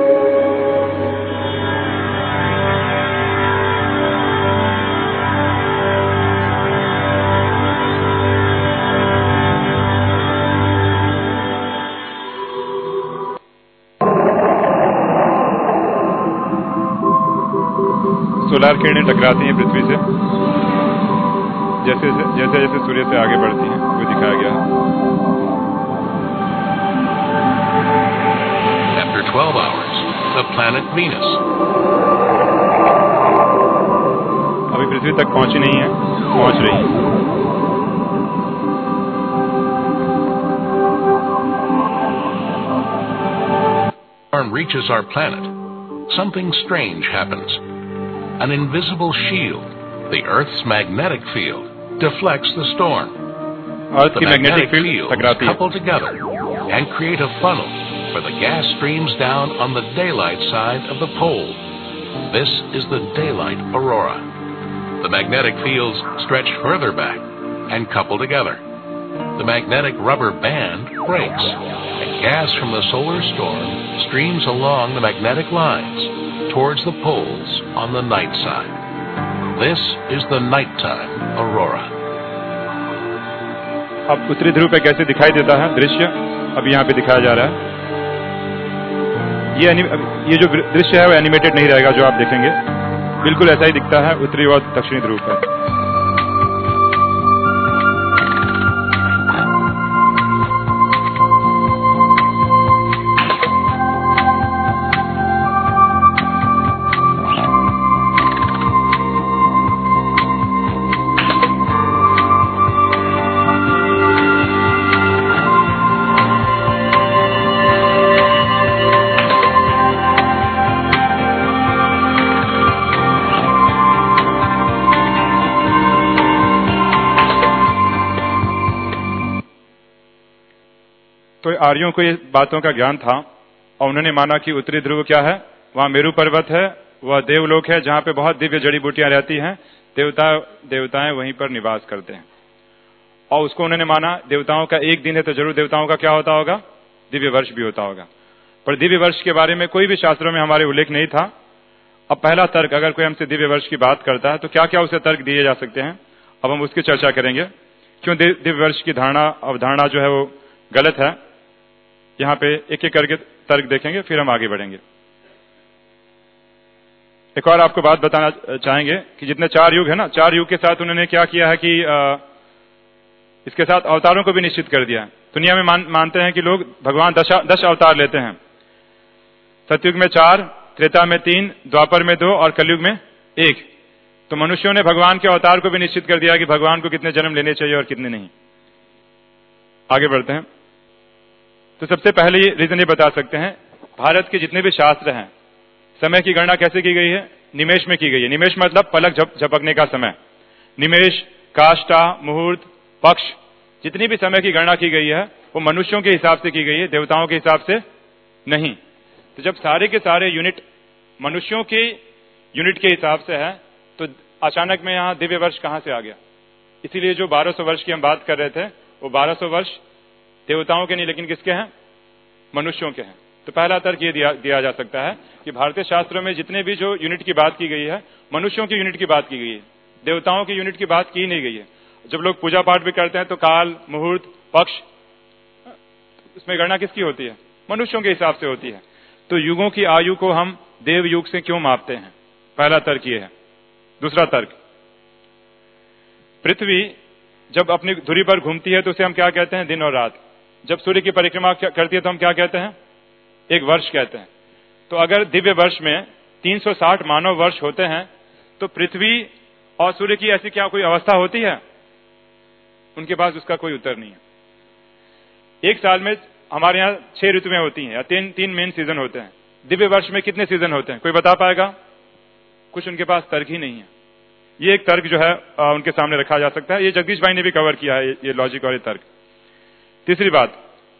Solar किरणें टकराती हैं पृथ्वी से, जैसे जैसे सूर्य से आगे बढ़ती हैं, वो दिखाया गया है। After 12 hours, the planet Venus. अभी पृथ्वी तक पहुंची नहीं है, पहुंच रही है। When reaches our planet, something strange happens. An invisible shield, the Earth's magnetic field, deflects the storm. The magnetic fields couple together and create a funnel where the gas streams down on the daylight side of the pole. This is the daylight aurora. The magnetic fields stretch further back and couple together. The magnetic rubber band breaks, and gas from the solar storm streams along the magnetic lines towards the poles on the night side. This is the nighttime aurora. अब उत्तरी ध्रुव पे कैसे दिखाई देता है दृश्य, अब यहाँ पे दिखाया जा रहा है। ये जो दृश्य है वो एनिमेटेड नहीं रहेगा, जो आप देखेंगे बिल्कुल ऐसा ही दिखता है उत्तरी और दक्षिणी ध्रुव पर। तो आर्यों को ये बातों का ज्ञान था और उन्होंने माना कि उत्तरी ध्रुव क्या है, वहां मेरू पर्वत है, वह देवलोक है जहां पे बहुत दिव्य जड़ी बूटियां रहती हैं, देवताएं वहीं पर निवास करते हैं। और उसको उन्होंने माना देवताओं का एक दिन है तो जरूर देवताओं का क्या होता होगा, दिव्य वर्ष भी होता होगा। पर दिव्य वर्ष के बारे में कोई भी शास्त्रों में हमारे उल्लेख नहीं था। अब पहला तर्क, अगर कोई हमसे दिव्य वर्ष की बात करता है तो क्या क्या उसे तर्क दिए जा सकते हैं, अब हम उसकी चर्चा करेंगे। क्यों दिव्य वर्ष की अवधारणा जो है वो गलत है, यहाँ पे एक एक करके तर्क देखेंगे, फिर हम आगे बढ़ेंगे। एक और आपको बात बताना चाहेंगे कि जितने 4 युग है ना, 4 युग के साथ उन्होंने क्या किया है कि इसके साथ अवतारों को भी निश्चित कर दिया है। दुनिया में मानते हैं कि लोग भगवान 10 अवतार लेते हैं। सतयुग में 4, त्रेता में 3, द्वापर में 2 और कलयुग में 1। तो मनुष्यों ने भगवान के अवतार को भी निश्चित कर दिया कि भगवान को कितने जन्म लेने चाहिए और कितने नहीं। आगे बढ़ते हैं। तो सबसे पहले रीजन ये बता सकते हैं, भारत के जितने भी शास्त्र हैं, समय की गणना कैसे की गई है, निमेष में की गई है। निमेष मतलब पलक झपकने का समय। निमेष, काष्ठा, मुहूर्त, पक्ष, जितनी भी समय की गणना की गई है वो मनुष्यों के हिसाब से की गई है, देवताओं के हिसाब से नहीं। तो जब सारे के सारे यूनिट मनुष्यों के यूनिट के हिसाब से है तो अचानक में यहाँ दिव्य वर्ष कहां से आ गया? इसीलिए जो 1200 वर्ष की हम बात कर रहे थे वो 1200 वर्ष देवताओं के नहीं लेकिन किसके हैं? मनुष्यों के हैं। तो पहला तर्क ये दिया जा सकता है कि भारतीय शास्त्रों में जितने भी जो यूनिट की बात की गई है मनुष्यों की यूनिट की बात की गई है, देवताओं की यूनिट की बात की नहीं गई है। जब लोग पूजा पाठ भी करते हैं तो काल, मुहूर्त, पक्ष, इसमें गणना किसकी होती है? मनुष्यों के हिसाब से होती है। तो युगों की आयु को हम देव युग से क्यों मापते हैं? पहला तर्क ये है। दूसरा तर्क, पृथ्वी जब अपनी धुरी पर घूमती है तो उसे हम क्या कहते हैं? दिन और रात। जब सूर्य की परिक्रमा करती है तो हम क्या कहते हैं? एक वर्ष कहते हैं। तो अगर दिव्य वर्ष में 360 मानव वर्ष होते हैं तो पृथ्वी और सूर्य की ऐसी क्या कोई अवस्था होती है? उनके पास उसका कोई उत्तर नहीं है। एक साल में हमारे यहाँ 6 ऋतुएं होती हैं या तीन मेन सीजन होते हैं। दिव्य वर्ष में कितने सीजन होते हैं? कोई बता पाएगा? कुछ उनके पास तर्क ही नहीं है। ये एक तर्क जो है उनके सामने रखा जा सकता है। ये जगदीश भाई ने भी कवर किया है ये लॉजिक और ये तर्क। तीसरी बात,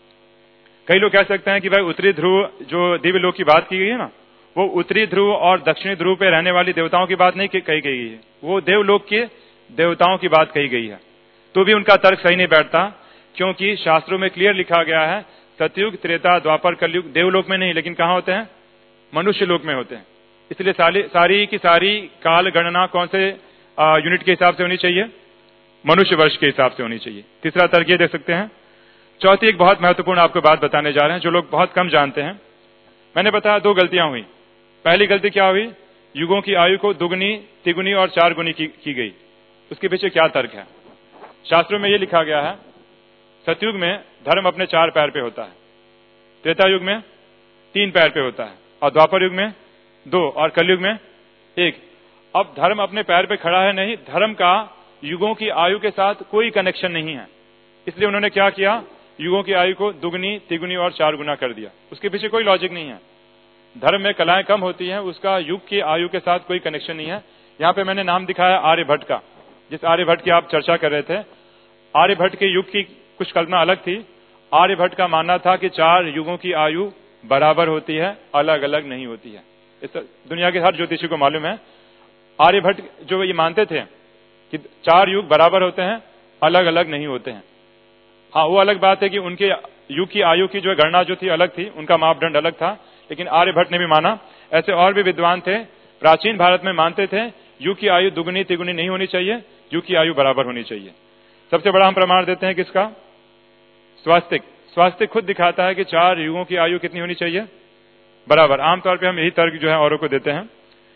कई लोग कह सकते हैं कि भाई उत्तरी ध्रुव जो दिव्य लोक की बात की गई है ना, वो उत्तरी ध्रुव और दक्षिणी ध्रुव पे रहने वाली देवताओं की बात नहीं कही गई है, वो देवलोक के देवताओं की बात कही गई है। तो भी उनका तर्क सही नहीं बैठता, क्योंकि शास्त्रों में क्लियर लिखा गया है सतयुग, त्रेता, द्वापर, कलयुग देवलोक में नहीं लेकिन कहां होते हैं? मनुष्य लोक में होते हैं। इसलिए सारी की सारी काल गणना कौन से यूनिट के हिसाब से होनी चाहिए? मनुष्य वर्ष के हिसाब से होनी चाहिए। तीसरा तर्क ये देख सकते हैं। चौथी एक बहुत महत्वपूर्ण आपको बात बताने जा रहे हैं जो लोग बहुत कम जानते हैं। मैंने बताया 2 गलतियां हुई। पहली गलती क्या हुई? युगों की आयु को दुगनी, तिगुनी और 4 गुनी की गई। उसके पीछे क्या तर्क है? शास्त्रों में यह लिखा गया है सतयुग में धर्म अपने 4 पैर पे होता है, त्रेता युग में 3 पैर पे होता है और द्वापर युग में 2 और कलयुग में 1। अब धर्म अपने पैर पे खड़ा है नहीं, धर्म का युगों की आयु के साथ कोई कनेक्शन नहीं है। इसलिए उन्होंने क्या किया? युगों की आयु को दुगनी, तिगुनी और 4 गुना कर दिया। उसके पीछे कोई लॉजिक नहीं है। धर्म में कलाएं कम होती हैं, उसका युग की आयु के साथ कोई कनेक्शन नहीं है। यहाँ पे मैंने नाम दिखाया आर्यभट्ट का, जिस आर्यभट्ट की आप चर्चा कर रहे थे। आर्यभट्ट के युग की कुछ कल्पना अलग थी। आर्यभट्ट का मानना था कि 4 युगों की आयु बराबर होती है, अलग अलग नहीं होती है। इस दुनिया के हर ज्योतिषी को मालूम है। आर्यभट्ट जो ये मानते थे कि 4 युग बराबर होते हैं, अलग अलग नहीं होते हैं। हाँ, वो अलग बात है कि उनके युग की आयु की जो गणना जो थी अलग थी, उनका मापदंड अलग था, लेकिन आर्यभट्ट ने भी माना। ऐसे और भी विद्वान थे प्राचीन भारत में मानते थे युग की आयु दुगनी तिगुनी नहीं होनी चाहिए, युग की आयु बराबर होनी चाहिए। सबसे बड़ा हम प्रमाण देते हैं किसका? स्वास्तिक। स्वास्तिक खुद दिखाता है कि 4 युगों की आयु कितनी होनी चाहिए? बराबर। आमतौर पर हम यही तर्क जो है औरों को देते हैं।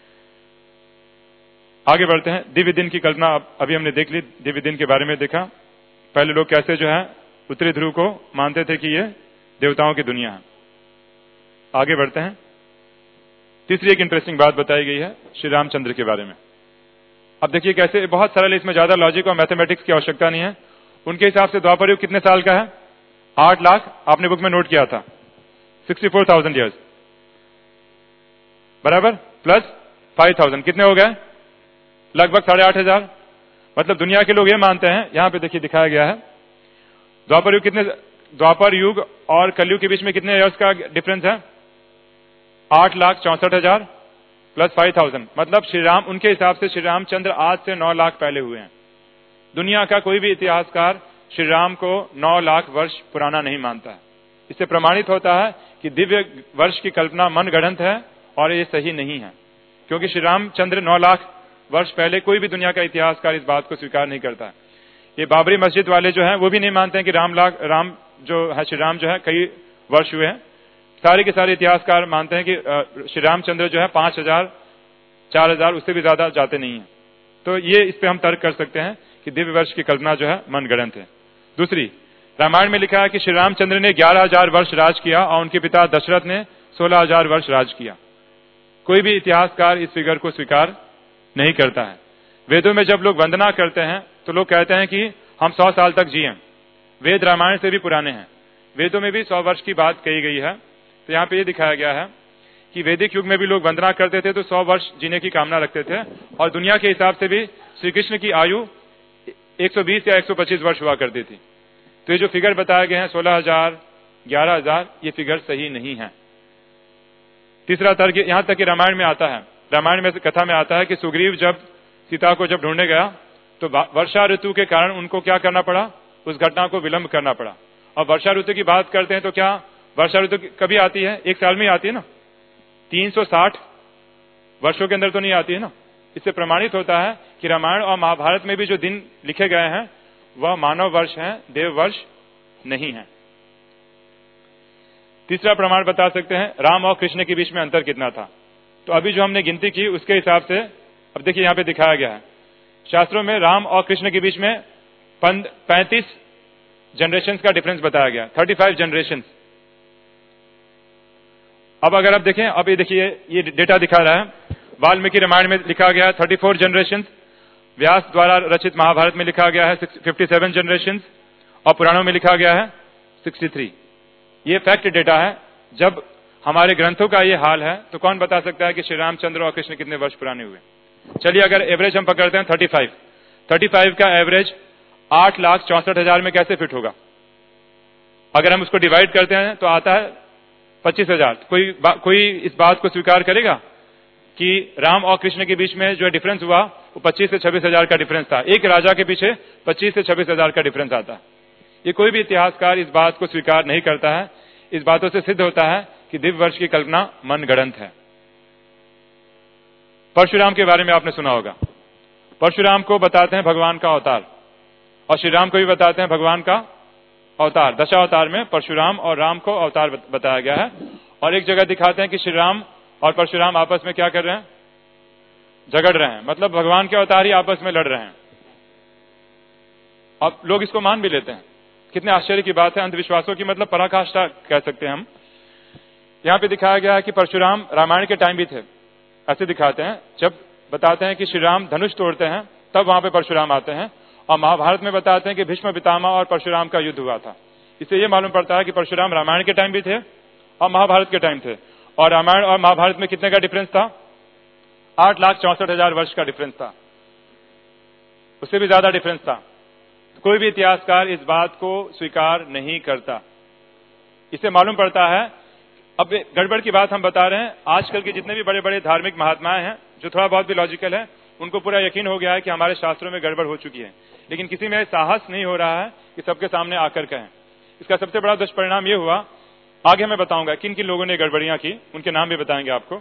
आगे बढ़ते हैं। दिव्य दिन की कल्पना अभी हमने देख ली, दिव्य दिन के बारे में देखा। पहले लोग कैसे जो है उत्तरी ध्रुव को मानते थे कि ये देवताओं की दुनिया है। आगे बढ़ते हैं। तीसरी एक इंटरेस्टिंग बात बताई गई है श्री रामचंद्र के बारे में। अब देखिए कैसे बहुत सरल, इसमें ज्यादा लॉजिक और मैथमेटिक्स की आवश्यकता नहीं है। उनके हिसाब से द्वापर युग कितने साल का है? 8 लाख। आपने बुक में नोट किया था 64,000 ईयर्स बराबर प्लस 5,000 कितने हो गए? लगभग 8,500। मतलब दुनिया के लोग ये मानते हैं, यहां पे देखिए दिखाया गया है द्वापर युग कितने, द्वापर युग और कलयुग के बीच में कितने ईयर्स का डिफरेंस है? 8,64,000 प्लस 5,000। मतलब श्री राम, उनके हिसाब से श्री रामचंद्र आज से 9 लाख पहले हुए हैं। दुनिया का कोई भी इतिहासकार श्री राम को 9 लाख वर्ष पुराना नहीं मानता है। इससे प्रमाणित होता है कि दिव्य वर्ष की कल्पना मनगढ़ंत है और ये सही नहीं है, क्योंकि श्री रामचंद्र 9 लाख वर्ष पहले कोई भी दुनिया का इतिहासकार इस बात को स्वीकार नहीं करता। ये बाबरी मस्जिद वाले जो हैं वो भी नहीं मानते हैं कि राम जो है श्री राम जो है कई वर्ष हुए हैं। सारे के सारे इतिहासकार मानते हैं कि श्री रामचंद्र जो है 5,000 4,000 उससे भी ज्यादा जाते नहीं है। तो ये इस पे हम तर्क कर सकते हैं कि दिव्य वर्ष की कल्पना जो है मनगढ़ंत है। दूसरी, रामायण में लिखा है कि श्री रामचंद्र ने 11,000 वर्ष राज किया और उनके पिता दशरथ ने 16,000 वर्ष राज किया। कोई भी इतिहासकार इस फिगर को स्वीकार नहीं करता है। वेदों में जब लोग वंदना करते हैं तो लोग कहते हैं कि हम 100 साल तक जिए। वेद रामायण से भी पुराने हैं, वेदों में भी 100 वर्ष की बात कही गई है। तो यहाँ पे ये दिखाया गया है कि वैदिक युग में भी लोग वंदना करते थे तो 100 वर्ष जीने की कामना रखते थे, और दुनिया के हिसाब से भी श्री कृष्ण की आयु 120 या 125 वर्ष हुआ करती थी। तो ये जो फिगर बताए गए हैं 16,000 11,000, ये फिगर सही नहीं है। तीसरा तर्क यहां तक कि रामायण में आता है, रामायण में कथा में आता है कि सुग्रीव जब सीता को जब ढूंढने गया तो वर्षा ऋतु के कारण उनको क्या करना पड़ा, उस घटना को विलंब करना पड़ा। और वर्षा ऋतु की बात करते हैं तो क्या वर्षा ऋतु कभी आती है? एक साल में ही आती है ना, 360 वर्षों के अंदर तो नहीं आती है ना। इससे प्रमाणित होता है कि रामायण और महाभारत में भी जो दिन लिखे गए हैं वह मानव वर्ष हैं, देव वर्ष नहीं है। तीसरा प्रमाण बता सकते हैं, राम और कृष्ण के बीच में अंतर कितना था। तो अभी जो हमने गिनती की उसके हिसाब से, अब देखिए यहां पे दिखाया गया है शास्त्रों में राम और कृष्ण के बीच में 35 जनरेशन का डिफरेंस बताया गया, 35 जनरेशन। अब अगर आप देखें, अब ये देखिए ये डेटा दिखा रहा है, वाल्मीकि रामायण में लिखा गया है 34 जनरेशन, व्यास द्वारा रचित महाभारत में लिखा गया है 57 जनरेशन, और पुराणों में लिखा गया है 63। ये फैक्ट डेटा है। जब हमारे ग्रंथों का ये हाल है तो कौन बता सकता है कि श्री रामचंद्र और कृष्ण कितने वर्ष पुराने हुए। चलिए अगर एवरेज हम पकड़ते हैं 35 का एवरेज 8,64,000 में कैसे फिट होगा? अगर हम उसको डिवाइड करते हैं तो आता है 25,000। कोई इस बात को स्वीकार करेगा कि राम और कृष्ण के बीच में जो डिफरेंस हुआ वो 25 से 26,000 का डिफरेंस था। एक राजा के पीछे 25 से 26,000 का डिफरेंस आता है। ये कोई भी इतिहासकार इस बात को स्वीकार नहीं करता है। इस बातों से सिद्ध होता है कि दिव्य वर्ष की कल्पना मनगढ़ंत है। परशुराम के बारे में आपने सुना होगा। परशुराम को बताते हैं भगवान का अवतार, और श्री राम को भी बताते हैं भगवान का अवतार। दशावतार में परशुराम और राम को अवतार बताया गया है। और एक जगह दिखाते हैं कि श्री राम और परशुराम आपस में क्या कर रहे हैं, झगड़ रहे हैं, मतलब भगवान के अवतार ही आपस में लड़ रहे हैं। अब लोग इसको मान भी लेते हैं। कितने आश्चर्य की बात है, अंधविश्वासों की मतलब पराकाष्ठा कह सकते हैं हम। यहां पे दिखाया गया है कि परशुराम रामायण के टाइम भी थे, ऐसे दिखाते हैं। जब बताते हैं कि श्री राम धनुष तोड़ते हैं तब वहां पे परशुराम आते हैं, और महाभारत में बताते हैं कि भीष्म पितामह और परशुराम का युद्ध हुआ था। इससे यह मालूम पड़ता है कि परशुराम रामायण के टाइम भी थे और महाभारत के टाइम थे। और रामायण और महाभारत में कितने का डिफरेंस था? 8,64,000 वर्ष का डिफरेंस था, उससे भी ज्यादा डिफरेंस था। कोई भी इतिहासकार इस बात को स्वीकार नहीं करता। इससे मालूम पड़ता है, अब गड़बड़ की बात हम बता रहे हैं, आजकल के जितने भी बड़े बड़े धार्मिक महात्माएं हैं जो थोड़ा बहुत भी लॉजिकल है, उनको पूरा यकीन हो गया है कि हमारे शास्त्रों में गड़बड़ हो चुकी है, लेकिन किसी में साहस नहीं हो रहा है कि सबके सामने आकर कहें। इसका सबसे बड़ा दुष्परिणाम यह हुआ, आगे मैं बताऊंगा किन किन लोगों ने गड़बड़ियां की, उनके नाम भी बताएंगे आपको।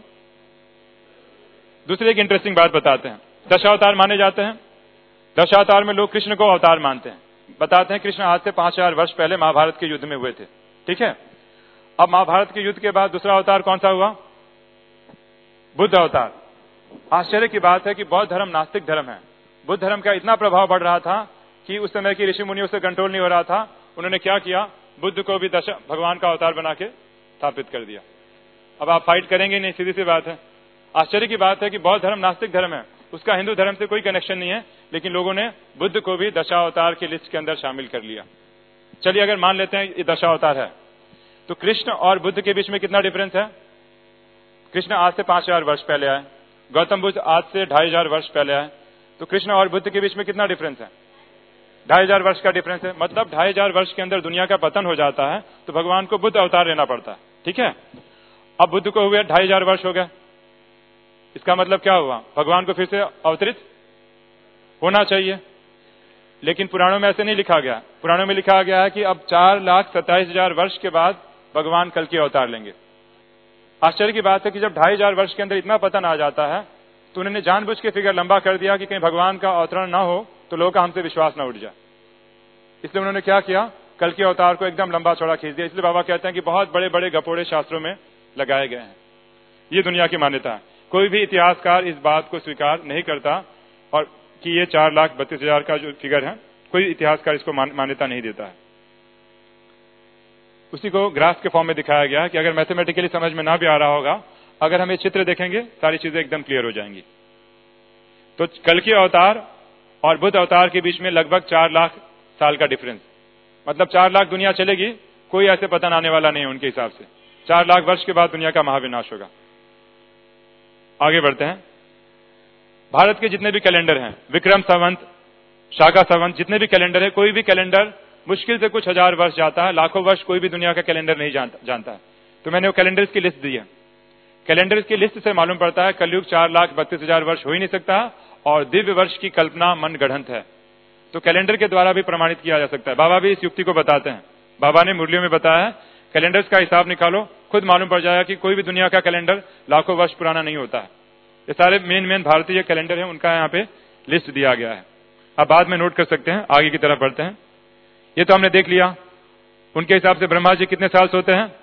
दूसरी एक इंटरेस्टिंग बात बताते हैं, दशावतार माने जाते हैं। दशावतार में लोग कृष्ण को अवतार मानते हैं। बताते हैं कृष्ण आज से 5,000 वर्ष पहले महाभारत के युद्ध में हुए थे, ठीक है। अब महाभारत के युद्ध के बाद दूसरा अवतार कौन सा हुआ? बुद्ध अवतार। आश्चर्य की बात है कि बौद्ध धर्म नास्तिक धर्म है। बुद्ध धर्म का इतना प्रभाव बढ़ रहा था कि उस समय की ऋषि मुनियों से कंट्रोल नहीं हो रहा था। उन्होंने क्या किया, बुद्ध को भी भगवान का अवतार बना के स्थापित कर दिया। अब आप फाइट करेंगे नहीं, सीधी सी बात है। आश्चर्य की बात है कि बौद्ध धर्म नास्तिक धर्म है, उसका हिंदू धर्म से कोई कनेक्शन नहीं है, लेकिन लोगों ने बुद्ध को भी दशावतार की लिस्ट के अंदर शामिल कर लिया। चलिए अगर मान लेते हैं ये दशावतार है, तो कृष्ण और बुद्ध के बीच में कितना डिफरेंस है? कृष्ण आज से 5,000 वर्ष पहले आए, गौतम बुद्ध आज से 2,500 वर्ष पहले आए, तो कृष्ण और बुद्ध के बीच में कितना डिफरेंस है? 2,500 वर्ष का डिफरेंस है। मतलब 2,500 वर्ष के अंदर दुनिया का पतन हो जाता है तो भगवान को बुद्ध अवतार लेना पड़ता है, ठीक है। अब बुद्ध को हुए 2,500 वर्ष हो गए, इसका मतलब क्या हुआ? भगवान को फिर से अवतरित होना चाहिए, लेकिन पुराणों में ऐसे नहीं लिखा गया। पुराणों में लिखा गया है कि अब 4,27,000 वर्ष के बाद भगवान कल की अवतार लेंगे। आश्चर्य की बात है कि जब 2,500 वर्ष के अंदर इतना पतन आ जाता है तो उन्होंने जानबूझ के फिगर लंबा कर दिया कि कहीं भगवान का अवतरण ना हो तो लोगों का हमसे विश्वास ना उठ जाए। इसलिए उन्होंने क्या किया, कल के अवतार को एकदम लंबा चौड़ा खींच दिया। इसलिए बाबा कहते हैं कि बहुत बड़े बड़े गपोड़े शास्त्रों में लगाए गए हैं। ये दुनिया की मान्यता है। कोई भी इतिहासकार इस बात को स्वीकार नहीं करता, और कि ये 4,32,000 का जो फिगर है, कोई इतिहासकार इसको मान्यता नहीं देता है। उसी को ग्राफ के फॉर्म में दिखाया गया है कि अगर मैथमेटिकली समझ में ना भी आ रहा होगा, अगर हम ये चित्र देखेंगे सारी चीजें एकदम क्लियर हो जाएंगी। तो कल के अवतार और बुद्ध अवतार के बीच में लगभग 4 लाख साल का डिफरेंस, मतलब 4 लाख दुनिया चलेगी, कोई ऐसे पतन आने वाला नहीं है उनके हिसाब से। 4 लाख वर्ष के बाद दुनिया का महाविनाश होगा। आगे बढ़ते हैं। भारत के जितने भी कैलेंडर हैं, विक्रम संवत, शाका संवत, जितने भी कैलेंडर है, कोई भी कैलेंडर मुश्किल से कुछ 1000 वर्ष जाता है, लाखों वर्ष कोई भी दुनिया का कैलेंडर नहीं जानता है। तो मैंने वो कैलेंडर्स की लिस्ट दी है। कैलेंडर्स की लिस्ट से मालूम पड़ता है कलयुग 4,32,000 वर्ष हो ही नहीं सकता, और दिव्य वर्ष की कल्पना मन गढ़ंत है। तो कैलेंडर के द्वारा भी प्रमाणित किया जा सकता है। बाबा भी इस युक्ति को बताते हैं। बाबा ने मुरलियों में बताया है, कैलेंडर्स का हिसाब निकालो, खुद मालूम पड़ जाएगा कि कोई भी दुनिया का कैलेंडर लाखों वर्ष पुराना नहीं होता है। ये सारे मेन भारतीय कैलेंडर हैं, उनका यहाँ पे लिस्ट दिया गया है। अब बाद में नोट कर सकते हैं, आगे की तरफ बढ़ते हैं। ये तो हमने देख लिया। उनके हिसाब से ब्रह्मा जी कितने साल सोते हैं?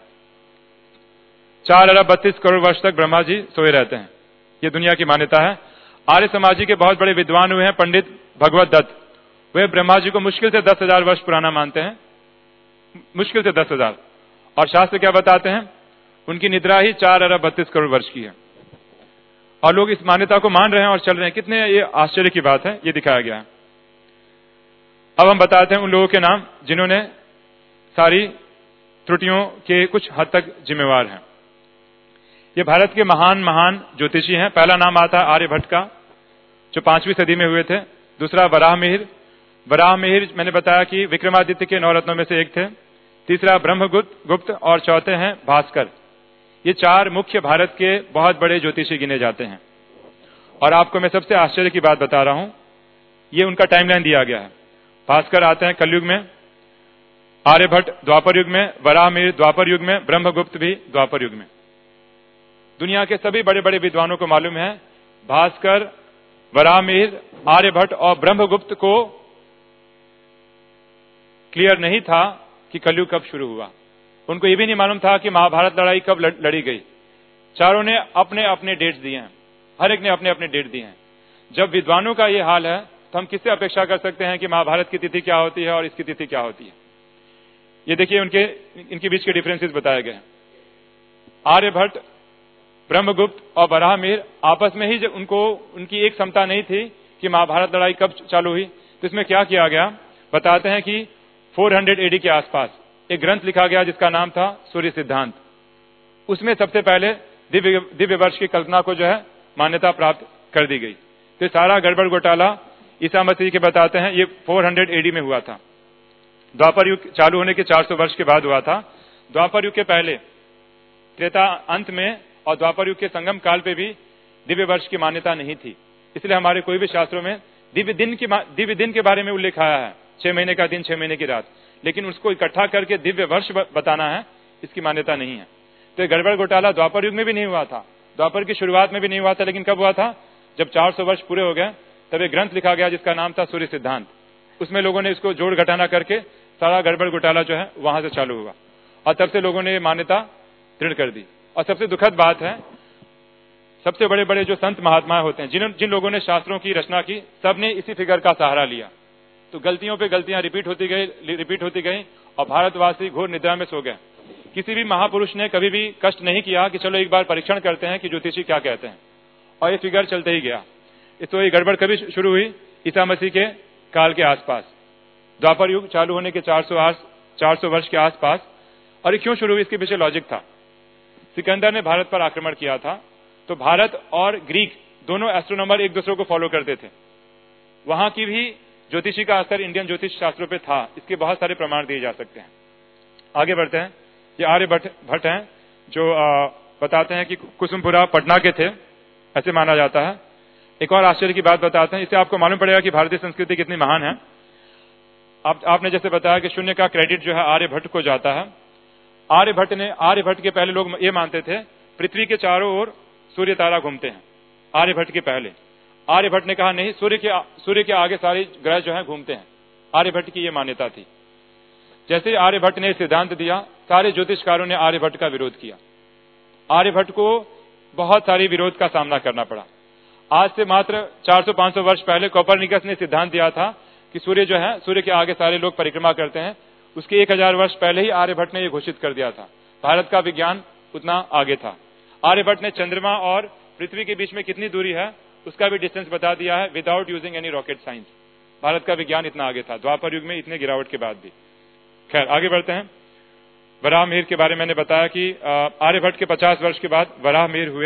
4 अरब 32 करोड़ वर्ष तक ब्रह्मा जी सोए रहते हैं। ये दुनिया की मान्यता है। आर्य समाजी के बहुत बड़े विद्वान हुए हैं पंडित भगवत दत्त, वे ब्रह्मा जी को मुश्किल से 10,000 वर्ष पुराना मानते हैं, मुश्किल से 10,000। और शास्त्र क्या बताते हैं? उनकी निद्रा ही 4 अरब 32 करोड़ वर्ष की है। और लोग इस मान्यता को मान रहे हैं और चल रहे हैं। कितने ये आश्चर्य की बात है, ये दिखाया गया है। अब हम बताते हैं उन लोगों के नाम जिन्होंने सारी त्रुटियों के कुछ हद तक जिम्मेवार हैं। ये भारत के महान ज्योतिषी हैं। पहला नाम आता है आर्यभट्ट का, जो 5वीं सदी में हुए थे। दूसरा वराहमिहिर मैंने बताया कि विक्रमादित्य के 9 रत्नों में से एक थे। तीसरा ब्रह्मगुप्त और चौथे हैं भास्कर। ये 4 मुख्य भारत के बहुत बड़े ज्योतिषी गिने जाते हैं। और आपको मैं सबसे आश्चर्य की बात बता रहा हूं, ये उनका टाइमलाइन दिया गया है। भास्कर आते हैं कलयुग में, आर्यभट्ट द्वापर युग में, वराहमिहिर द्वापर युग में, ब्रह्मगुप्त भी द्वापर युग में। दुनिया के सभी बड़े बड़े विद्वानों को मालूम है भास्कर, वराहमिहिर, आर्यभट्ट और ब्रह्मगुप्त को क्लियर नहीं था कि कलयुग कब शुरू हुआ। उनको ये भी नहीं मालूम था कि महाभारत लड़ाई कब लड़ी गई। चारों ने अपने अपने डेट्स दिए हैं, हर एक ने अपने अपने डेट दिए हैं। जब विद्वानों का ये हाल है तो हम किससे अपेक्षा कर सकते हैं कि महाभारत की तिथि क्या होती है और इसकी तिथि क्या होती है? ये देखिए इनके बीच के डिफरेंसेस बताए गए हैं। आर्यभट्ट, ब्रह्मगुप्त और वराहमिहिर आपस में ही जब उनकी एक समता नहीं थी कि महाभारत लड़ाई कब चालू हुई। तो इसमें क्या किया गया बताते हैं कि 400 AD के आसपास एक ग्रंथ लिखा गया जिसका नाम था सूर्य सिद्धांत। उसमें सबसे पहले दिव्य वर्ष की कल्पना को जो है मान्यता प्राप्त कर दी गई। तो सारा गड़बड़ घोटाला ईसा मसीह के बताते हैं ये 400 AD में हुआ था। द्वापर युग चालू होने के 400 वर्ष के बाद हुआ था। द्वापर युग के पहले त्रेता अंत में और द्वापर युग के संगम काल पे भी दिव्य वर्ष की मान्यता नहीं थी। इसलिए हमारे कोई भी शास्त्रों में दिव्य दिन के बारे में उल्लेख आया है, 6 महीने का दिन 6 महीने की रात, लेकिन उसको इकट्ठा करके दिव्य वर्ष बताना है, इसकी मान्यता नहीं है। तो गड़बड़ घोटाला द्वापर युग में भी नहीं हुआ था, द्वापर की शुरुआत में भी नहीं हुआ था, लेकिन कब हुआ था? जब 400 वर्ष पूरे हो गए तब एक ग्रंथ लिखा गया जिसका नाम था सूर्य सिद्धांत। उसमें लोगों ने इसको जोड़ घटाना करके सारा गड़बड़ घोटाला जो है वहां से चालू हुआ और तब से लोगों ने ये मान्यता दृढ़ कर दी। और सबसे दुखद बात है, सबसे बड़े बड़े जो संत महात्मा होते हैं, जिन लोगों ने शास्त्रों की रचना की, सबने इसी फिगर का सहारा लिया। तो गलतियों पे गलतियां रिपीट होती गई और भारतवासी घोर निद्रा में सो गए। किसी भी महापुरुष ने कभी भी कष्ट नहीं किया कि चलो एक बार परीक्षण करते हैं कि ज्योतिषी क्या कहते हैं, और ये फिगर चलते ही गया। तो ये गड़बड़ कभी शुरू हुई? ईसा मसीह के काल के आसपास, द्वापर युग चालू होने के 400 वर्ष के आसपास। और ये क्यों शुरू हुई? इसके पीछे लॉजिक था। सिकंदर ने भारत पर आक्रमण किया था, तो भारत और ग्रीक दोनों एस्ट्रोनॉमर एक दूसरे को फॉलो करते थे। वहां की भी ज्योतिषी का असर इंडियन ज्योतिष शास्त्रों पे था। इसके बहुत सारे प्रमाण दिए जा सकते हैं। आगे बढ़ते हैं। ये आर्यभट्ट हैं जो बताते हैं कि कुसुमपुरा पटना के थे, ऐसे माना जाता है। एक और आश्चर्य की बात बताते हैं, इससे आपको मालूम पड़ेगा कि भारतीय संस्कृति कितनी महान है। आपने जैसे बताया कि शून्य का क्रेडिट जो है आर्यभट्ट को जाता है। आर्यभट्ट के पहले लोग ये मानते थे पृथ्वी के चारों ओर सूर्य तारा घूमते हैं। आर्यभट्ट के पहले आर्यभट्ट ने कहा नहीं, सूर्य के आगे सारे ग्रह जो हैं घूमते हैं। आर्यभट्ट की ये मान्यता थी। जैसे आर्यभट्ट ने सिद्धांत दिया, सारे ज्योतिषकारों ने आर्यभट्ट का विरोध किया। आर्यभट्ट को बहुत सारी विरोध का सामना करना पड़ा। आज से मात्र 400-500 वर्ष पहले कोपरनिकस ने सिद्धांत दिया था कि सूर्य जो है, सूर्य के आगे सारे लोग परिक्रमा करते हैं। उसके 1000 वर्ष पहले ही आर्यभट्ट ने यह घोषित कर दिया था। भारत का विज्ञान उतना आगे था। आर्यभट्ट ने चंद्रमा और पृथ्वी के बीच में कितनी दूरी है उसका भी डिस्टेंस बता दिया है, without using any rocket science. Bharat का विज्ञान इतना आगे था द्वापर युग में, इतने गिरावट के बाद भी। खैर आगे बढ़ते हैं। वराहमिहिर के बारे में मैंने बताया कि आर्यभट्ट के 50 वर्ष के बाद वराहमिहिर हुए।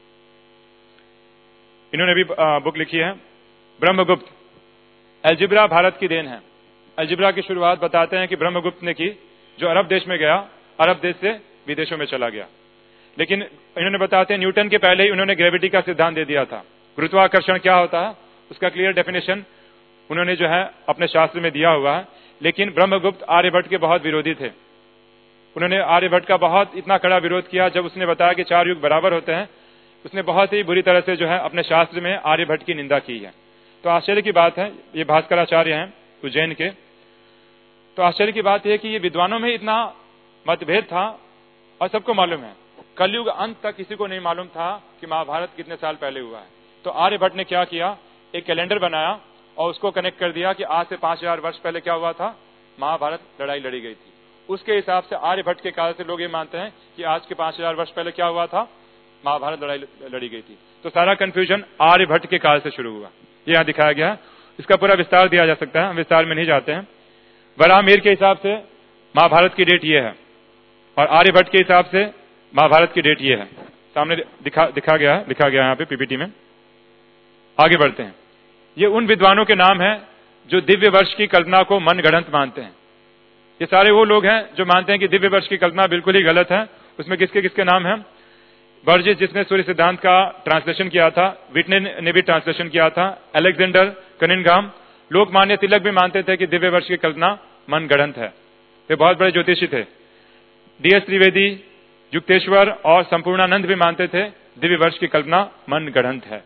इन्होंने भी बुक लिखी है ब्रह्मगुप्त। एल्जिब्रा भारत की देन है। एल्जिब्रा की शुरुआत बताते हैं कि ब्रह्मगुप्त ने की, जो अरब देश में गया, अरब देश से विदेशों में चला गया। लेकिन इन्होंने बताते हैं न्यूटन के पहले ही उन्होंने ग्रेविटी का सिद्धांत दे दिया था। गुरुत्वाकर्षण क्या होता है? उसका क्लियर डेफिनेशन उन्होंने जो है अपने शास्त्र में दिया हुआ है। लेकिन ब्रह्मगुप्त आर्यभट्ट के बहुत विरोधी थे। उन्होंने आर्यभट्ट का बहुत इतना कड़ा विरोध किया। जब उसने बताया कि 4 युग बराबर होते हैं, उसने बहुत ही बुरी तरह से जो है अपने शास्त्र में आर्यभट्ट की निंदा की है। तो आश्चर्य की बात है, ये भास्कराचार्य हैं उज्जैन के, तो आश्चर्य की बात यह कि ये विद्वानों में इतना मतभेद था और सबको मालूम है, कलयुग अंत तक किसी को नहीं मालूम था कि महाभारत कितने साल पहले हुआ है। तो आर्यभट्ट ने क्या किया, एक कैलेंडर बनाया और उसको कनेक्ट कर दिया कि आज से 5000 वर्ष पहले क्या हुआ था, महाभारत लड़ाई लड़ी गई थी। उसके हिसाब से आर्यभट्ट के काल से लोग ये मानते हैं कि आज के 5000 वर्ष पहले क्या हुआ था, महाभारत लड़ाई लड़ी गई थी। तो सारा कंफ्यूजन आर्यभट्ट के काल से शुरू हुआ, ये यहाँ दिखाया गया। इसका पूरा विस्तार दिया जा सकता है, हम विस्तार में नहीं जाते हैं। वराहमिहिर के हिसाब से महाभारत की डेट ये है और आर्यभट्ट के हिसाब से महाभारत की डेट ये है। सामने लिखा गया है यहाँ पे पीपीटी में। आगे बढ़ते हैं। ये उन विद्वानों के नाम हैं जो दिव्य वर्ष की कल्पना को मनगढ़ंत मानते हैं। ये सारे वो लोग हैं जो मानते हैं कि दिव्य वर्ष की कल्पना बिल्कुल ही गलत है। उसमें किसके किसके नाम हैं? बर्जिस जिसने सूर्य सिद्धांत का ट्रांसलेशन किया था, विटने ने भी ट्रांसलेशन किया था, अलेक्जेंडर कनिंघम, लोकमान्य तिलक भी मानते थे कि दिव्य वर्ष की कल्पना मनगढ़ंत है। वे बहुत बड़े ज्योतिषी थे। DS त्रिवेदी, युक्तेश्वर और संपूर्णानंद भी मानते थे दिव्य वर्ष की कल्पना मनगढ़ंत है।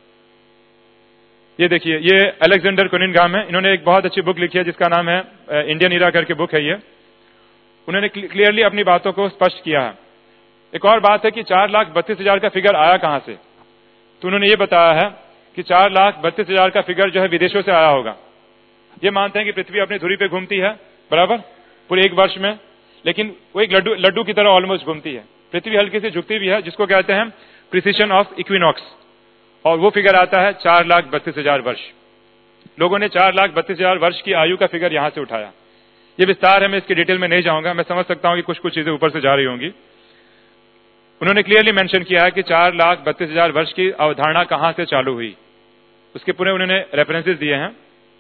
ये देखिए, ये अलेक्जेंडर कनिंघम है। इन्होंने एक बहुत अच्छी बुक लिखी है जिसका नाम है इंडियन इरा करके बुक है ये। उन्होंने क्लियरली अपनी बातों को स्पष्ट किया है। एक और बात है कि 4,32,000 का फिगर आया कहां से, तो उन्होंने ये बताया है कि 4,32,000 का फिगर जो है विदेशों से आया होगा। ये मानते हैं कि पृथ्वी अपनी धुरी पे घूमती है बराबर पूरे एक वर्ष में, लेकिन वो एक लड्डू की तरह ऑलमोस्ट घूमती है। पृथ्वी हल्की से झुकती भी है, जिसको कहते हैं प्रिसिशन ऑफ इक्विनॉक्स, और वो फिगर आता है 4,32,000 वर्ष। लोगों ने 4,32,000 वर्ष की आयु का फिगर यहां से उठाया। ये विस्तार है, मैं इसकी डिटेल में नहीं जाऊंगा। मैं समझ सकता हूं कि कुछ कुछ चीजें ऊपर से जा रही होंगी। उन्होंने क्लियरली मेंशन किया है कि 4,32,000 वर्ष की अवधारणा कहां से चालू हुई, उसके पूरे उन्होंने रेफरेंसेस दिए हैं।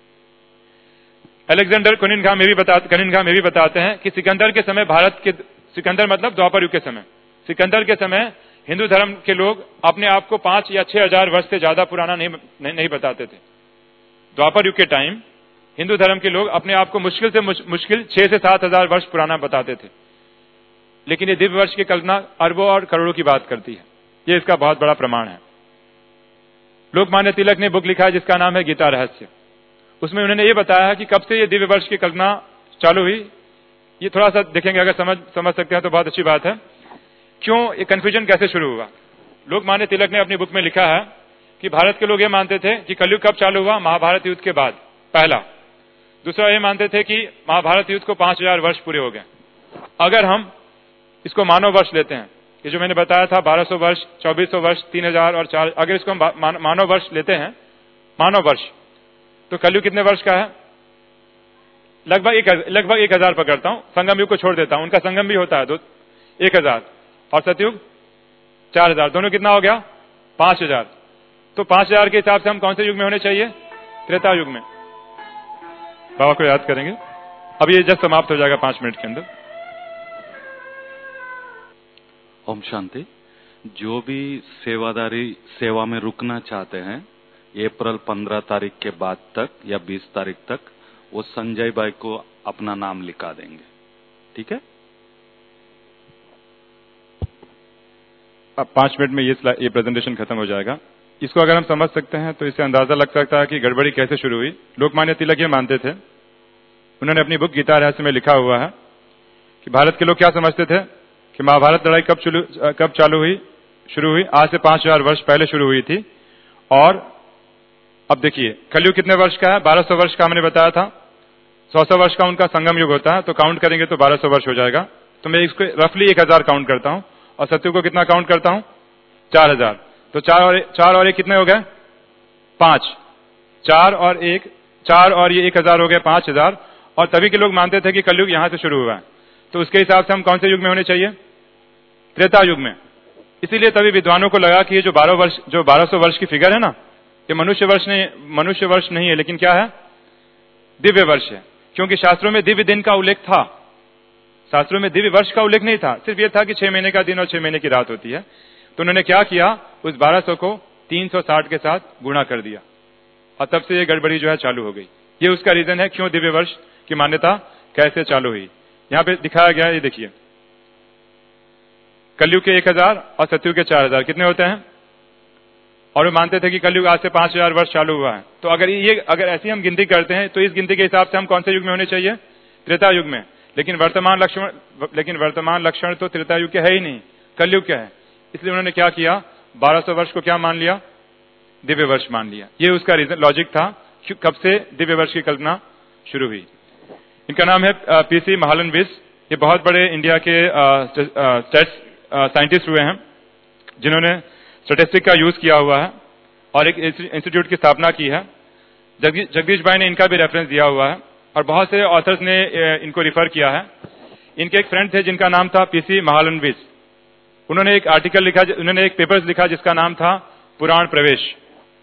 अलेक्जेंडर कनिंघम में भी बताते हैं कि सिकंदर के समय भारत के, सिकंदर मतलब द्वापर युग के समय, सिकंदर के समय हिंदू धर्म के लोग अपने आप को 5 या 6,000 वर्ष से ज्यादा पुराना नहीं बताते थे। द्वापर युग के टाइम हिंदू धर्म के लोग अपने आप को मुश्किल से मुश्किल 6 से 7,000 वर्ष पुराना बताते थे। लेकिन ये दिव्य वर्ष की कल्पना अरबों और करोड़ों की बात करती है। ये इसका बहुत बड़ा प्रमाण है। लोकमान्य तिलक ने बुक लिखा है जिसका नाम है गीता रहस्य। उसमें उन्होंने ये बताया है कि कब से ये दिव्य वर्ष की कल्पना चालू हुई। ये थोड़ा सा देखेंगे, अगर समझ सकते हैं तो बहुत अच्छी बात है। क्यों ये कंफ्यूजन कैसे शुरू हुआ? लोकमान्य तिलक ने अपनी बुक में लिखा है कि भारत के लोग ये मानते थे कि कलयुग कब चालू हुआ, महाभारत युद्ध के बाद, पहला। दूसरा ये मानते थे कि महाभारत युद्ध को 5,000 वर्ष पूरे हो गए। अगर हम इसको मानव वर्ष लेते हैं, ये जो मैंने बताया था 1200 वर्ष, 2400 वर्ष, 3000 और 4, अगर इसको हम मानव वर्ष लेते हैं, मानव वर्ष, तो कलयुग कितने वर्ष का है? लगभग 1000 पकड़ता हूं, संगम युग को छोड़ देता हूं, उनका संगम भी होता है 1000, और सतयुग 4000, दोनों कितना हो गया? 5000। तो 5000 के हिसाब से हम कौन से युग में होने चाहिए? त्रेता युग में। बाबा को याद करेंगे। अब ये जस्ट समाप्त हो जाएगा 5 मिनट के अंदर। ओम शांति। जो भी सेवा में रुकना चाहते हैं अप्रैल 15 तारीख के बाद तक या 20 तारीख तक, वो संजय भाई को अपना नाम लिखा देंगे, ठीक है? अब 5 मिनट में ये प्रेजेंटेशन खत्म हो जाएगा। इसको अगर हम समझ सकते हैं तो इससे अंदाजा लग सकता है कि गड़बड़ी कैसे शुरू हुई। लोकमान्य तिलक ये मानते थे, उन्होंने अपनी बुक गीता रहस्य में लिखा हुआ है कि भारत के लोग क्या समझते थे कि महाभारत लड़ाई कब शुरू हुई, आज से 5000 वर्ष पहले शुरू हुई थी। और अब देखिए कलयुग कितने वर्ष का है? 1200 वर्ष का हमने बताया था। 100 वर्ष का उनका संगम युग होता है, तो काउंट करेंगे तो 1200 वर्ष हो जाएगा। तो मैं इसको रफली 1000 काउंट करता हूं और सत्ययुग को कितना काउंट करता हूं? 4000। तो 4 और 1 कितने हो गए? 5। 4 और ये 1000 हो गए 5000। और तभी के लोग मानते थे कि कलयुग यहां से शुरू हुआ है। तो उसके हिसाब से हम कौन से युग में होने चाहिए? त्रेता युग में। इसीलिए तभी विद्वानों को लगा कि ये जो 1200 वर्ष की फिगर है ना, ये मनुष्य वर्ष नहीं है, लेकिन क्या है? दिव्य वर्ष है। क्योंकि शास्त्रों में दिव्य दिन का उल्लेख था, शास्त्रों में दिव्य वर्ष का उल्लेख नहीं था। सिर्फ ये था कि 6 महीने का दिन और 6 महीने की रात होती है। तो उन्होंने क्या किया, उस 1200 को 360 के साथ गुणा कर दिया। और तब से ये गड़बड़ी जो है चालू हो गई। ये उसका रीजन है क्यों दिव्य वर्ष की मान्यता कैसे चालू हुई। यहाँ पे दिखाया गया है, ये देखिए, कलयुग के 1000 और सतयुग के 4000 कितने होते हैं, और वो मानते थे कि कलयुग आज से 5000 वर्ष चालू हुआ है। तो अगर ऐसी हम गिनती करते हैं तो इस गिनती के हिसाब से हम कौन से युग में होने चाहिए, त्रेता युग में। लेकिन वर्तमान लक्षण तो त्रेता युग के है ही नहीं, कलयुग के है। इसलिए उन्होंने क्या किया, 1200 वर्ष को क्या मान लिया, दिव्य वर्ष मान लिया। ये उसका रीजन लॉजिक था कब से दिव्य वर्ष की कल्पना शुरू हुई। इनका नाम है पीसी महालनबिस। ये बहुत बड़े इंडिया के साइंटिस्ट हुए हैं जिन्होंने स्टैटिस्टिक का यूज किया हुआ है और एक इंस्टीट्यूट की स्थापना की है। जगदीश भाई ने इनका भी रेफरेंस दिया हुआ है और बहुत से ऑथर्स ने इनको रिफर किया है। इनके एक फ्रेंड थे जिनका नाम था पीसी महालनबिस। उन्होंने एक आर्टिकल लिखा, उन्होंने एक पेपर्स लिखा जिसका नाम था पुराण प्रवेश,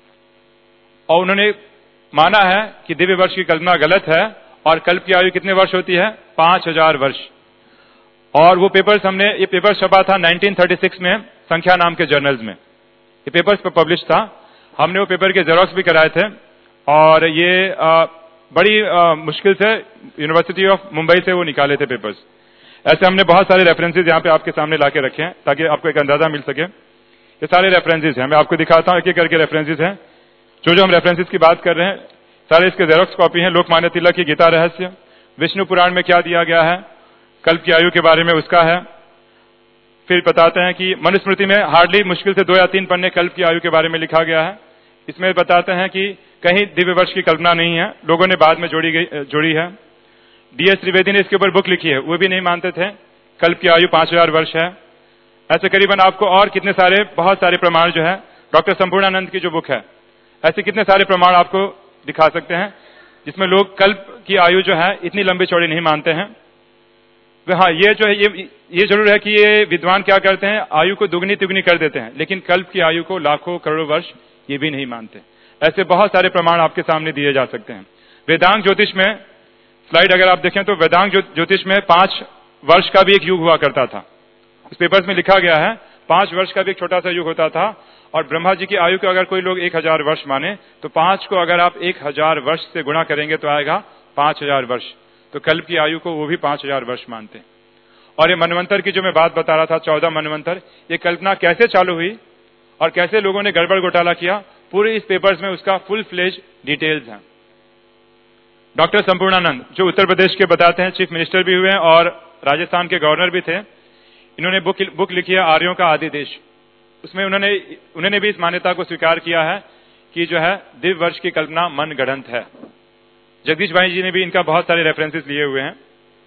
और उन्होंने माना है कि दिव्य वर्ष की कल्पना गलत है और कल्प की आयु कितने वर्ष होती है, 5000 वर्ष। और वो पेपर्स ये पेपर छपा था 1936 में संख्या नाम के जर्नल्स में। ये पेपर्स पर पब्लिश था। हमने वो पेपर के जेरोक्स भी कराए थे और ये बड़ी मुश्किल से यूनिवर्सिटी ऑफ मुंबई से वो निकाले थे पेपर्स। ऐसे हमने बहुत सारे रेफरेंसेस यहाँ पे आपके सामने लाके रखे हैं ताकि आपको एक अंदाजा मिल सके। ये सारे रेफरेंसेस हैं, मैं आपको दिखाता हूँ एक एक करके रेफरेंसेस हैं। जो हम रेफरेंसेस की बात कर रहे हैं सारे इसके जेरोक्स कॉपी हैं। लोकमान्य तिलक की गीता रहस्य, विष्णु पुराण में क्या दिया गया है, कल्प की आयु के बारे में उसका है। फिर बताते हैं कि मनुस्मृति में हार्डली मुश्किल से 2 या 3 पन्ने कल्प की आयु के बारे में लिखा गया है। इसमें बताते हैं कि कहीं दिव्य वर्ष की कल्पना नहीं है, लोगों ने बाद में जोड़ी है। डीएस त्रिवेदी ने इसके ऊपर बुक लिखी है, वो भी नहीं मानते थे कल्प की आयु 5000 वर्ष है। ऐसे करीबन आपको और कितने सारे बहुत सारे प्रमाण जो है, डॉक्टर संपूर्णानंद की जो बुक है, ऐसे कितने सारे प्रमाण आपको दिखा सकते हैं जिसमें लोग कल्प की आयु जो है इतनी लंबी चौड़ी नहीं मानते हैं। हाँ, ये जो है ये जरूर है कि ये विद्वान क्या करते हैं, आयु को दुगनी तिगुनी कर देते हैं, लेकिन कल्प की आयु को लाखों करोड़ों वर्ष ये भी नहीं मानते। ऐसे बहुत सारे प्रमाण आपके सामने दिए जा सकते हैं। वेदांग ज्योतिष में स्लाइड अगर आप देखें तो वेदांग ज्योतिष में 5 वर्ष का भी एक युग हुआ करता था। इस पेपर्स में लिखा गया है 5 वर्ष का भी एक छोटा सा युग होता था। और ब्रह्मा जी की आयु को अगर कोई लोग 1000 वर्ष माने तो 5 को अगर आप 1000 वर्ष से गुणा करेंगे तो आएगा 5000 वर्ष। तो कल्प की आयु को वो भी 5000 वर्ष मानते हैं। और ये मनवंतर की जो मैं बात बता रहा था, 14 मनवंतर, ये कल्पना कैसे चालू हुई और कैसे लोगों ने गड़बड़ घोटाला किया, पूरे इस पेपर्स में उसका फुल फ्लेज डिटेल्स हैं। डॉक्टर संपूर्णानंद जो उत्तर प्रदेश के बताते हैं, चीफ मिनिस्टर भी हुए हैं और राजस्थान के गवर्नर भी थे। इन्होंने बुक लिखी है आर्यों का आदि देश। उसमें उन्होंने भी इस मान्यता को स्वीकार किया है कि जो है दिव्य वर्ष की कल्पना मन गढ़ंत है। जगदीश भाई जी ने भी इनका बहुत सारे रेफरेंसेस लिए हुए हैं।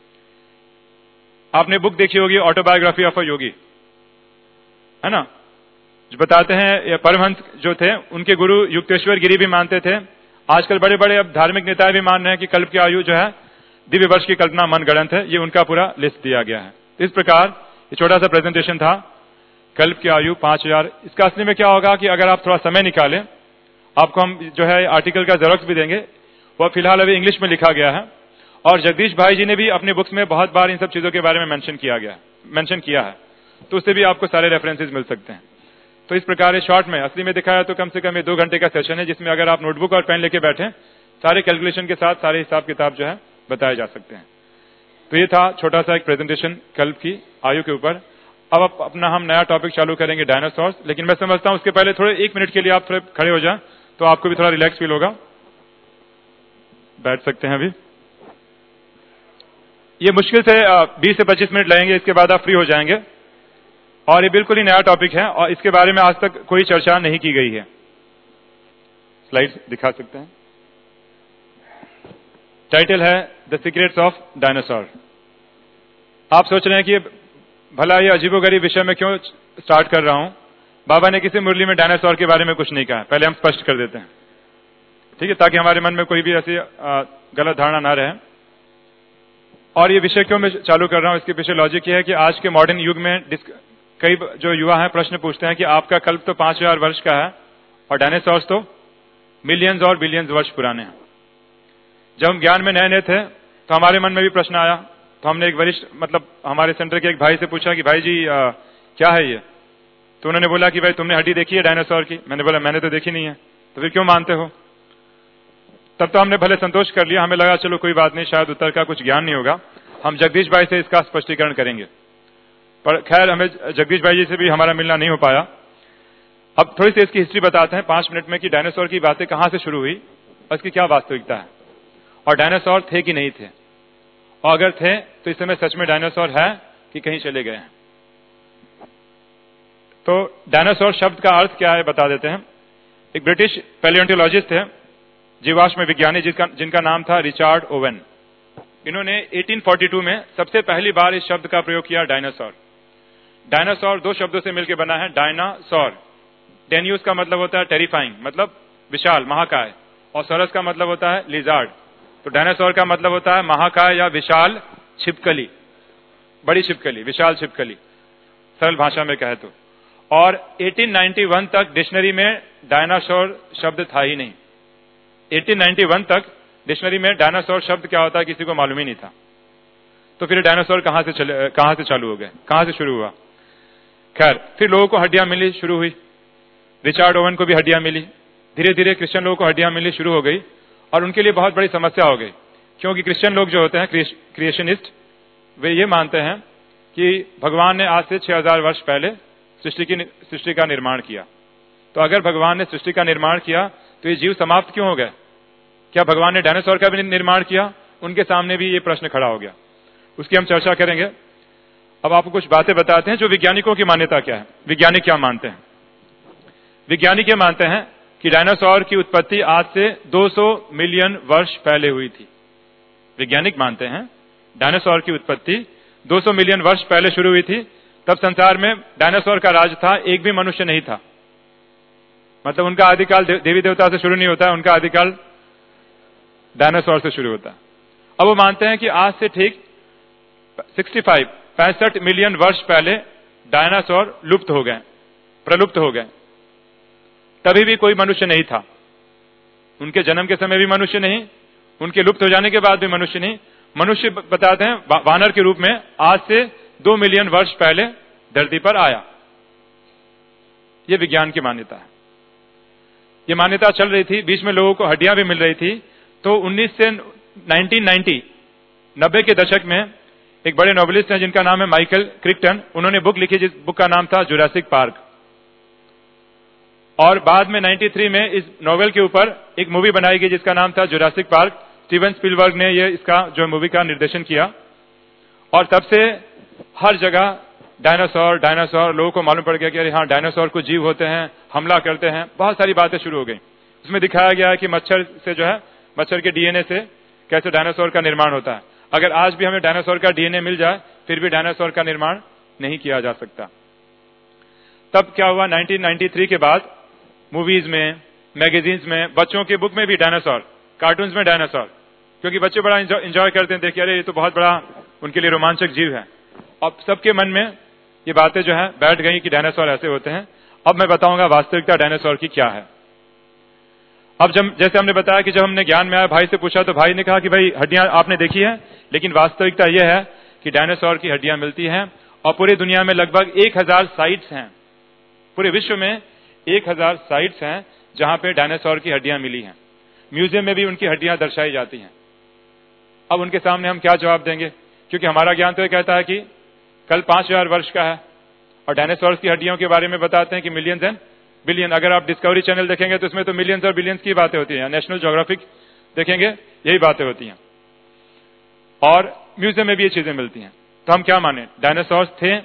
आपने बुक देखी होगी ऑटोबायोग्राफी ऑफ अ योगी, है ना, जो बताते हैं परमहंस जो थे उनके गुरु युक्तेश्वर गिरी भी मानते थे। आजकल बड़े बड़े अब धार्मिक नेता भी मान रहे हैं कि कल्प की आयु जो है दिव्य वर्ष की कल्पना मन गढ़ंत है। ये उनका पूरा लिस्ट दिया गया है। इस प्रकार ये छोटा सा प्रेजेंटेशन था कल्प की आयु 5000। इसका असली में क्या होगा कि अगर आप थोड़ा समय निकालें, आपको हम जो है आर्टिकल का जेरोक्स भी देंगे, वह फिलहाल अभी इंग्लिश में लिखा गया है और जगदीश भाई जी ने भी अपने बुक्स में बहुत बार इन सब चीजों के बारे में मेंशन किया है, तो उससे भी आपको सारे रेफरेंसेस मिल सकते हैं। तो इस प्रकार शॉर्ट में असली में दिखाया तो कम से कम ये 2 घंटे का सेशन है जिसमें अगर आप नोटबुक और पेन लेके बैठे सारे कैलकुलेशन के साथ सारे हिसाब किताब जो है बताए जा सकते हैं। तो ये था छोटा सा एक प्रेजेंटेशन कल्प की आयु के ऊपर। अब अपना हम नया टॉपिक चालू करेंगे डायनासोर्स, लेकिन मैं समझता हूं उसके पहले थोड़े 1 मिनट के लिए आप थोड़े खड़े हो जाएं तो आपको भी थोड़ा रिलैक्स फील होगा। बैठ सकते हैं अभी। ये मुश्किल से 20 से 25 मिनट लगेंगे, इसके बाद आप फ्री हो जाएंगे। और ये बिल्कुल ही नया टॉपिक है और इसके बारे में आज तक कोई चर्चा नहीं की गई है। स्लाइड दिखा सकते हैं। टाइटल है द सीक्रेट्स ऑफ डायनासोर। आप सोच रहे हैं कि भला ये अजीबोगरीब विषय में क्यों स्टार्ट कर रहा हूं। बाबा ने किसी मुरली में डायनासोर के बारे में कुछ नहीं कहा, पहले हम स्पष्ट कर देते हैं, ठीक है, ताकि हमारे मन में कोई भी ऐसी गलत धारणा ना रहे। और ये विषय क्यों मैं चालू कर रहा हूं, इसके पीछे लॉजिक ये है कि आज के मॉडर्न युग में कई जो युवा हैं प्रश्न पूछते हैं कि आपका कल्प तो 5000 वर्ष का है और डायनासोर्स तो मिलियंस और बिलियंस वर्ष पुराने हैं। जब हम ज्ञान में नए थे तो हमारे मन में भी प्रश्न आया, तो हमने एक वरिष्ठ हमारे सेंटर के एक भाई से पूछा कि भाई जी क्या है ये, तो उन्होंने बोला कि भाई तुमने हड्डी देखी है डायनासोर की। मैंने बोला मैंने तो देखी नहीं है। तो फिर क्यों मानते हो? तब तो हमने भले संतोष कर लिया, हमें लगा चलो कोई बात नहीं, शायद उत्तर का कुछ ज्ञान नहीं होगा, हम जगदीश भाई से इसका स्पष्टीकरण करेंगे। पर खैर हमें जगदीश भाई जी से भी हमारा मिलना नहीं हो पाया। अब थोड़ी सी इसकी हिस्ट्री बताते हैं 5 मिनट में कि डायनासोर की बातें कहां से शुरू हुई और इसकी क्या वास्तविकता है, और डायनासोर थे कि नहीं थे, और अगर थे तो इस समय सच में डायनासोर है कि कहीं चले गए हैं। तो डायनासोर शब्द का अर्थ क्या है बता देते हैं। एक ब्रिटिश पैलियोंटोलॉजिस्ट थे, जीवाश्म विज्ञानी, जिनका नाम था रिचर्ड ओवेन। इन्होंने 1842 में सबसे पहली बार इस शब्द का प्रयोग किया, डायनासोर। डायनासोर 2 शब्दों से मिलकर बना है, डायनासोर। डेन्यूस का मतलब होता है टेरिफाइंग, मतलब विशाल, महाकाय, और सोरस का मतलब होता है लिजार्ड। तो डायनासोर का मतलब होता है महाकाय या विशाल छिपकली, बड़ी छिपकली, विशाल छिपकली, सरल भाषा में कहे तो। और 1891 तक डिक्शनरी में डायनासोर शब्द था ही नहीं। 1891 तक डिक्शनरी में डायनासोर शब्द क्या होता है किसी को मालूम ही नहीं था। तो फिर डायनासोर कहां से चालू हो गए, कहां से शुरू हुआ। खैर फिर लोगों को हड्डियां मिली शुरू हुई, रिचर्ड ओवन को भी हड्डियां मिली, धीरे धीरे क्रिश्चियन लोगों को हड्डियां मिली शुरू हो गई, और उनके लिए बहुत बड़ी समस्या हो गई, क्योंकि क्रिश्चियन लोग जो होते हैं क्रिएशनिस्ट, वे ये मानते हैं कि भगवान ने आज से 6000 वर्ष पहले सृष्टि का निर्माण किया। तो अगर भगवान ने सृष्टि का निर्माण किया तो ये जीव समाप्त क्यों हो गए, क्या भगवान ने डायनासोर का भी निर्माण किया। उनके सामने भी ये प्रश्न खड़ा हो गया, उसकी हम चर्चा करेंगे। अब आपको कुछ बातें बताते हैं जो वैज्ञानिकों की मान्यता क्या है, वैज्ञानिक क्या मानते हैं। वैज्ञानिक ये मानते हैं कि डायनासोर की उत्पत्ति आज से 200 मिलियन वर्ष पहले हुई थी। वैज्ञानिक मानते हैं डायनासोर की उत्पत्ति 200 मिलियन वर्ष पहले शुरू हुई थी। तब संसार में डायनासोर का राज था, एक भी मनुष्य नहीं था। मतलब उनका आदिकाल देवी देवता से शुरू नहीं होता है, उनका आदिकाल डायनासोर से शुरू होता है। अब वो मानते हैं कि आज से ठीक 65 मिलियन वर्ष पहले डायनासोर लुप्त हो गए, प्रलुप्त हो गए। तभी भी कोई मनुष्य नहीं था, उनके जन्म के समय भी मनुष्य नहीं, उनके लुप्त हो जाने के बाद भी मनुष्य नहीं। मनुष्य बताते हैं वानर के रूप में आज से 2 मिलियन वर्ष पहले धरती पर आया। यह विज्ञान की मान्यता है। यह मान्यता चल रही थी, बीच में लोगों को हड्डियां भी मिल रही थी। तो 1990 के दशक में एक बड़े नॉवेलिस्ट हैं जिनका नाम है माइकल क्रिक्टन। उन्होंने बुक लिखी जिस बुक का नाम था जुरासिक पार्क, और बाद में 93 में इस नॉवेल के ऊपर एक मूवी बनाई गई जिसका नाम था जुरासिक पार्क। स्टीवन स्पिलबर्ग ने ये इसका जो मूवी का निर्देशन किया, और तब से हर जगह डायनासोर डायनासोर, लोगों को मालूम पड़ गया कि अरे हाँ डायनासोर को जीव होते हैं, हमला करते हैं, बहुत सारी बातें शुरू हो गई। उसमें दिखाया गया है कि मच्छर से जो है, मच्छर के डीएनए से कैसे डायनासोर का निर्माण होता है। अगर आज भी हमें डायनासोर का डीएनए मिल जाए फिर भी डायनासोर का निर्माण नहीं किया जा सकता। तब क्या हुआ, 1993 के बाद मूवीज में, मैगजीन्स में, बच्चों के बुक में भी डायनासोर, कार्टून्स में डायनासोर, क्योंकि बच्चे बड़ा एंजॉय करते हैं, देखिए अरे ये तो बहुत बड़ा उनके लिए रोमांचक जीव है। अब सबके मन में ये बातें जो है बैठ गई कि डायनासोर ऐसे होते हैं। अब मैं बताऊंगा वास्तविकता डायनासोर की क्या है। अब जैसे हमने बताया कि जब हमने ज्ञान में आया, भाई से पूछा तो भाई ने कहा कि भाई हड्डियां आपने देखी है, लेकिन वास्तविकता यह है कि डायनासोर की हड्डियां मिलती हैं, और पूरी दुनिया में लगभग 1000 साइट्स हैं, पूरे विश्व में 1000 साइट्स हैं जहां पे डायनासोर की हड्डियां मिली हैं। म्यूजियम में भी उनकी हड्डियां दर्शाई जाती हैं। अब उनके सामने हम क्या जवाब देंगे, क्योंकि हमारा ज्ञान तो ये कहता है कि कल 5000 वर्ष का है, और डायनासोर की हड्डियों के बारे में बताते हैं कि मिलियंस एंड बिलियन। अगर आप डिस्कवरी चैनल देखेंगे तो उसमें तो मिलियंस और बिलियंस की बातें होती हैं, नेशनल ज्योग्राफिक देखेंगे यही बातें होती हैं, और म्यूजियम में भी ये चीजें मिलती हैं। तो हम क्या माने, डायनासोर थे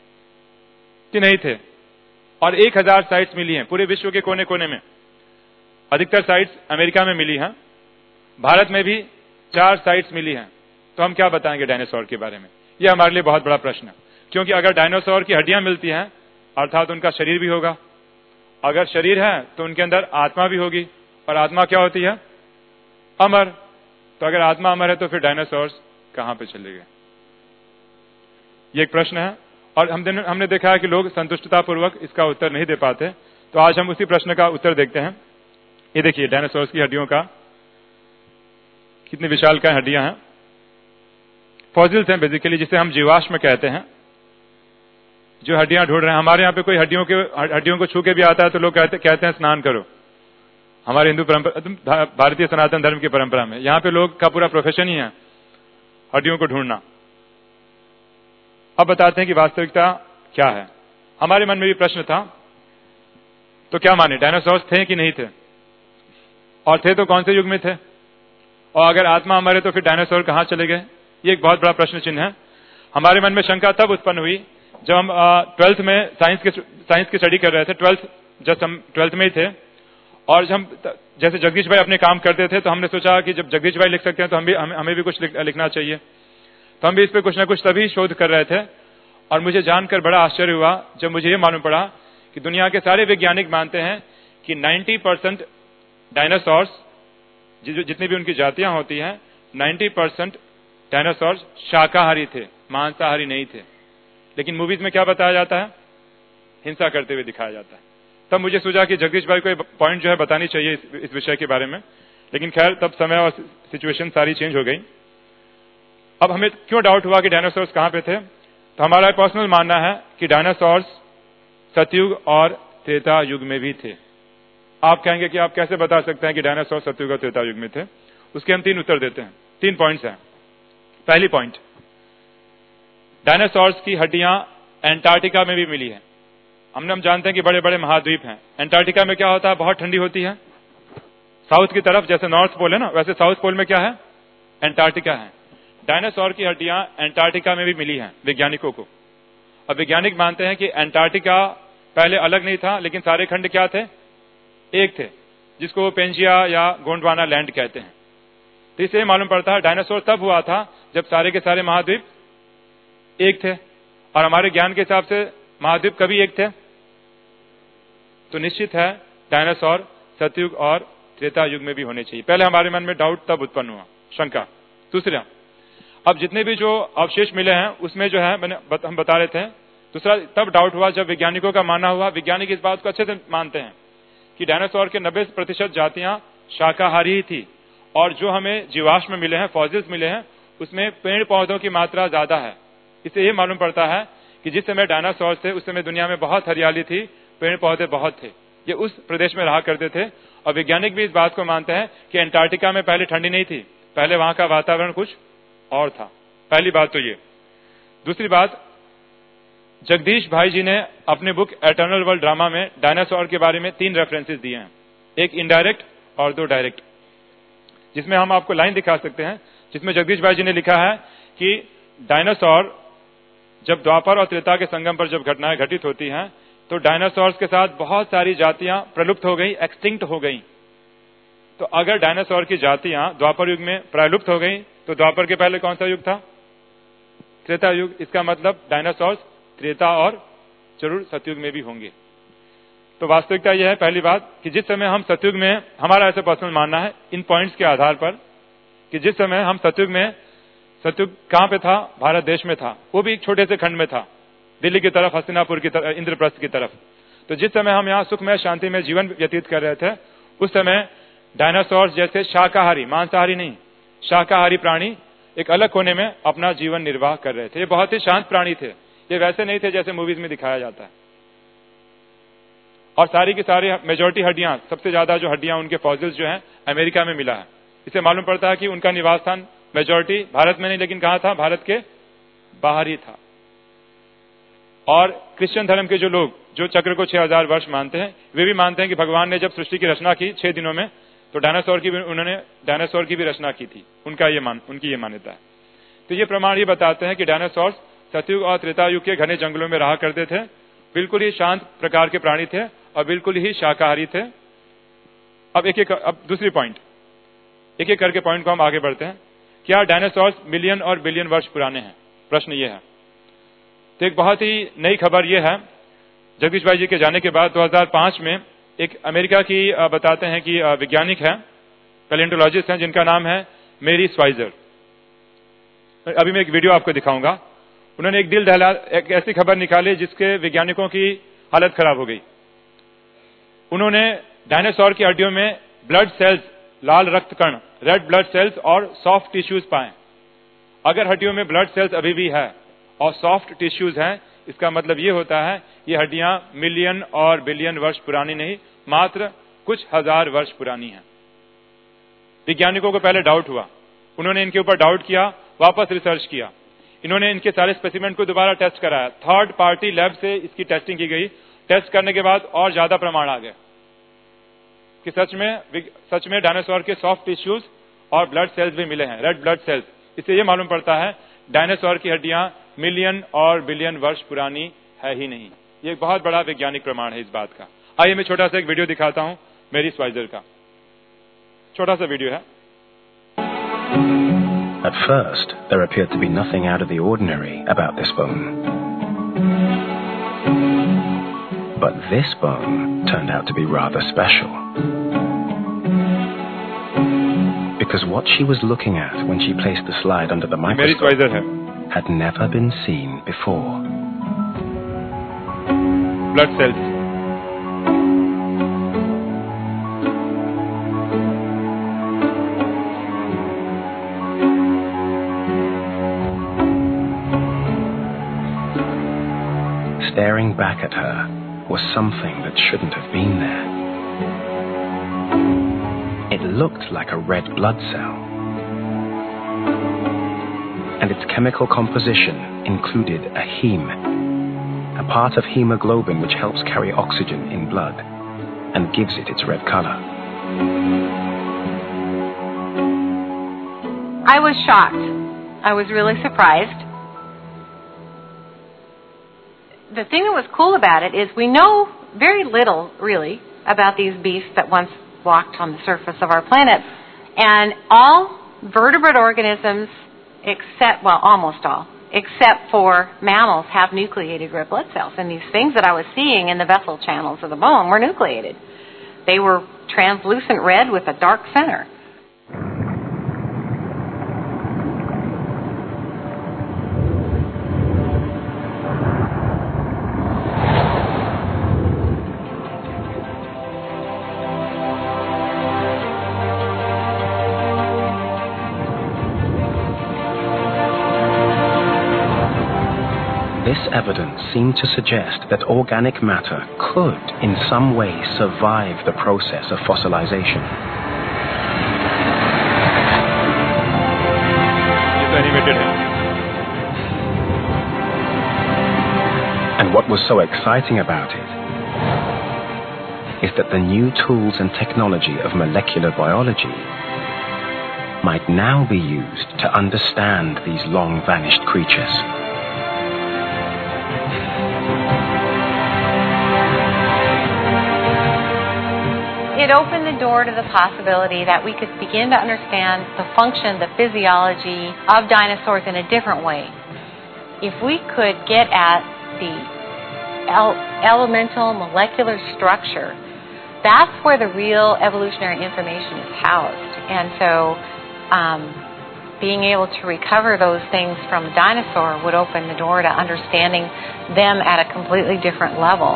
कि नहीं थे। और 1000 साइट्स मिली हैं पूरे विश्व के कोने कोने में। अधिकतर साइट्स अमेरिका में मिली हैं, भारत में भी 4 साइट्स मिली हैं। तो हम क्या बताएंगे डायनासोर के बारे में, यह हमारे लिए बहुत बड़ा प्रश्न है। क्योंकि अगर डायनासोर की हड्डियां मिलती हैं अर्थात उनका शरीर भी होगा, अगर शरीर है तो उनके अंदर आत्मा भी होगी, और आत्मा क्या होती है, अमर। तो अगर आत्मा अमर है तो फिर डायनासोर कहां पे चले गए, ये एक प्रश्न है। और हमने देखा है कि लोग संतुष्टता पूर्वक इसका उत्तर नहीं दे पाते। तो आज हम उसी प्रश्न का उत्तर देखते हैं। ये देखिए डायनासोर की हड्डियों का कितनी विशालकाय हड्डियां हैं। फॉसिल्स हैं बेसिकली, जिसे हम जीवाश्म कहते हैं, जो हड्डियां ढूंढ रहे हैं। हमारे यहाँ पे कोई हड्डियों को छू के भी आता है तो लोग कहते हैं स्नान करो। हमारे हिंदू परंपरा, भारतीय सनातन धर्म की परंपरा में यहाँ पे लोग का पूरा प्रोफेशन ही है हड्डियों को ढूंढना। अब बताते हैं कि वास्तविकता क्या है। हमारे मन में भी प्रश्न था, तो क्या माने, डायनासोर्स थे कि नहीं थे, और थे तो कौन से युग में थे, और अगर आत्मा मरे तो फिर डायनासोर कहां चले गए? ये एक बहुत बड़ा प्रश्न चिन्ह है। हमारे मन में शंका तब उत्पन्न हुई जब हम 12th में साइंस की स्टडी कर रहे थे। 12th में ही थे, और हम जैसे जगदीश भाई अपने काम करते थे तो हमने सोचा कि जब जगदीश भाई लिख सकते हैं तो हमें भी कुछ लिखना चाहिए। तो हम भी इस पे कुछ ना कुछ तभी शोध कर रहे थे, और मुझे जानकर बड़ा आश्चर्य हुआ जब मुझे ये मालूम पड़ा कि दुनिया के सारे वैज्ञानिक मानते हैं कि 90% डायनासोर्स, जितनी भी उनकी जातियां होती हैं, 90% डायनासोर्स शाकाहारी थे, मांसाहारी नहीं थे। लेकिन मूवीज में क्या बताया जाता है? हिंसा करते हुए दिखाया जाता है। तब मुझे सूझा कि जगदीश भाई को पॉइंट जो है बतानी चाहिए इस विषय के बारे में, लेकिन खैर तब समय और सिचुएशन सारी चेंज हो गई। अब हमें क्यों डाउट हुआ कि डायनासोर्स कहां पे थे? तो हमारा पर्सनल मानना है कि डायनासोर्स सतयुग और त्रेता युग में भी थे। आप कहेंगे कि आप कैसे बता सकते हैं कि डायनासोर सतयुग और त्रेता युग में थे? उसके हम 3 उत्तर देते हैं। 3 पॉइंट्स हैं। पहली पॉइंट, डायनासोर्स की हड्डियां एंटार्क्टिका में भी मिली है। हम जानते हैं कि बड़े बड़े महाद्वीप हैं। एंटार्क्टिका में क्या होता है? बहुत ठंडी होती है। साउथ की तरफ जैसे नॉर्थ पोल है ना, वैसे साउथ पोल में क्या है? एंटार्क्टिका है। डायनासोर की हड्डियां एंटार्क्टिका में भी मिली हैं वैज्ञानिकों को। अब वैज्ञानिक मानते हैं कि एंटार्क्टिका पहले अलग नहीं था, लेकिन सारे खंड क्या थे? एक थे, जिसको वो पेंजिया या गोंडवाना लैंड कहते हैं। तो इससे मालूम पड़ता है डायनासोर तब हुआ था जब सारे के सारे महाद्वीप एक थे, और हमारे ज्ञान के हिसाब से महाद्वीप कभी एक थे। तो निश्चित है डायनासोर सतयुग और त्रेता युग में भी होने चाहिए। पहले हमारे मन में डाउट तब उत्पन्न हुआ, शंका। दूसरा, अब जितने भी जो अवशेष मिले हैं उसमें जो है हम बता रहे थे, दूसरा तब डाउट हुआ जब वैज्ञानिकों का मानना हुआ, वैज्ञानिक इस बात को अच्छे से मानते हैं कि डायनासोर के 90% जातियां शाकाहारी ही थी, और जो हमें जीवाश्म मिले हैं, फॉसिल्स मिले हैं, उसमें पेड़ पौधों की मात्रा ज्यादा है। इससे ये मालूम पड़ता है कि जिस समय डायनासोर थे उस समय दुनिया में बहुत हरियाली थी, पेड़ पौधे बहुत थे, ये उस प्रदेश में रहा करते थे। और वैज्ञानिक भी इस बात को मानते हैं कि एंटार्क्टिका में पहले ठंडी नहीं थी, पहले वहां का वातावरण कुछ और था। पहली बात तो ये। दूसरी बात, जगदीश भाई जी ने अपने बुक एटर्नल वर्ल्ड ड्रामा में डायनासोर के बारे में 3 रेफरेंसेस दिए हैं, एक इनडायरेक्ट और 2 डायरेक्ट, जिसमें हम आपको लाइन दिखा सकते हैं, जिसमें जगदीश भाई जी ने लिखा है कि डायनासोर जब द्वापर और त्रेता के संगम पर जब घटनाएं घटित होती हैं तो डायनासोर्स के साथ बहुत सारी जातियां प्रलुप्त हो गई, एक्सटिंक्ट हो गई। तो अगर डायनासोर की जातियां द्वापर युग में प्रलुप्त हो गई तो द्वापर के पहले कौन सा युग था? त्रेता युग। इसका मतलब डायनासोर्स त्रेता और जरूर सतयुग में भी होंगे। तो वास्तविकता यह है, पहली बात, कि जिस समय हम सतयुग में, हमारा ऐसा पर्सनल मानना है इन पॉइंट्स के आधार पर, कि जिस समय हम सतयुग में, सतयुग कहां पे था? भारत देश में था, वो भी एक छोटे से खंड में था, दिल्ली की तरफ, हस्तिनापुर की तरफ, इंद्रप्रस्थ की तरफ। तो जिस समय हम यहाँ सुखमय शांति में जीवन व्यतीत कर रहे थे, उस समय डायनासोर जैसे शाकाहारी, मांसाहारी नहीं, शाकाहारी प्राणी एक अलग कोने में अपना जीवन निर्वाह कर रहे थे। ये बहुत ही शांत प्राणी थे, ये वैसे नहीं थे जैसे मूवीज में दिखाया जाता है। और सारी की सारी मेजोरिटी हड्डियां, सबसे ज्यादा जो हड्डियां उनके फॉसिल्स जो हैं अमेरिका में मिला है। इससे मालूम पड़ता है कि उनका निवास स्थान मेजोरिटी भारत में नहीं, लेकिन कहां था? भारत के बाहर ही था। और क्रिश्चियन धर्म के जो लोग जो चक्र को 6000 वर्ष मानते हैं, वे भी मानते हैं कि भगवान ने जब सृष्टि की रचना की 6 दिनों में, तो उन्होंने डायनासोर की भी रचना की थी। उनकी ये मान्यता है। तो ये प्रमाण ये बताते हैं कि डायनासोर सतयुग और त्रेता युग के घने जंगलों में रहा करते थे, बिल्कुल ही शांत प्रकार के प्राणी थे और बिल्कुल ही शाकाहारी थे। अब दूसरी पॉइंट, एक एक करके पॉइंट को हम आगे बढ़ते हैं। क्या डायनासोर मिलियन और बिलियन वर्ष पुराने हैं? प्रश्न ये है। तो एक बहुत ही नई खबर यह है, जगदीश भाई जी के जाने के बाद 2005 में एक अमेरिका की बताते हैं कि वैज्ञानिक है, पैलेंटोलॉजिस्ट हैं, जिनका नाम है मेरी स्वाइजर। अभी मैं एक वीडियो आपको दिखाऊंगा। उन्होंने एक ऐसी खबर निकाली जिसके वैज्ञानिकों की हालत खराब हो गई। उन्होंने डायनासोर की हड्डियों में ब्लड सेल्स, लाल रक्त कण, रेड ब्लड सेल्स और सॉफ्ट टिश्यूज पाए। अगर हड्डियों में ब्लड सेल्स अभी भी है और सॉफ्ट टिश्यूज हैं, इसका मतलब ये होता है ये हड्डियां मिलियन और बिलियन वर्ष पुरानी नहीं, मात्र कुछ हजार वर्ष पुरानी है। वैज्ञानिकों को पहले डाउट हुआ, उन्होंने इनके ऊपर डाउट किया, वापस रिसर्च किया, इन्होंने इनके सारे स्पेसिमेन को दोबारा टेस्ट कराया, थर्ड पार्टी लैब से इसकी टेस्टिंग की गई। टेस्ट करने के बाद और ज्यादा प्रमाण आ गए कि सच में डायनासोर के सॉफ्ट टिश्यूज और ब्लड सेल्स भी मिले हैं, रेड ब्लड सेल्स। इससे यह मालूम पड़ता है डायनासोर की हड्डियां मिलियन और बिलियन वर्ष पुरानी है ही नहीं। ये एक बहुत बड़ा वैज्ञानिक प्रमाण है इस बात का। आइए मैं छोटा सा एक वीडियो दिखाता हूं मेरी स्वाइजर का, छोटा सा वीडियो है। At first, there appeared to be nothing out of the ordinary about this bone. But this bone turned out to be rather special. Because what she was looking at when she placed the slide under the microscope had never been seen before. Blood cells. Staring back at her was something that shouldn't have been there. It looked like a red blood cell, and its chemical composition included a heme, a part of hemoglobin which helps carry oxygen in blood and gives it its red color. I was shocked. I was really surprised. The thing that was cool about it is we know very little, really, about these beasts that once walked on the surface of our planet. And all vertebrate organisms, almost all, except for mammals, have nucleated red blood cells. And these things that I was seeing in the vessel channels of the bone were nucleated. They were translucent red with a dark center. This evidence seemed to suggest that organic matter could, in some way, survive the process of fossilization. And what was so exciting about it is that the new tools and technology of molecular biology might now be used to understand these long-vanished creatures. It opened the door to the possibility that we could begin to understand the function, the physiology of dinosaurs in a different way. If we could get at the elemental molecular structure, that's where the real evolutionary information is housed. And so being able to recover those things from a dinosaur would open the door to understanding them at a completely different level.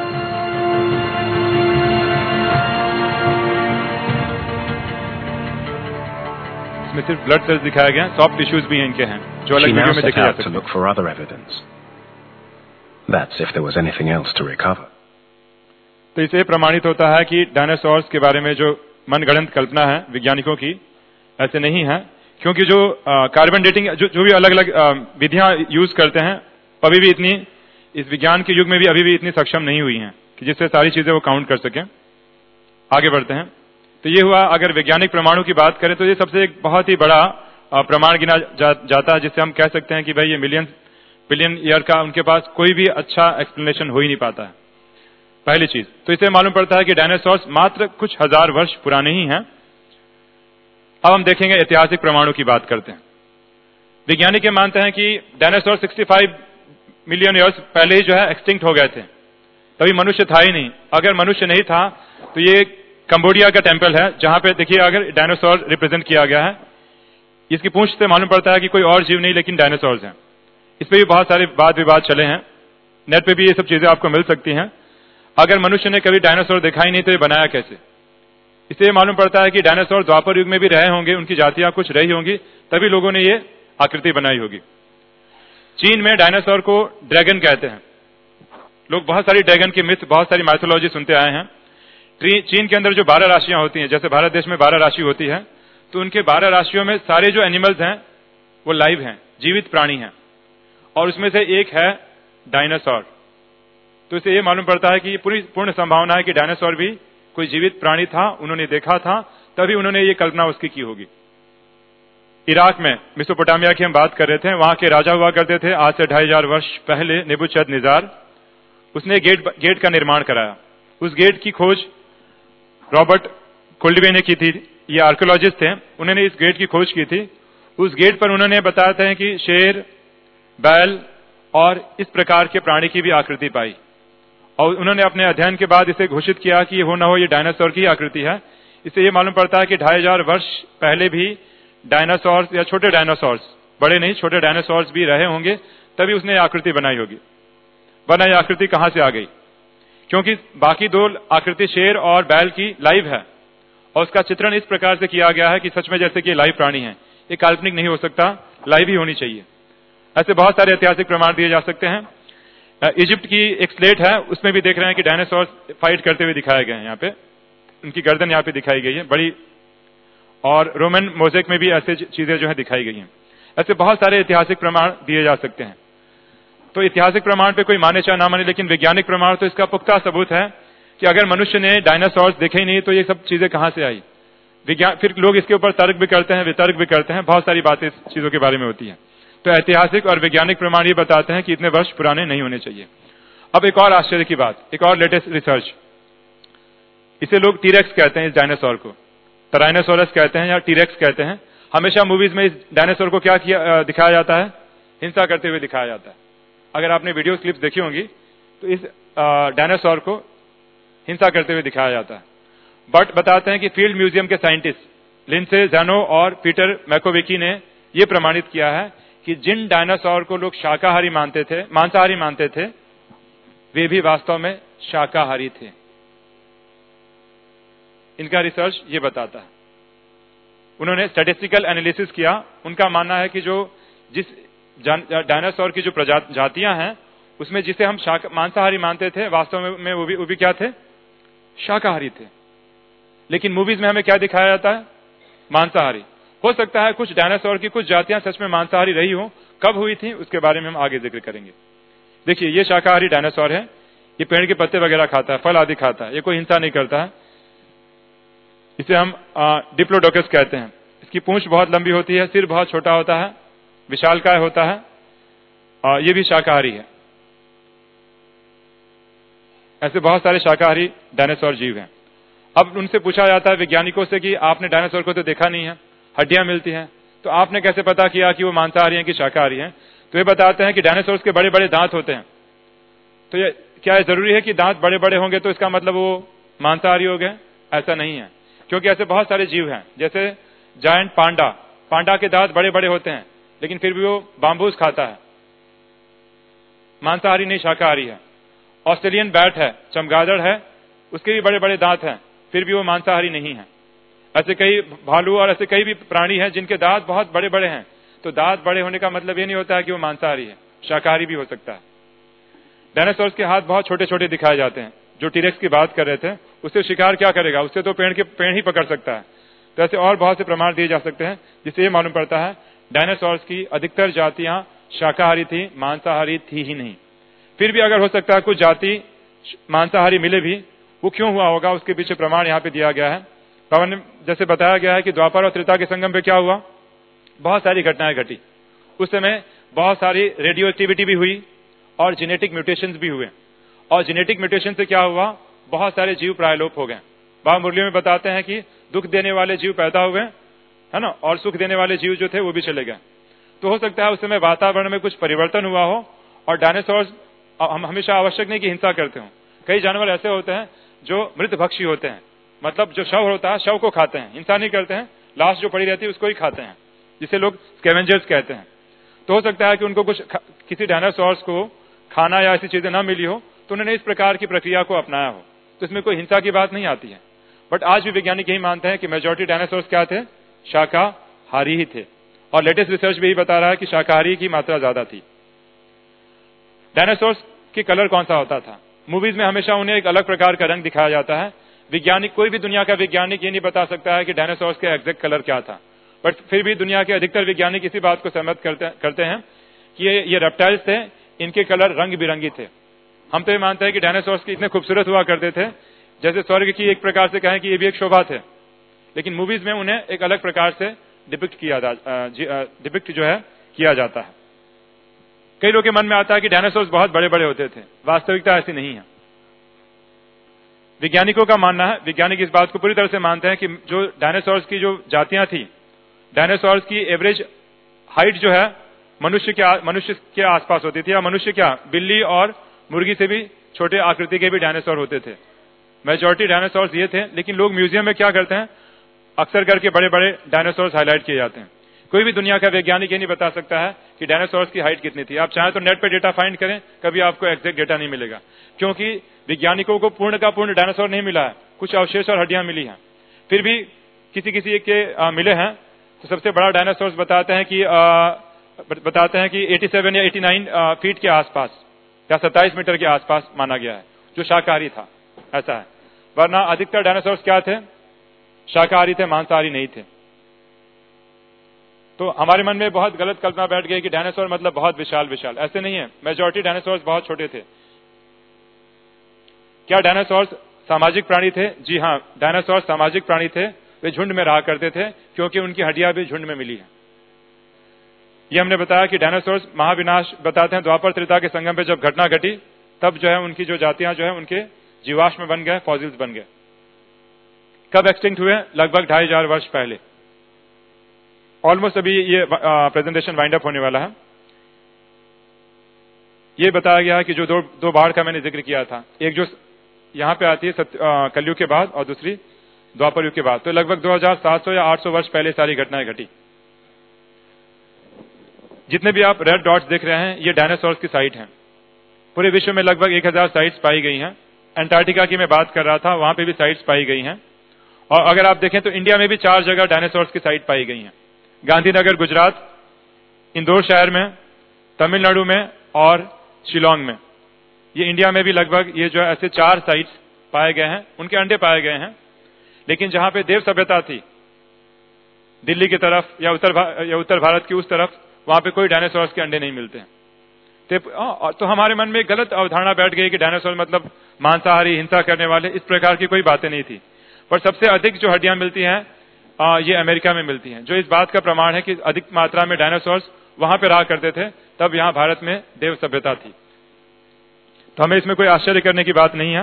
इसमें सिर्फ blood cells दिखाया गया, soft tissues भी इनके हैं जो अलग video में देखे जा सकते हैं। To look for other evidence. That's if there was anything else to recover. तो इसे प्रमाणित होता है कि डायनासोर्स के बारे में जो मनगढ़ंत कल्पना है वैज्ञानिकों की, ऐसे नहीं है, क्योंकि जो कार्बन डेटिंग जो भी अलग अलग विधियां यूज करते हैं, अभी भी इतनी इस विज्ञान के युग में भी अभी भी इतनी सक्षम नहीं हुई हैं कि जिससे सारी चीजें वो काउंट कर सकें। आगे बढ़ते हैं। तो ये हुआ, अगर वैज्ञानिक प्रमाणों की बात करें तो ये सबसे एक बहुत ही बड़ा प्रमाण गिना जाता है, जिससे हम कह सकते हैं कि भाई ये मिलियन बिलियन ईयर का उनके पास कोई भी अच्छा एक्सप्लेनेशन हो ही नहीं पाता है। पहली चीज तो इसे मालूम पड़ता है कि डायनासोर्स मात्र कुछ हजार वर्ष पुराने ही हैं। अब हम देखेंगे ऐतिहासिक प्रमाणों की बात करते हैं। वैज्ञानिक ये मानते हैं कि डायनासोर 65 मिलियन ईयर्स पहले ही जो है एक्सटिंक्ट हो गए थे, तभी मनुष्य था ही नहीं। अगर मनुष्य नहीं था तो ये कंबोडिया का टेम्पल है, जहां पे देखिए अगर डायनासोर रिप्रेजेंट किया गया है, इसकी पूंछ से मालूम पड़ता है कि कोई और जीव नहीं लेकिन डायनासोर्स हैं। इस पे भी बहुत सारे वाद विवाद चले हैं, नेट पे भी ये सब चीजें आपको मिल सकती हैं। अगर मनुष्य ने कभी डायनासोर देखा ही नहीं तो ये बनाया कैसे? इससे मालूम पड़ता है कि डायनासोर द्वापर युग में भी रहे होंगे, उनकी जातियां कुछ रही होंगी, तभी लोगों ने ये आकृति बनाई होगी। चीन में डायनासोर को ड्रैगन कहते हैं। लोग बहुत सारी ड्रैगन की मिथ, बहुत सारी माइथोलॉजी सुनते आए हैं। चीन के अंदर जो 12 राशियां होती हैं, जैसे भारत देश में 12 राशि होती है, तो उनके 12 राशियों में सारे जो एनिमल्स हैं वो लाइव हैं, जीवित प्राणी हैं, और उसमें से एक है डायनासोर। तो इससे ये मालूम पड़ता है कि पूर्ण संभावना है कि डायनासोर भी कोई जीवित प्राणी था, उन्होंने देखा था, तभी उन्होंने ये कल्पना उसकी की होगी। इराक में मेसोपोटामिया की हम बात कर रहे थे, वहां के राजा हुआ करते थे आज से 2500 वर्ष पहले नेबुचदनेस्सर। उसने गेट का निर्माण कराया। उस गेट की खोज रॉबर्ट कोल्डवे ने की थी, ये आर्कियोलॉजिस्ट थे, उन्होंने इस गेट की खोज की थी। उस गेट पर उन्होंने बताया था कि शेर, बैल और इस प्रकार के प्राणी की भी आकृति पाई, और उन्होंने अपने अध्ययन के बाद इसे घोषित किया कि हो न हो ये डायनासोर की आकृति है। इससे ये मालूम पड़ता है कि 2500 वर्ष पहले भी डायनासोर्स या छोटे डायनासोर्स, बड़े नहीं छोटे डायनासोर्स भी रहे होंगे, तभी उसने आकृति बनाई होगी। वरना ये आकृति कहां से आ गई? क्योंकि बाकी 2 आकृति शेर और बैल की लाइव है, और उसका चित्रण इस प्रकार से किया गया है कि सच में जैसे कि लाइव प्राणी है। ये काल्पनिक नहीं हो सकता, लाइव ही होनी चाहिए। ऐसे बहुत सारे ऐतिहासिक प्रमाण दिए जा सकते हैं। इजिप्ट की एक स्लेट है, उसमें भी देख रहे हैं कि डायनासोर फाइट करते हुए दिखाए गए हैं। यहाँ पे उनकी गर्दन यहाँ पे दिखाई गई है बड़ी, और रोमन मोज़ेक में भी ऐसे चीजें जो है दिखाई गई हैं। ऐसे बहुत सारे ऐतिहासिक प्रमाण दिए जा सकते हैं। तो ऐतिहासिक प्रमाण पे कोई माने चाहे ना माने, लेकिन वैज्ञानिक प्रमाण तो इसका पुख्ता सबूत है कि अगर मनुष्य ने डायनासोर्स देखे ही नहीं तो ये सब चीजें कहां से आई? फिर लोग इसके ऊपर तर्क भी करते हैं, वितर्क भी करते हैं, बहुत सारी बातें इस चीजों के बारे में होती हैं। तो ऐतिहासिक और वैज्ञानिक प्रमाण ये बताते हैं कि इतने वर्ष पुराने नहीं होने चाहिए। अब एक और आश्चर्य की बात, एक और लेटेस्ट रिसर्च, इसे लोग टीरेक्स कहते हैं, इस डायनासोर को टायरानोसोरस कहते हैं या टीरेक्स कहते हैं। हमेशा मूवीज में इस डायनासोर को क्या दिखाया जाता है? हिंसा करते हुए दिखाया जाता है। अगर आपने वीडियो क्लिप्स देखी होंगी तो इस डायनासोर को हिंसा करते हुए दिखाया जाता है। बट बताते हैं कि फील्ड म्यूजियम के साइंटिस्ट लिंडसे ज़ैनो और पीटर मैकोविकी ने यह प्रमाणित किया है कि जिन डायनासोर को लोग शाकाहारी मानते थे, मांसाहारी मानते थे, वे भी वास्तव में शाकाहारी थे। इनका रिसर्च ये बताता है। उन्होंने स्टैटिस्टिकल एनालिसिस किया। उनका मानना है कि जो जिस डायनासोर की जो जातियां हैं उसमें जिसे हम मांसाहारी मानते थे, वास्तव में वो भी क्या थे? शाकाहारी थे। लेकिन मूवीज में हमें क्या दिखाया जाता है? मांसाहारी। हो सकता है कुछ डायनासोर की कुछ जातियां सच में मांसाहारी रही हो, कब हुई थी उसके बारे में हम आगे जिक्र करेंगे। देखिए, ये शाकाहारी डायनासोर है, ये पेड़ के पत्ते वगैरह खाता है, फल आदि खाता है, ये कोई हिंसा नहीं करता है। इसे हम डिप्लोडोकस कहते हैं। इसकी पूंछ बहुत लंबी होती है, सिर बहुत छोटा होता है, विशालकाय होता है, और ये भी शाकाहारी है। ऐसे बहुत सारे शाकाहारी डायनासोर जीव हैं। अब उनसे पूछा जाता है वैज्ञानिकों से कि आपने डायनासोर को तो देखा नहीं है, हड्डियां मिलती हैं, तो आपने कैसे पता किया कि वो मांसाहारी हैं कि शाकाहारी हैं? तो ये बताते हैं कि डायनासोर्स के बड़े बड़े दांत होते हैं। तो ये क्या जरूरी है कि दांत बड़े बड़े होंगे तो इसका मतलब वो मांसाहारी हो गए? ऐसा नहीं है, क्योंकि ऐसे बहुत सारे जीव हैं, जैसे जायंट पांडा। पांडा के दांत बड़े बड़े होते हैं, लेकिन फिर भी वो बाम्बूस खाता है, मांसाहारी नहीं, शाकाहारी है। ऑस्ट्रेलियन बैट है, चमगादड़ है, उसके भी बड़े बड़े दांत हैं, फिर भी वो मांसाहारी नहीं है। ऐसे कई भालू और ऐसे कई भी प्राणी हैं जिनके दांत बहुत बड़े बड़े हैं। तो दांत बड़े होने का मतलब ये नहीं होता है कि वो मांसाहारी है, शाकाहारी भी हो सकता है। डायनासोर्स के हाथ बहुत छोटे छोटे दिखाए जाते हैं। जो टीरेक्स की बात कर रहे थे, उससे शिकार क्या करेगा? उससे तो पेड़ ही पकड़ सकता है। तो ऐसे और बहुत से प्रमाण दिए जा सकते हैं जिससे ये मालूम पड़ता है डायनासोर्स की अधिकतर जातियां शाकाहारी थी, मांसाहारी थी ही नहीं। फिर भी अगर हो सकता है कुछ जाति मांसाहारी मिले भी, वो क्यों हुआ होगा उसके पीछे प्रमाण यहाँ पे दिया गया है। पवन जैसे बताया गया है कि द्वापर और त्रेता के संगम पे क्या हुआ? बहुत सारी घटनाएं घटी। उस समय बहुत सारी रेडियो एक्टिविटी भी हुई और जेनेटिक म्यूटेशंस भी हुए। और जेनेटिक म्यूटेशन से क्या हुआ? बहुत सारे जीव प्रायलोप हो गए। बाबा मुरलियों में बताते हैं कि दुख देने वाले जीव पैदा हुए, है ना, और सुख देने वाले जीव जो थे वो भी चले गए। तो हो सकता है उस समय वातावरण में कुछ परिवर्तन हुआ हो। और डायनासोर्स हम हमेशा आवश्यक नहीं कि हिंसा करते हो। कई जानवर ऐसे होते हैं जो मृतभक्षी होते हैं, मतलब जो शव होता है शव को खाते हैं, हिंसा नहीं करते हैं, लाश जो पड़ी रहती है उसको ही खाते हैं, जिसे लोग स्कैवेंजर्स कहते हैं। तो हो सकता है कि उनको कुछ किसी डायनासोर्स को खाना या ऐसी चीजें ना मिली हो, तो उन्होंने इस प्रकार की प्रक्रिया को अपनाया हो। तो इसमें कोई हिंसा की बात नहीं आती है। बट आज भी वैज्ञानिक यही मानते हैं कि मेजॉरिटी डायनासोर्स क्या थे? शाकाहारी ही थे। और लेटेस्ट रिसर्च भी यही बता रहा है कि शाकाहारी की मात्रा ज्यादा थी। डायनासोर्स की कलर कौन सा होता था? मूवीज में हमेशा उन्हें एक अलग प्रकार का रंग दिखाया जाता है। वैज्ञानिक, कोई भी दुनिया का वैज्ञानिक ये नहीं बता सकता है कि डायनासोर्स का एग्जैक्ट कलर क्या था, बट फिर भी दुनिया के अधिकतर वैज्ञानिक इसी बात को सहमत करते हैं कि ये रेप्टाइल्स थे, इनके कलर रंग बिरंगी थे। हम तो ये मानते हैं कि डायनासोर्स इतने खूबसूरत हुआ करते थे जैसे स्वर्ग की एक प्रकार से कहें कि ये भी एक शोभा थे, लेकिन मूवीज में उन्हें एक अलग प्रकार से डिपिक्ट किया जाता है। कई लोगों के मन में आता है कि डायनासोर्स बहुत बड़े बड़े होते थे, वास्तविकता ऐसी नहीं है। वैज्ञानिकों का मानना है, वैज्ञानिक इस बात को पूरी तरह से मानते हैं कि जो डायनासोर्स की जो जातियां थी, डायनासोर्स की एवरेज हाइट जो है मनुष्य के आसपास होती थी, या मनुष्य क्या, बिल्ली और मुर्गी से भी छोटे आकृति के भी डायनासोर होते थे। मेजॉरिटी डायनासोर्स ये थे, लेकिन लोग म्यूजियम में क्या करते हैं, अक्सर करके बड़े बड़े डायनासोर्स हाईलाइट किए जाते हैं। कोई भी दुनिया का वैज्ञानिक ये नहीं बता सकता है कि डायनासोर्स की हाइट कितनी थी। आप चाहें तो नेट पे डेटा फाइंड करें, कभी आपको एग्जैक्ट डेटा नहीं मिलेगा, क्योंकि वैज्ञानिकों को पूर्ण का पूर्ण डायनासोर नहीं मिला है, कुछ अवशेष और हड्डियां मिली हैं। फिर भी किसी के मिले हैं, तो सबसे बड़ा डायनासोर्स बताते हैं कि 87 या 89 फीट के आसपास या 27 मीटर के आसपास माना गया है, जो शाकाहारी था, ऐसा है। वरना अधिकतर डायनासोर्स क्या थे, शाकाहारी थे, मांसाहारी नहीं थे। तो हमारे मन में बहुत गलत कल्पना बैठ गई कि डायनासोर मतलब बहुत विशाल, ऐसे नहीं है। मेजॉरिटी डायनासोर्स बहुत छोटे थे। क्या डायनासोर्स सामाजिक प्राणी थे? जी हाँ, डायनासोर सामाजिक प्राणी थे, वे झुंड में रहा करते थे, क्योंकि उनकी हड्डियां भी झुंड में मिली है। ये हमने बताया कि डायनासोर्स महाविनाश बताते हैं, द्वापर त्रेता के संगम पे जब घटना घटी, तब जो है उनकी जो जातियां जो है उनके जीवाश्म बन गए, फॉसिल्स बन गए। कब एक्सटिंक्ट हुए? लगभग 2500 वर्ष पहले। ऑलमोस्ट अभी ये प्रेजेंटेशन वाइंड अप होने वाला है। ये बताया गया है कि जो दो बाढ़ का मैंने जिक्र किया था, एक जो यहां पे आती है कलयुग के बाद और दूसरी द्वापर युग के बाद, तो लगभग 2700 या 800 वर्ष पहले सारी घटनाएं घटी। जितने भी आप रेड डॉट्स देख रहे हैं, ये डायनासोर्स की साइट हैं। पूरे विश्व में लगभग 1000 साइट्स पाई गई हैं। अंटार्कटिका की मैं बात कर रहा था, वहां पे भी साइट्स पाई गई हैं। और अगर आप देखें तो इंडिया में भी 4 जगह डायनासोर्स की साइट पाई गई हैं। गांधीनगर गुजरात, इंदौर शहर में, तमिलनाडु में और शिलोंग में। ये इंडिया में भी लगभग ये जो ऐसे 4 साइट्स पाए गए हैं, उनके अंडे पाए गए हैं। लेकिन जहां पे देव सभ्यता थी, दिल्ली की तरफ या उत्तर भारत की उस तरफ, वहां पे कोई डायनासोर्स के अंडे नहीं मिलते हैं। तो हमारे मन में गलत अवधारणा बैठ गई कि डायनासोर मतलब मांसाहारी, हिंसा करने वाले, इस प्रकार की कोई बातें नहीं थी। पर सबसे अधिक जो हड्डियां मिलती हैं ये अमेरिका में मिलती हैं, जो इस बात का प्रमाण है कि अधिक मात्रा में डायनासोर्स वहां पे रहा करते थे, तब यहां भारत में देव सभ्यता थी। तो हमें इसमें कोई आश्चर्य करने की बात नहीं है।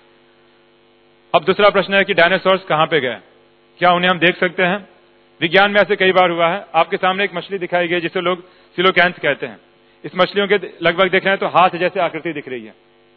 अब दूसरा प्रश्न है कि डायनासोर्स कहां पे गए, क्या उन्हें हम देख सकते हैं? विज्ञान में ऐसे कई बार हुआ है। आपके सामने एक मछली दिखाई गई जिसे लोग सिलोकैंथ कहते हैं। इस मछलियों के लगभग देख रहे हैं तो हाथ जैसे आकृति दिख रही है,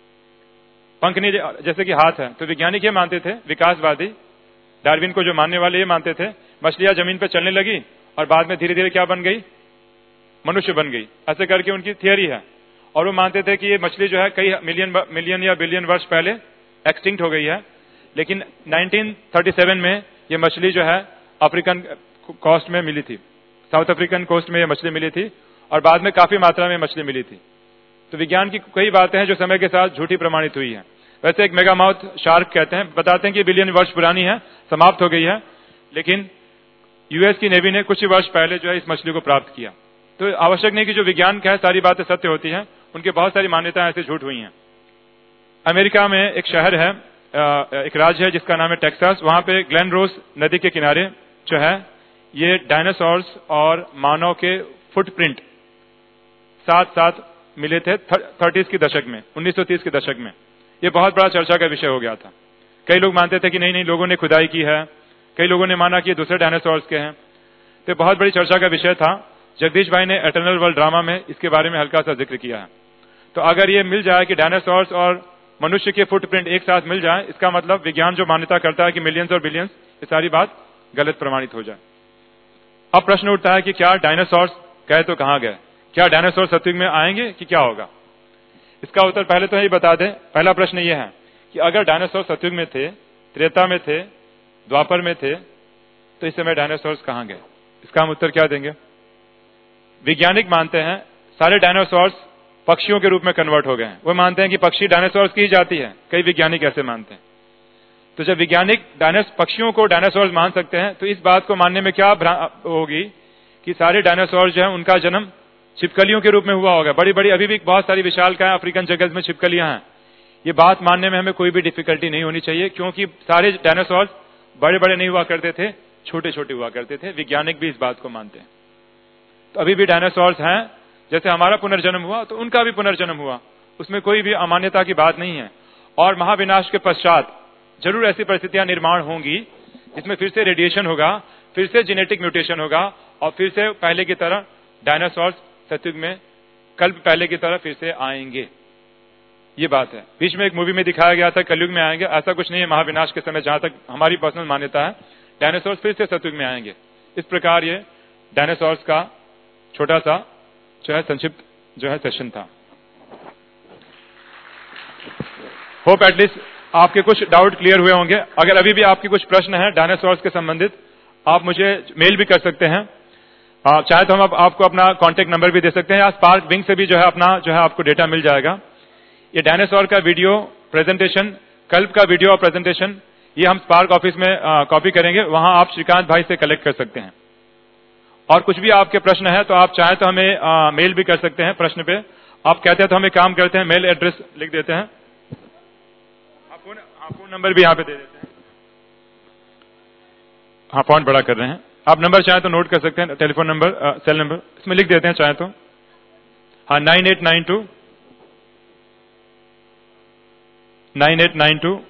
पंखनी जैसे कि हाथ है। तो वैज्ञानिक ये मानते थे, विकासवादी डार्विन को जो मानने वाले ये मानते थे, मछलियां जमीन पर चलने लगी और बाद में धीरे धीरे क्या बन गई, मनुष्य बन गई। ऐसे करके उनकी थियरी है। और वो मानते थे कि ये मछली जो है कई मिलियन या बिलियन वर्ष पहले एक्सटिंक्ट हो गई है। लेकिन 1937 में ये मछली जो है अफ्रीकन कोस्ट में मिली थी, साउथ अफ्रीकन कोस्ट में ये मछली मिली थी, और बाद में काफी मात्रा में मछली मिली थी। तो विज्ञान की कई बातें हैं जो समय के साथ झूठी प्रमाणित हुई है। वैसे एक मेगामाउथ शार्क कहते हैं, बताते हैं कि बिलियन वर्ष पुरानी है, समाप्त हो गई है, लेकिन यूएस की नेवी ने कुछ ही वर्ष पहले जो है इस मछली को प्राप्त किया। तो आवश्यक नहीं कि जो विज्ञान का है सारी बातें सत्य होती हैं, उनकी बहुत सारी मान्यताएं ऐसे झूठ हुई हैं। अमेरिका में एक शहर है, एक राज्य है जिसका नाम है टेक्सास। वहां पे ग्लेन रोज नदी के किनारे जो है ये डायनासोर्स और मानव के फुटप्रिंट साथ साथ मिले थे 30s के दशक में, 1930 के दशक में। ये बहुत बड़ा चर्चा का विषय हो गया था। कई लोग मानते थे कि नहीं लोगों ने खुदाई की है, कई लोगों ने माना कि ये दूसरे डायनासोर्स के हैं। तो बहुत बड़ी चर्चा का विषय था। जगदीश भाई ने एटर्नल वर्ल्ड ड्रामा में इसके बारे में हल्का सा जिक्र किया है। तो अगर ये मिल जाए कि डायनासोर्स और मनुष्य के फुटप्रिंट एक साथ मिल जाए, इसका मतलब विज्ञान जो मान्यता करता है कि मिलियंस और बिलियंस, ये सारी बात गलत प्रमाणित हो जाए। अब प्रश्न उठता है कि क्या डायनासोर्स गए तो कहां गए? क्या डायनासोर सतयुग में आएंगे कि क्या होगा? इसका उत्तर पहले तो यही बता दें। पहला प्रश्न यह है कि अगर डायनासोर सतयुग में थे, त्रेता में थे, द्वापर में थे, तो इस समय डायनासोर्स कहां गए? इसका हम उत्तर क्या देंगे? वैज्ञानिक मानते हैं सारे डायनासोर्स पक्षियों के रूप में कन्वर्ट हो गए हैं। वो मानते हैं कि पक्षी डायनासोर्स की ही जाति है। कई वैज्ञानिक ऐसे मानते हैं। तो जब वैज्ञानिक पक्षियों को डायनासोर मान सकते हैं, तो इस बात को मानने में क्या होगी कि सारे डायनासोर जो है उनका जन्म छिपकलियों के रूप में हुआ होगा। बड़ी बड़ी अभी भी बहुत सारी विशालकाय अफ्रीकन जंगल में छिपकलियां हैं। ये बात मानने में हमें कोई भी डिफिकल्टी नहीं होनी चाहिए, क्योंकि सारे डायनासोर बड़े बड़े नहीं हुआ करते थे, छोटे छोटे हुआ करते थे। वैज्ञानिक भी इस बात को मानते हैं। तो अभी भी डायनासोर्स हैं, जैसे हमारा पुनर्जन्म हुआ तो उनका भी पुनर्जन्म हुआ, उसमें कोई भी अमान्यता की बात नहीं है। और महाविनाश के पश्चात जरूर ऐसी परिस्थितियां निर्माण होंगी जिसमें फिर से रेडिएशन होगा, फिर से जेनेटिक म्यूटेशन होगा, और फिर से पहले की तरह डायनासोर्स सतयुग में कल्प पहले की तरह फिर से आएंगे। ये बात है। बीच में एक मूवी में दिखाया गया था कलयुग में आएंगे, ऐसा कुछ नहीं है। महाविनाश के समय, जहां तक हमारी पर्सनल मान्यता है, डायनासोर्स फिर से सतयुग में आएंगे। इस प्रकार ये डायनासोर्स का छोटा सा जो है संक्षिप्त जो है सेशन था। होप एटलीस्ट आपके कुछ डाउट क्लियर हुए होंगे। अगर अभी भी आपके कुछ प्रश्न हैं डायनासोर्स के संबंधित, आप मुझे मेल भी कर सकते हैं। चाहे तो हम आपको अपना कॉन्टेक्ट नंबर भी दे सकते हैं, या स्पार्क विंग से भी जो है अपना जो है आपको डेटा मिल जाएगा। ये डायनासोर का वीडियो प्रेजेंटेशन, कल्प का वीडियो और प्रेजेंटेशन, ये हम स्पार्क ऑफिस में कॉपी करेंगे, वहां आप श्रीकांत भाई से कलेक्ट कर सकते हैं। और कुछ भी आपके प्रश्न है तो आप चाहे तो हमें मेल भी कर सकते हैं। प्रश्न पे आप कहते हैं तो हम एक काम करते हैं, मेल एड्रेस लिख देते हैं, फोन नंबर भी यहाँ पे दे देते हैं। हाँ, फॉन्ट बड़ा कर रहे हैं। आप नंबर चाहे तो नोट कर सकते हैं, टेलीफोन नंबर, सेल नंबर इसमें लिख देते हैं चाहे तो। हाँ, 9892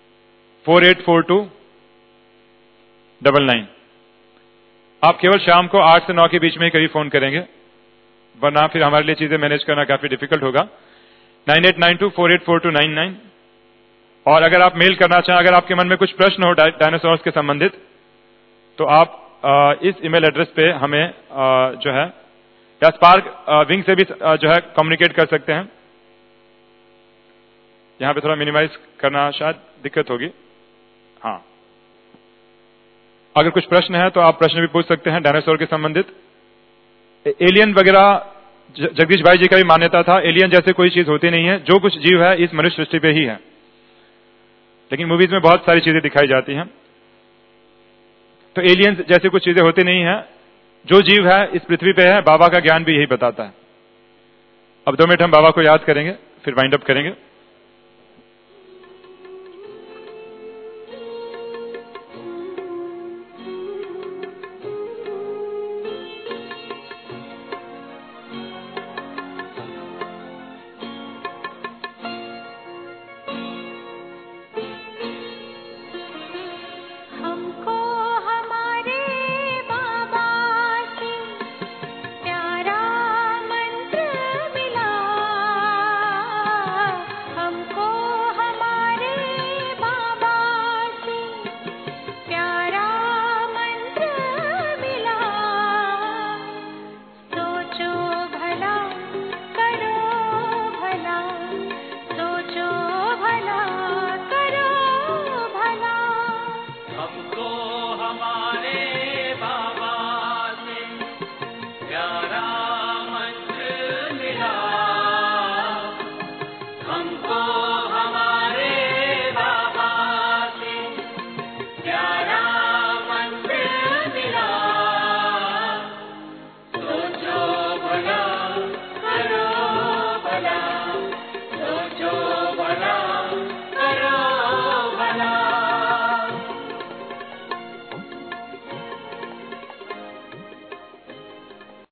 484299। आप केवल शाम को 8 से 9 के बीच में ही करीब फोन करेंगे, वरना फिर हमारे लिए चीजें मैनेज करना काफी डिफिकल्ट होगा। 9892 484299। और अगर आप मेल करना चाहें, अगर आपके मन में कुछ प्रश्न हो डायनासोर्स के संबंधित, तो आप इस ईमेल एड्रेस पे हमें जो है, या स्पार्क विंग से भी जो है कम्युनिकेट कर सकते हैं। यहां पे थोड़ा मिनिमाइज करना शायद दिक्कत होगी। हाँ, अगर कुछ प्रश्न है तो आप प्रश्न भी पूछ सकते हैं डायनासोर के संबंधित। एलियन वगैरह जगदीश भाई जी का भी मान्यता था, एलियन जैसे कोई चीज होती नहीं है, जो कुछ जीव है इस मनुष्य सृष्टि पे ही है। लेकिन मूवीज में बहुत सारी चीजें दिखाई जाती हैं, तो एलियंस जैसे कुछ चीजें होती नहीं है। जो जीव है इस पृथ्वी पे है, बाबा का ज्ञान भी यही बताता है। अब 2 मिनट हम बाबा को याद करेंगे, फिर वाइंड अप करेंगे। हमारे बाबा से प्यार